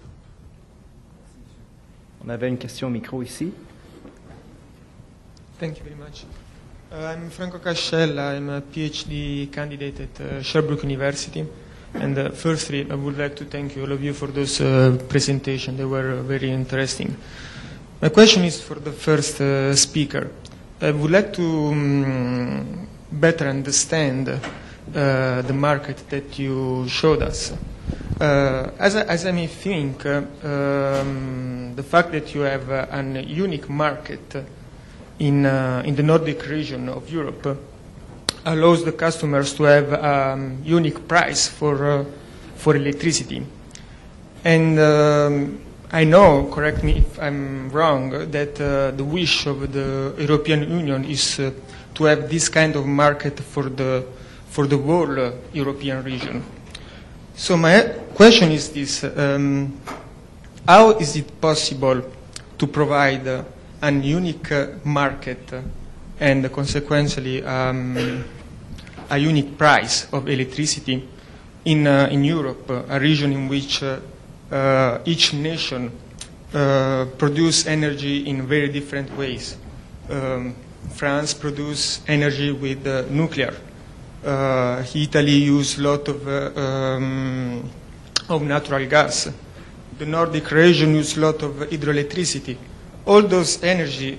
S6: On avait une question au micro ici.
S10: Thank you very much. I'm Franco Cascella. I'm a PhD candidate at Sherbrooke University. And firstly, I would like to thank all of you for those presentations. They were very interesting. My question is for the first speaker. I would like to better understand the market that you showed us. As I may think, the fact that you have a unique market in the Nordic region of Europe allows the customers to have a unique price for electricity. And I know, correct me if I'm wrong, that the wish of the European Union is to have this kind of market for the whole European region. So my question is this: how is it possible to provide a unique market and consequently a unique price of electricity in Europe, a region in which each nation produce energy in very different ways? France produce energy with nuclear. Italy use a lot of natural gas. The Nordic region use a lot of hydroelectricity. All those energy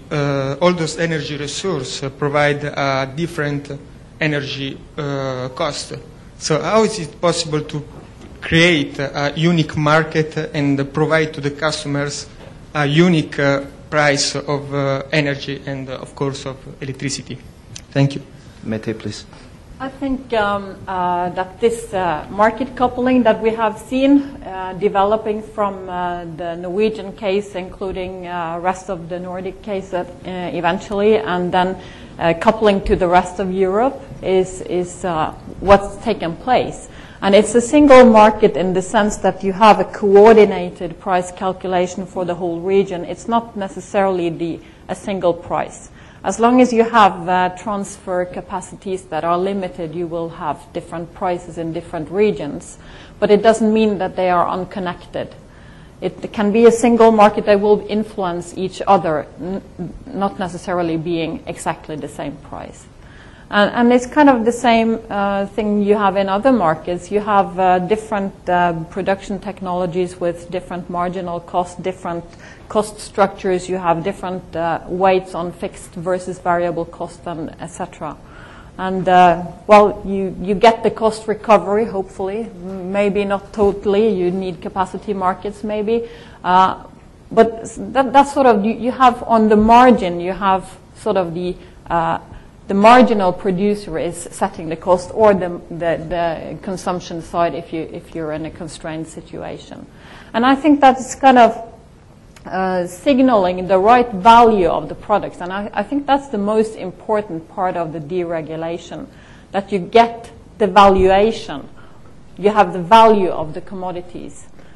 S10: resources provide a different energy cost. So how is it possible to create a unique market and provide to the customers a unique price of energy and, of course, of electricity? Thank you.
S6: Mette, please.
S3: I think that this market coupling that we have seen developing from the Norwegian case, including rest of the Nordic case eventually, and then coupling to the rest of Europe is what's taken place. And it's a single market in the sense that you have a coordinated price calculation for the whole region. It's not necessarily a single price. As long as you have transfer capacities that are limited, you will have different prices in different regions. But it doesn't mean that they are unconnected. It can be a single market that will influence each other, not necessarily being exactly the same price. And it's kind of the same thing you have in other markets. You have different production technologies with different marginal costs, different cost structures. You have different weights on fixed versus variable cost, and etc. And well, you get the cost recovery, hopefully. Maybe not totally. You need capacity markets, maybe. But that's sort of, you have on the margin, you have sort of the marginal producer is setting the cost, or the consumption side if you're in a constrained situation. And I think that's kind of signaling the right value of the products. And I think that's the most important part of the deregulation, that you get the valuation. You have the value of the commodities.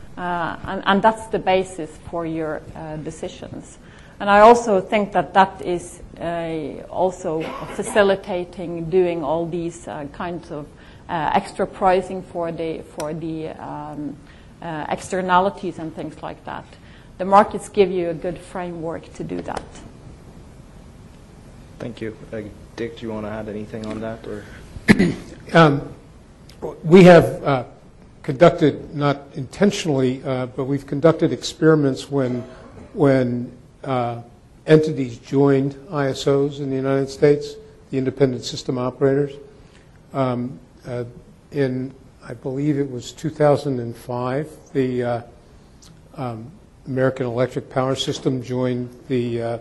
S3: and that's the basis for your decisions. And I also think that that is also facilitating doing all these kinds of extra pricing for the externalities and things like that. The markets give you a good framework to do that.
S6: Thank you. Dick, do you want to add anything on that? Or?
S4: We have conducted, not intentionally, but we've conducted experiments when entities joined ISOs in the United States, the independent system operators. In, I believe it was 2005, the American Electric Power System joined the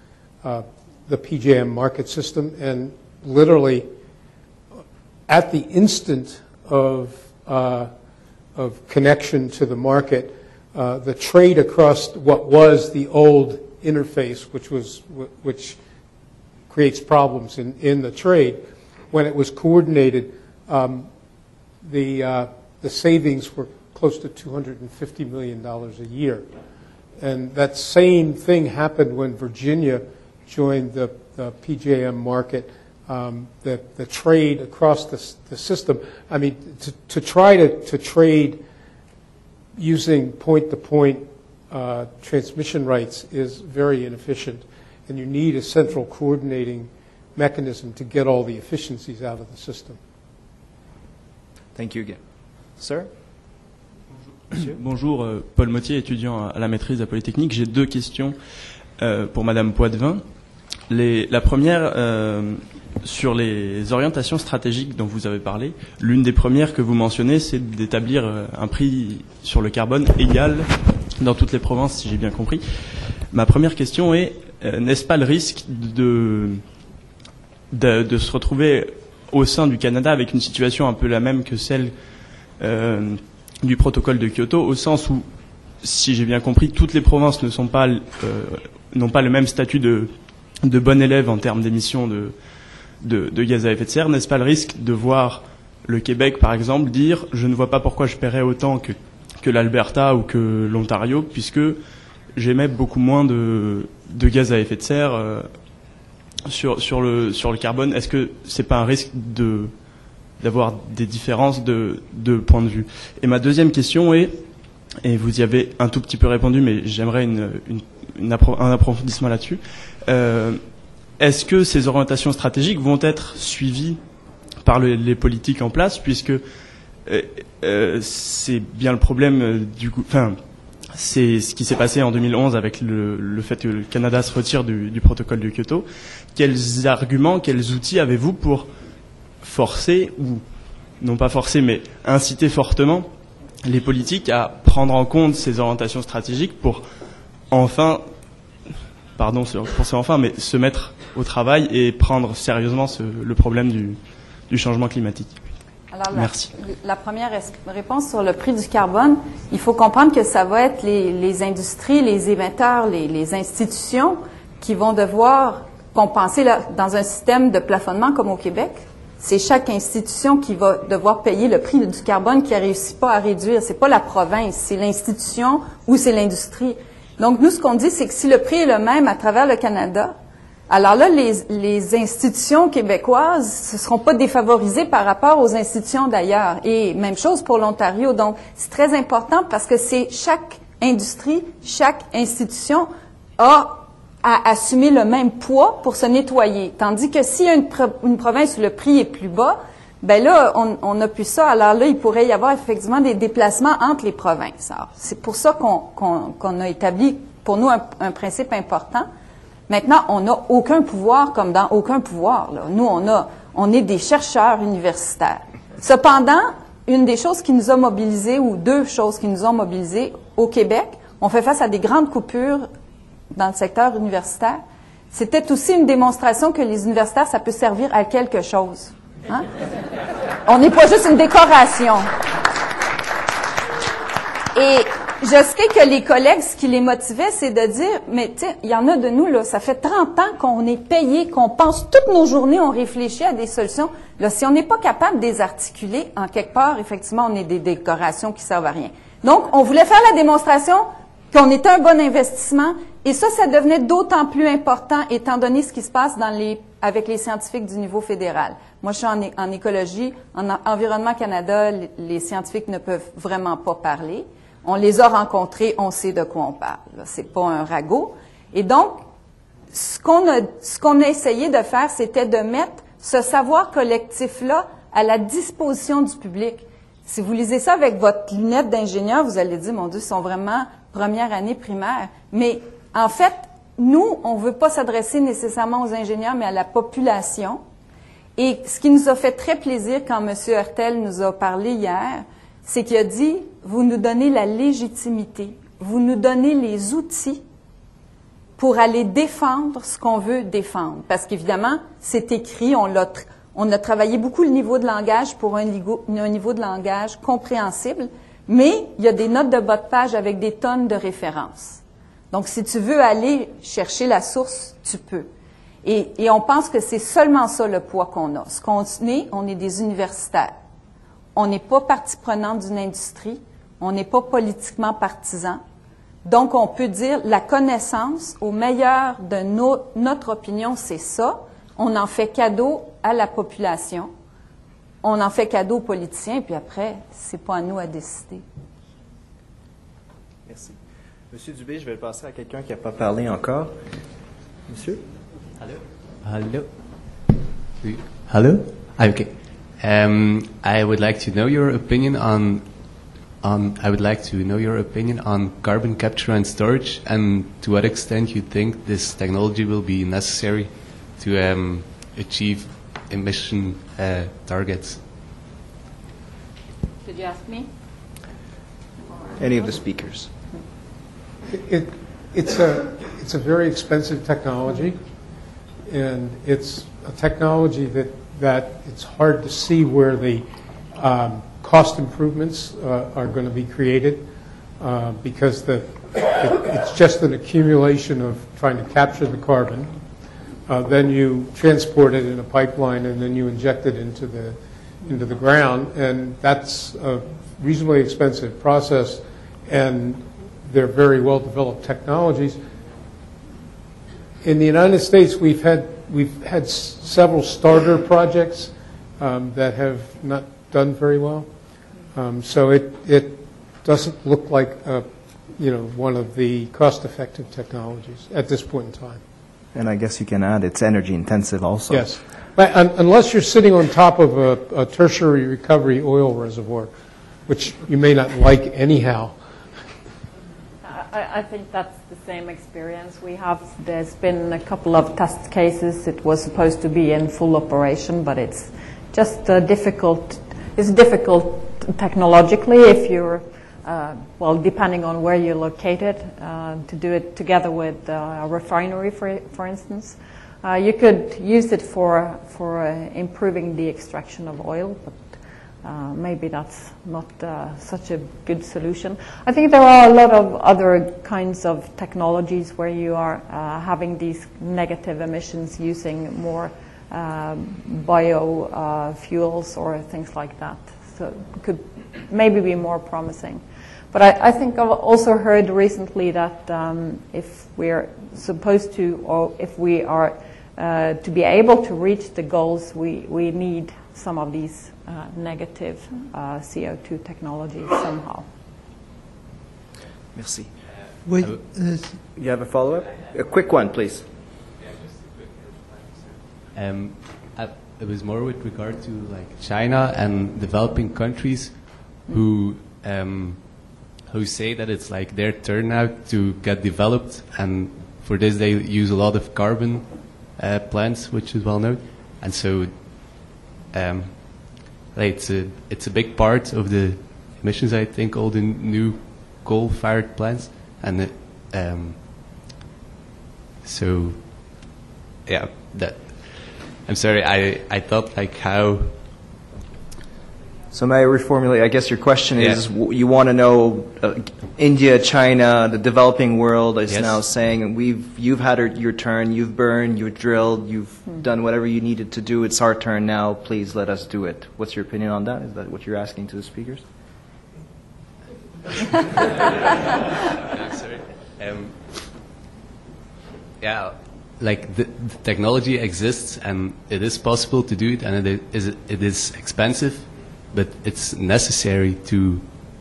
S4: PJM market system, and literally at the instant of connection to the market, the trade across what was the old interface, which creates problems in the trade, when it was coordinated, the savings were close to $250 million a year. And that same thing happened when Virginia joined the PJM market, the trade across the system. I mean, to try to trade using point-to-point transmission rights is very inefficient, and you need a central coordinating mechanism to get all the efficiencies out of the system.
S6: Thank you again. Sir?
S11: Bonjour, Paul Mottier, étudiant à la maîtrise à Polytechnique. J'ai deux questions pour Madame Poitvin. La première, sur les orientations stratégiques dont vous avez parlé, l'une des premières que vous mentionnez, c'est d'établir un prix sur le carbone égal dans toutes les provinces, si j'ai bien compris. Ma première question est, n'est-ce pas le risque de se retrouver au sein du Canada avec une situation un peu la même que celle du protocole de Kyoto, au sens où, si j'ai bien compris, toutes les provinces n'ont pas le même statut de bon élève en termes d'émissions de gaz à effet de serre. N'est-ce pas le risque de voir le Québec, par exemple, dire « je ne vois pas pourquoi je paierais autant que l'Alberta ou que l'Ontario, puisque j'émets beaucoup moins de gaz à effet de serre sur le carbone ». Est-ce que c'est pas un risque d'avoir des différences de point de vue? Et ma deuxième question est, et vous y avez un tout petit peu répondu, mais j'aimerais un approfondissement là-dessus, est-ce que ces orientations stratégiques vont être suivies par les politiques en place, puisque c'est bien le problème c'est ce qui s'est passé en 2011 avec le fait que le Canada se retire du protocole de Kyoto. Quels arguments, quels outils avez-vous pour forcer, ou non pas forcer, mais inciter fortement les politiques à prendre en compte ces orientations stratégiques pour enfin, pardon pour ce enfin, mais se mettre au travail et prendre sérieusement le problème du changement climatique?
S5: Alors,
S11: merci.
S5: La première réponse sur le prix du carbone, il faut comprendre que ça va être les industries, les émetteurs, les institutions qui vont devoir compenser dans un système de plafonnement comme au Québec. C'est chaque institution qui va devoir payer le prix du carbone qui ne réussit pas à réduire. C'est pas la province, c'est l'institution ou c'est l'industrie. Donc, nous, ce qu'on dit, c'est que si le prix est le même à travers le Canada, alors là, les institutions québécoises ne seront pas défavorisées par rapport aux institutions d'ailleurs. Et même chose pour l'Ontario. Donc, c'est très important parce que c'est chaque industrie, chaque institution a à assumer le même poids pour se nettoyer. Tandis que s'il y a une province où le prix est plus bas, ben là, on n'a plus ça. Alors là, il pourrait y avoir effectivement des déplacements entre les provinces. Alors, c'est pour ça qu'on a établi, pour nous, un principe important. Maintenant, on n'a aucun pouvoir comme dans aucun pouvoir, là. Nous, on est des chercheurs universitaires. Cependant, une des choses qui nous a mobilisés, ou deux choses qui nous ont mobilisés au Québec, on fait face à des grandes coupures dans le secteur universitaire. C'était aussi une démonstration que les universitaires, ça peut servir à quelque chose. Hein? On n'est pas juste une décoration. Et je sais que les collègues, ce qui les motivait, c'est de dire, mais tu sais, il y en a de nous, là, ça fait 30 ans qu'on est payé, qu'on pense toutes nos journées, on réfléchit à des solutions. Là, si on n'est pas capable de les articuler, en quelque part, effectivement, on est des décorations qui servent à rien. Donc, on voulait faire la démonstration qu'on était un bon investissement, et ça devenait d'autant plus important étant donné ce qui se passe avec les scientifiques du niveau fédéral. Moi, je suis en écologie, en Environnement Canada, les scientifiques ne peuvent vraiment pas parler. On les a rencontrés, on sait de quoi on parle. C'est pas un ragot. Et donc, ce qu'on a essayé de faire, c'était de mettre ce savoir collectif-là à la disposition du public. Si vous lisez ça avec votre lunette d'ingénieur, vous allez dire, mon Dieu, ils sont vraiment première année primaire. Mais en fait, nous, on ne veut pas s'adresser nécessairement aux ingénieurs, mais à la population. Et ce qui nous a fait très plaisir quand M. Hertel nous a parlé hier, c'est qu'il a dit, vous nous donnez la légitimité, vous nous donnez les outils pour aller défendre ce qu'on veut défendre. Parce qu'évidemment, c'est écrit, on a travaillé beaucoup le niveau de langage pour un niveau de langage compréhensible, mais il y a des notes de bas de page avec des tonnes de références. Donc, si tu veux aller chercher la source, tu peux. Et on pense que c'est seulement ça le poids qu'on a. Ce qu'on est, on est des universitaires. On n'est pas partie prenante d'une industrie. On n'est pas politiquement partisan. Donc, on peut dire la connaissance, au meilleur de notre opinion, c'est ça. On en fait cadeau à la population. On en fait cadeau aux politiciens, puis après, c'est pas à nous à décider.
S6: Merci. Monsieur Dubé, je vais le passer à quelqu'un qui n'a pas parlé encore. Monsieur?
S12: Hello. Hello? Okay. I would like to know your opinion on carbon capture and storage, and to what extent you think this technology will be necessary to achieve emission targets.
S3: Did you ask me?
S6: Any of the speakers?
S4: It's a very expensive technology, and it's a technology that it's hard to see where the cost improvements are going to be created because it's just an accumulation of trying to capture the carbon. Then you transport it in a pipeline, and then you inject it into the ground, and that's a reasonably expensive process, and they're very well-developed technologies. In the United States, we've had several starter projects that have not done very well. So it doesn't look like one of the cost-effective technologies at this point in time.
S6: And I guess you can add it's energy intensive also.
S4: Yes, but unless you're sitting on top of a tertiary recovery oil reservoir, which you may not like anyhow.
S3: I think that's the same experience we have. There's been a couple of test cases. It was supposed to be in full operation, but it's just difficult. It's difficult technologically if you're, depending on where you're located, to do it together with a refinery, for instance. You could use it for improving the extraction of oil, but maybe that's not such a good solution. I think there are a lot of other kinds of technologies where you are having these negative emissions using more biofuels or things like that. So it could maybe be more promising. But I think I've also heard recently that if we're supposed to, or if we are to be able to reach the goals, we need some of these negative CO2 technologies somehow.
S6: Merci.
S7: Wait,
S6: you have a follow-up? A quick one, please.
S12: It was more with regard to like China and developing countries who say that it's like their turn now to get developed, and for this they use a lot of carbon plants, which is well known, and so it's a big part of the emissions. I think all the new coal-fired plants, and so yeah, that. I'm sorry, I thought like how.
S6: So may I reformulate? I guess your question is you want to know India, China, the developing world is now saying you've had your turn, you've burned, you've drilled, you've done whatever you needed to do. It's our turn now. Please let us do it. What's your opinion on that? Is that what you're asking to the speakers?
S12: Sorry. Yeah, like the technology exists and it is possible to do it, and it is expensive, but it's necessary to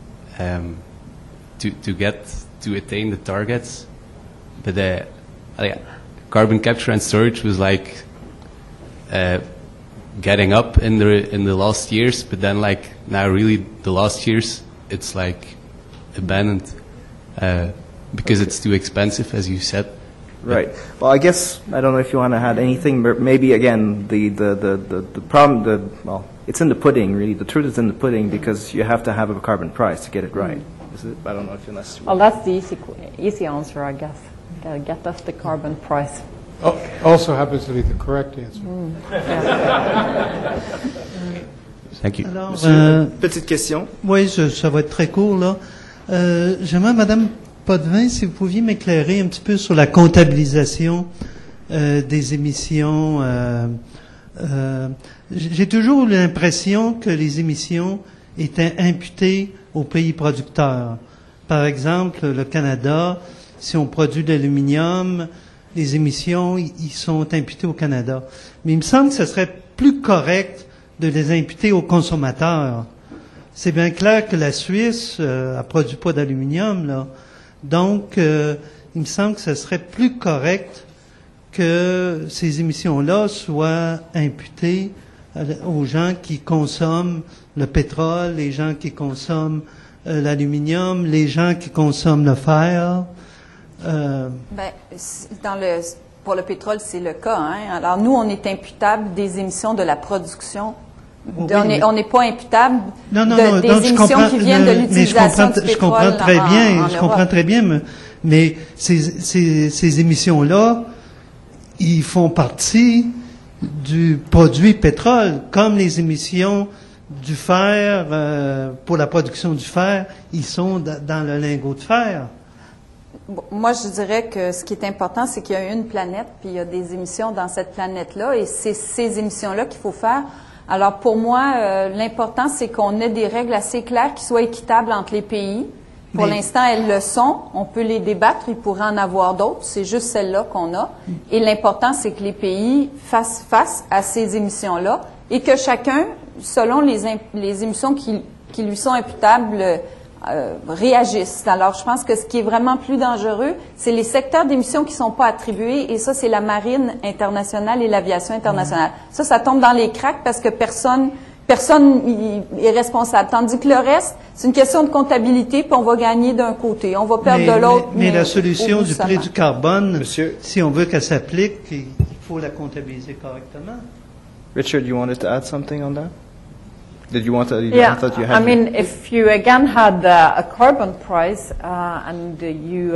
S12: attain the targets. But carbon capture and storage was like getting up in the last years, but then like now really the last years it's like abandoned because it's too expensive, as you said.
S6: Right. Well, I guess I don't know if you want to add anything, but maybe again the problem, well, it's in the pudding really. The truth is in the pudding because you have to have a carbon price to get it right. Is it? I don't know if you're necessarily.
S3: Well, that's the easy answer, I guess. Get us the carbon price.
S4: Also happens to be the correct answer.
S12: Thank you.
S6: Alors, petite question.
S7: Oui, ça va être très court là. J'aimerais, Madame Potvin, si vous pouviez m'éclairer un petit peu sur la comptabilisation des émissions. J'ai toujours eu l'impression que les émissions étaient imputées aux pays producteurs. Par exemple, le Canada, si on produit de l'aluminium, les émissions, ils sont imputées au Canada. Mais il me semble que ce serait plus correct de les imputer aux consommateurs. C'est bien clair que la Suisse a produit pas d'aluminium, là. Donc, il me semble que ce serait plus correct que ces émissions-là soient imputées aux gens qui consomment le pétrole, les gens qui consomment l'aluminium, les gens qui consomment le fer.
S5: Pour le pétrole, c'est le cas. Hein? Alors, nous, on est imputable des émissions de la production. On n'est pas imputable des émissions qui viennent de l'utilisation du pétrole.
S7: Je comprends très bien, mais ces émissions-là, ils font partie du produit pétrole, comme les émissions du fer, pour la production du fer, ils sont dans le lingot de fer.
S5: Moi, je dirais que ce qui est important, c'est qu'il y a une planète, puis il y a des émissions dans cette planète-là, et c'est ces émissions-là qu'il faut faire. Alors, pour moi, l'important, c'est qu'on ait des règles assez claires qui soient équitables entre les pays. Pour l'instant, elles le sont. On peut les débattre. Il pourrait en avoir d'autres. C'est juste celle-là qu'on a. Et l'important, c'est que les pays fassent face à ces émissions-là et que chacun, selon les émissions qui lui sont imputables, réagissent. Alors, je pense que ce qui est vraiment plus dangereux, c'est les secteurs d'émissions qui ne sont pas attribués, et ça, c'est la marine internationale et l'aviation internationale. Ça tombe dans les cracks parce que personne est responsable. Tandis que le reste, c'est une question de comptabilité, puis on va gagner d'un côté, on va perdre de l'autre.
S7: Mais la solution du prix du carbone, si on veut qu'elle s'applique, il faut la comptabiliser correctement.
S6: Richard, you wanted to add something on that? Did you want to?
S3: Yeah,
S6: I thought you had.
S3: I mean, if you again had a carbon price and you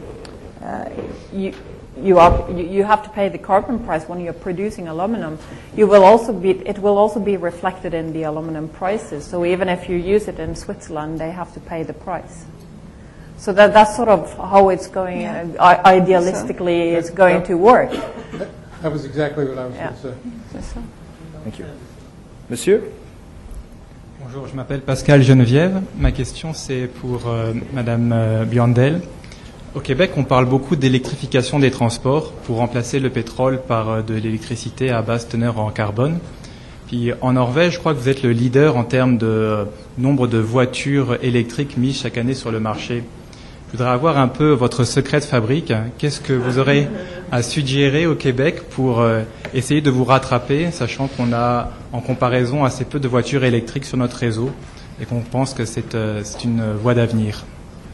S3: have to pay the carbon price when you're producing aluminum, it will also be reflected in the aluminum prices. So even if you use it in Switzerland, they have to pay the price. So that's sort of how it's going. Idealistically, it's going to work.
S4: That was exactly what I was going to say.
S6: Thank you, Monsieur.
S13: Bonjour, je m'appelle Pascal Geneviève. Ma question, c'est pour Madame Biandel. Au Québec, on parle beaucoup d'électrification des transports pour remplacer le pétrole par de l'électricité à basse teneur en carbone. Puis en Norvège, je crois que vous êtes le leader en termes de nombre de voitures électriques mises chaque année sur le marché. Je voudrais avoir un peu votre secret de fabrique. Qu'est-ce que vous aurez à suggérer au Québec pour essayer de vous rattraper, sachant qu'on a, en comparaison, assez peu de voitures électriques sur notre réseau et qu'on pense que c'est une voie d'avenir?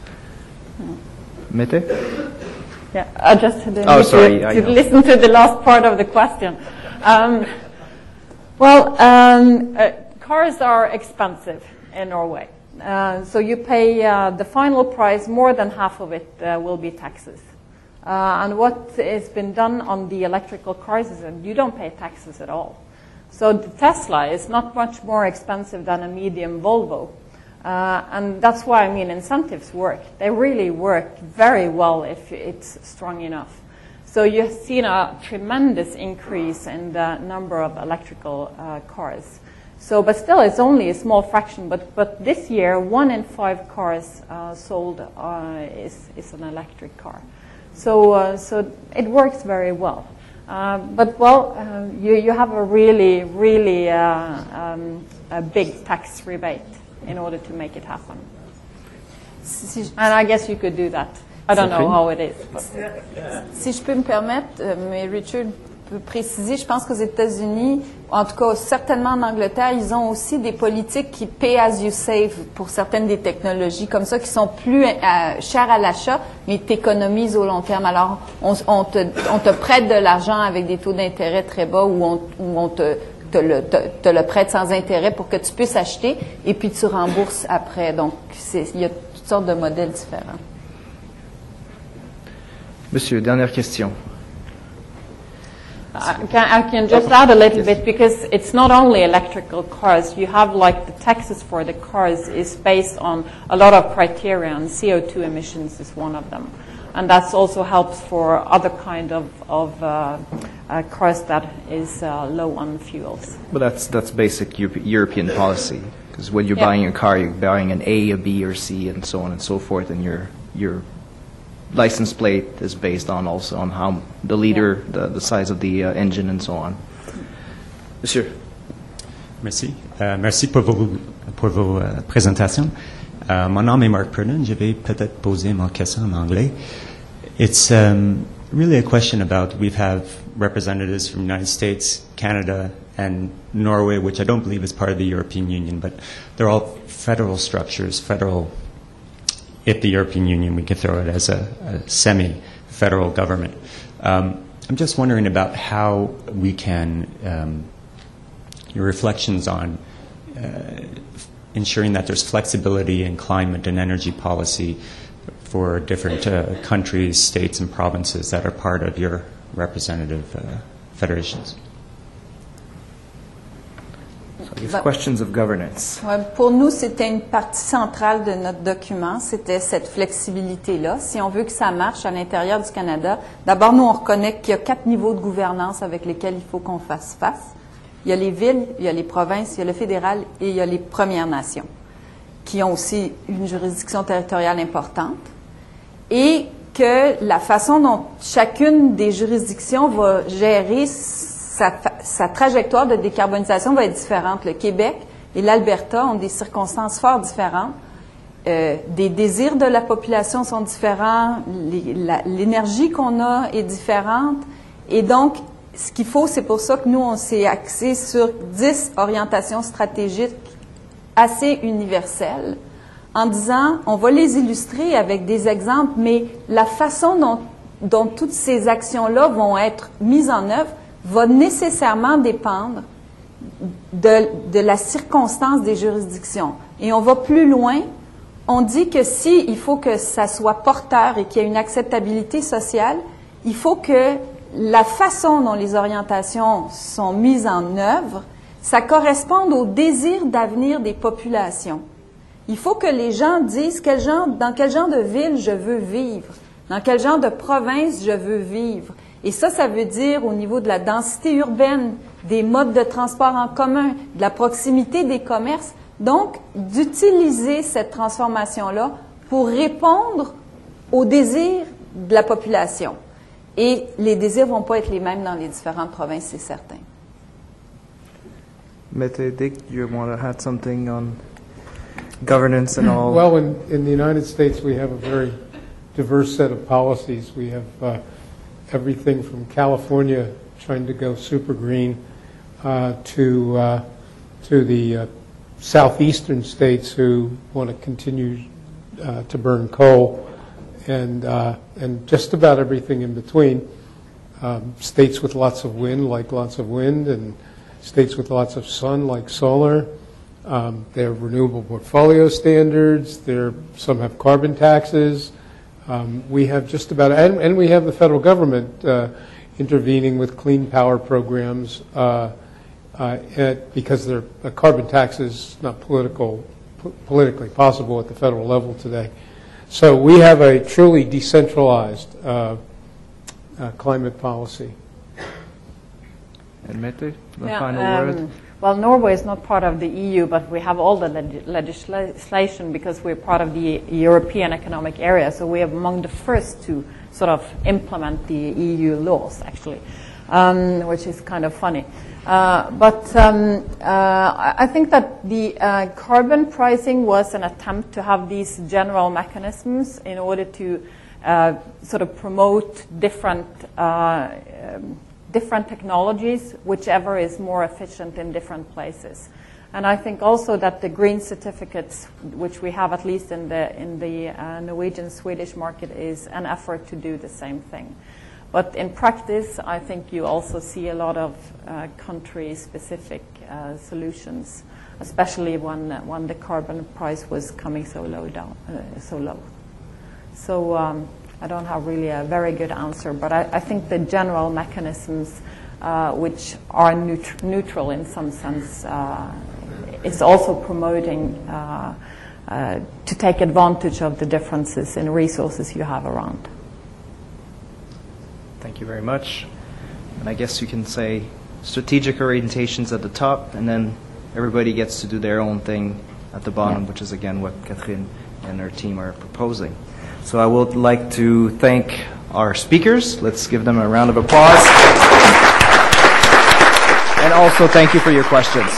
S6: Mette?
S3: Yeah, I just had to listen to the last part of the question. Cars are expensive in Norway. So you pay the final price, more than half of it will be taxes. And what has been done on the electrical cars is that you don't pay taxes at all. So the Tesla is not much more expensive than a medium Volvo. And that's why, I mean, incentives work. They really work very well if it's strong enough. So you've seen a tremendous increase in the number of electrical cars. So, but still, it's only a small fraction. But this year, 1 in 5 cars sold is an electric car. So it works very well. You have a really a big tax rebate in order to make it happen. And I guess you could do that. I don't know how it is.
S5: Si je peux me permettre, mais Richard peut préciser, je pense qu'aux États-Unis, en tout cas certainement en Angleterre, ils ont aussi des politiques qui pay as you save pour certaines des technologies comme ça, qui sont plus chères à l'achat, mais t'économises au long terme. Alors, on te prête de l'argent avec des taux d'intérêt très bas ou on te le prête sans intérêt pour que tu puisses acheter et puis tu rembourses après. Donc, il y a toutes sortes de modèles différents.
S6: Monsieur, dernière question.
S3: I can just add a little bit because it's not only electrical cars. You have like the taxes for the cars is based on a lot of criteria, and CO2 emissions is one of them. And that also helps for other kind of cars that is low on fuels.
S6: But that's basic European policy, because when you're buying a car, you're buying an A, a B, or C, and so on and so forth, and your license plate is based on also on how the liter, the size of the engine, and so on. Monsieur.
S14: Merci. Merci pour vos présentations. Mon nom est Mark Purdon. Je vais peut-être poser ma question en anglais. It's really a question about, we have representatives from the United States, Canada, and Norway, which I don't believe is part of the European Union, but they're all federal structures, if the European Union, we could throw it as a semi-federal government. I'm just wondering about how we can, your reflections on ensuring that there's flexibility in climate and energy policy for different countries, states, and provinces that are part of your representative federations.
S6: Questions of governance.
S5: Pour nous, c'était une partie centrale de notre document, c'était cette flexibilité-là. Si on veut que ça marche à l'intérieur du Canada, d'abord, nous, on reconnaît qu'il y a 4 niveaux de gouvernance avec lesquels il faut qu'on fasse face. Il y a les villes, il y a les provinces, il y a le fédéral et il y a les Premières Nations, qui ont aussi une juridiction territoriale importante. Et que la façon dont chacune des juridictions va gérer sa trajectoire de décarbonisation va être différente. Le Québec et l'Alberta ont des circonstances fort différentes. Des désirs de la population sont différents. L'énergie qu'on a est différente. Et donc, ce qu'il faut, c'est pour ça que nous, on s'est axé sur 10 orientations stratégiques assez universelles, en disant, on va les illustrer avec des exemples, mais la façon dont toutes ces actions-là vont être mises en œuvre va nécessairement dépendre de la circonstance des juridictions. Et on va plus loin. On dit que il faut que ça soit porteur et qu'il y ait une acceptabilité sociale, il faut que la façon dont les orientations sont mises en œuvre, ça corresponde au désir d'avenir des populations. Il faut que les gens disent dans quel genre de ville je veux vivre, dans quel genre de province je veux vivre. Et ça veut dire au niveau de la densité urbaine, des modes de transport en commun, de la proximité des commerces. Donc, d'utiliser cette transformation-là pour répondre aux désirs de la population. Et les désirs ne vont pas être les mêmes dans les différentes provinces, c'est certain.
S6: Mette, Dick, you want to add something on governance and all?
S4: Well, in the United States, we have a very diverse set of policies. We have everything from California trying to go super green to the southeastern states who want to continue to burn coal, and just about everything in between. States with lots of wind, like lots of wind, and states with lots of sun, like solar. They have renewable portfolio standards. Some have carbon taxes. We have just about, and we have the federal government intervening with clean power programs because a carbon tax is not politically possible at the federal level today. So we have a truly decentralized climate policy.
S6: And Mette, the
S3: Yeah,
S6: final word?
S3: Well, Norway is not part of the EU, but we have all the legislation because we're part of the European Economic Area. So we are among the first to sort of implement the EU laws, actually, which is kind of funny. But I think that the carbon pricing was an attempt to have these general mechanisms in order to sort of promote different technologies, whichever is more efficient in different places. And I think also that the green certificates, which we have at least in the Norwegian-Swedish market, is an effort to do the same thing. But in practice, I think you also see a lot of country-specific solutions, especially when the carbon price was coming so low. So I don't have really a very good answer, but I think the general mechanisms, which are neutral in some sense, is also promoting to take advantage of the differences in resources you have around.
S6: Thank you very much. And I guess you can say strategic orientations at the top, and then everybody gets to do their own thing at the bottom, which is again what Catherine and her team are proposing. So I would like to thank our speakers. Let's give them a round of applause. And also thank you for your questions.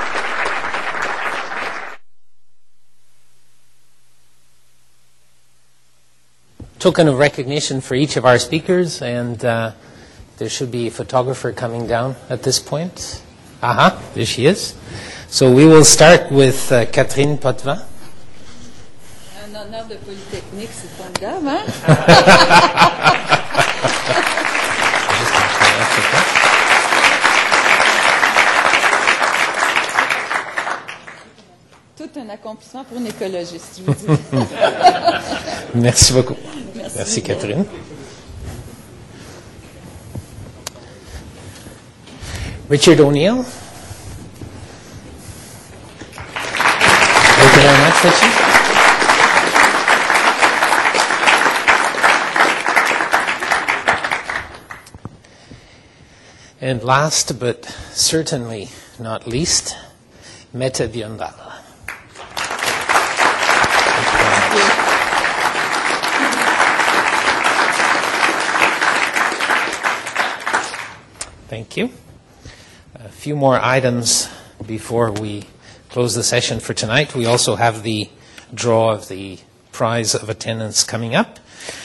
S1: Token of recognition for each of our speakers, and there should be a photographer coming down at this point. Aha, there she is. So we will start with Catherine Potvin.
S5: Un honneur de Polytechnique, c'est formidable, hein? Tout un accomplissement pour une écologiste, je vous dis.
S1: Merci beaucoup. Merci Catherine. Richard O'Neill. Thank you very much, Richard. And last but certainly not least, Mette Bjørndal. Thank you. A few more items before we close the session for tonight. We also have the draw of the prize of attendance coming up.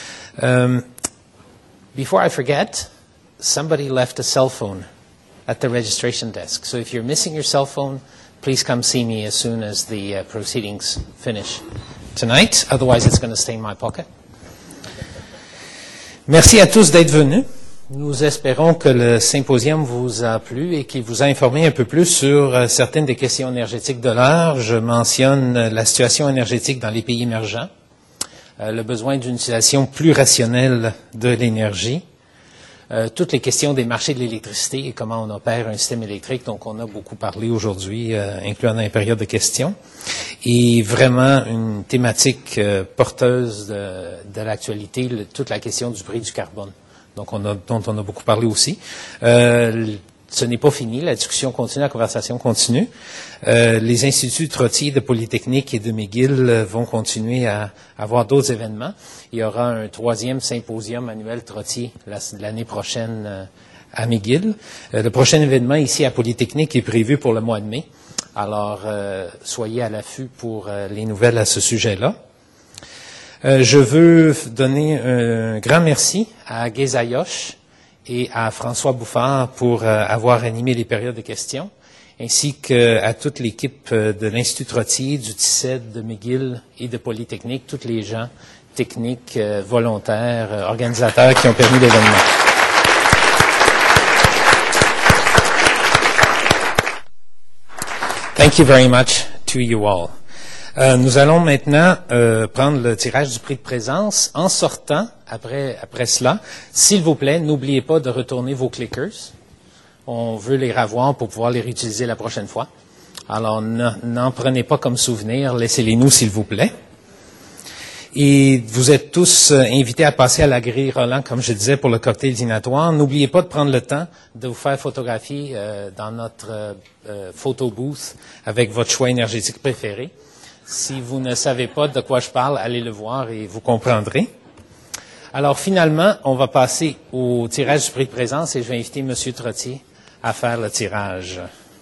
S1: Before I forget, somebody left a cell phone at the registration desk. So if you're missing your cell phone, please come see me as soon as the proceedings finish tonight. Otherwise, it's going to stay in my pocket. Merci à tous d'être venus. Nous espérons que le symposium vous a plu et qu'il vous a informé un peu plus sur certaines des questions énergétiques de l'heure. Je mentionne la situation énergétique dans les pays émergents, le besoin d'une utilisation plus rationnelle de l'énergie, toutes les questions des marchés de l'électricité et comment on opère un système électrique, donc on a beaucoup parlé aujourd'hui, incluant dans les périodes de questions, et vraiment une thématique porteuse de l'actualité, toute la question du prix du carbone. Donc dont on a beaucoup parlé aussi. Ce n'est pas fini, la discussion continue, la conversation continue. Les instituts Trottier de Polytechnique et de McGill vont continuer à avoir d'autres événements. Il y aura un 3e symposium annuel Trottier l'année prochaine à McGill. Le prochain événement ici à Polytechnique est prévu pour le mois de mai. Alors, soyez à l'affût pour les nouvelles à ce sujet-là. Je veux donner un grand merci à Geza Yosh et à François Bouffard pour avoir animé les périodes de questions, ainsi qu'à toute l'équipe de l'Institut Trottier, du TICED, de McGill et de Polytechnique, tous les gens techniques, volontaires, organisateurs qui ont permis l'événement. Thank you very much to you all. Nous allons maintenant prendre le tirage du prix de présence. En sortant, après cela, s'il vous plaît, n'oubliez pas de retourner vos clickers. On veut les revoir pour pouvoir les réutiliser la prochaine fois. Alors, n'en prenez pas comme souvenir, laissez-les nous, s'il vous plaît. Et vous êtes tous invités à passer à la grille Roland, comme je disais, pour le cocktail dînatoire. N'oubliez pas de prendre le temps de vous faire photographier dans notre photo booth avec votre choix énergétique préféré. Si vous ne savez pas de quoi je parle, allez le voir et vous comprendrez. Alors finalement, on va passer au tirage du prix de présence et je vais inviter M. Trottier à faire le tirage.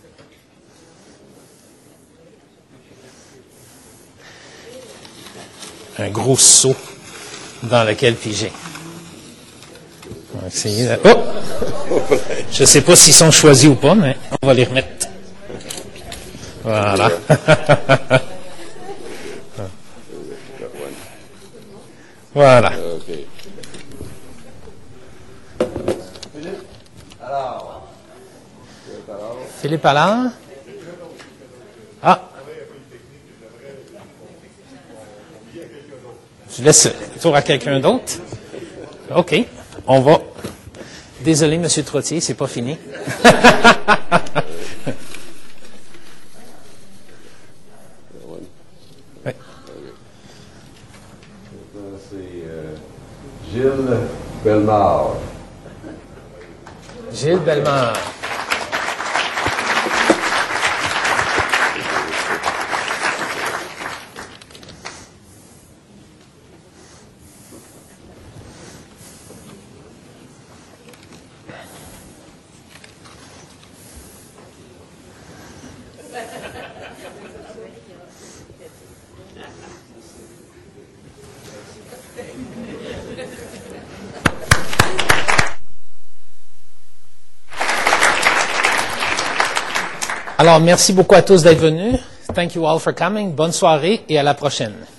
S1: Un gros seau dans lequel piger. On va essayer de... Oh! Je ne sais pas s'ils sont choisis ou pas, mais on va les remettre. Voilà. Voilà. Philippe Allard? Ah! Je laisse le tour à quelqu'un d'autre. OK. On va... Désolé, M. Trottier, c'est pas fini.
S8: Ouais. C'est Gilles Bellemare.
S1: Gilles Bellemare. Alors, merci beaucoup à tous d'être venus. Thank you all for coming. Bonne soirée et à la prochaine.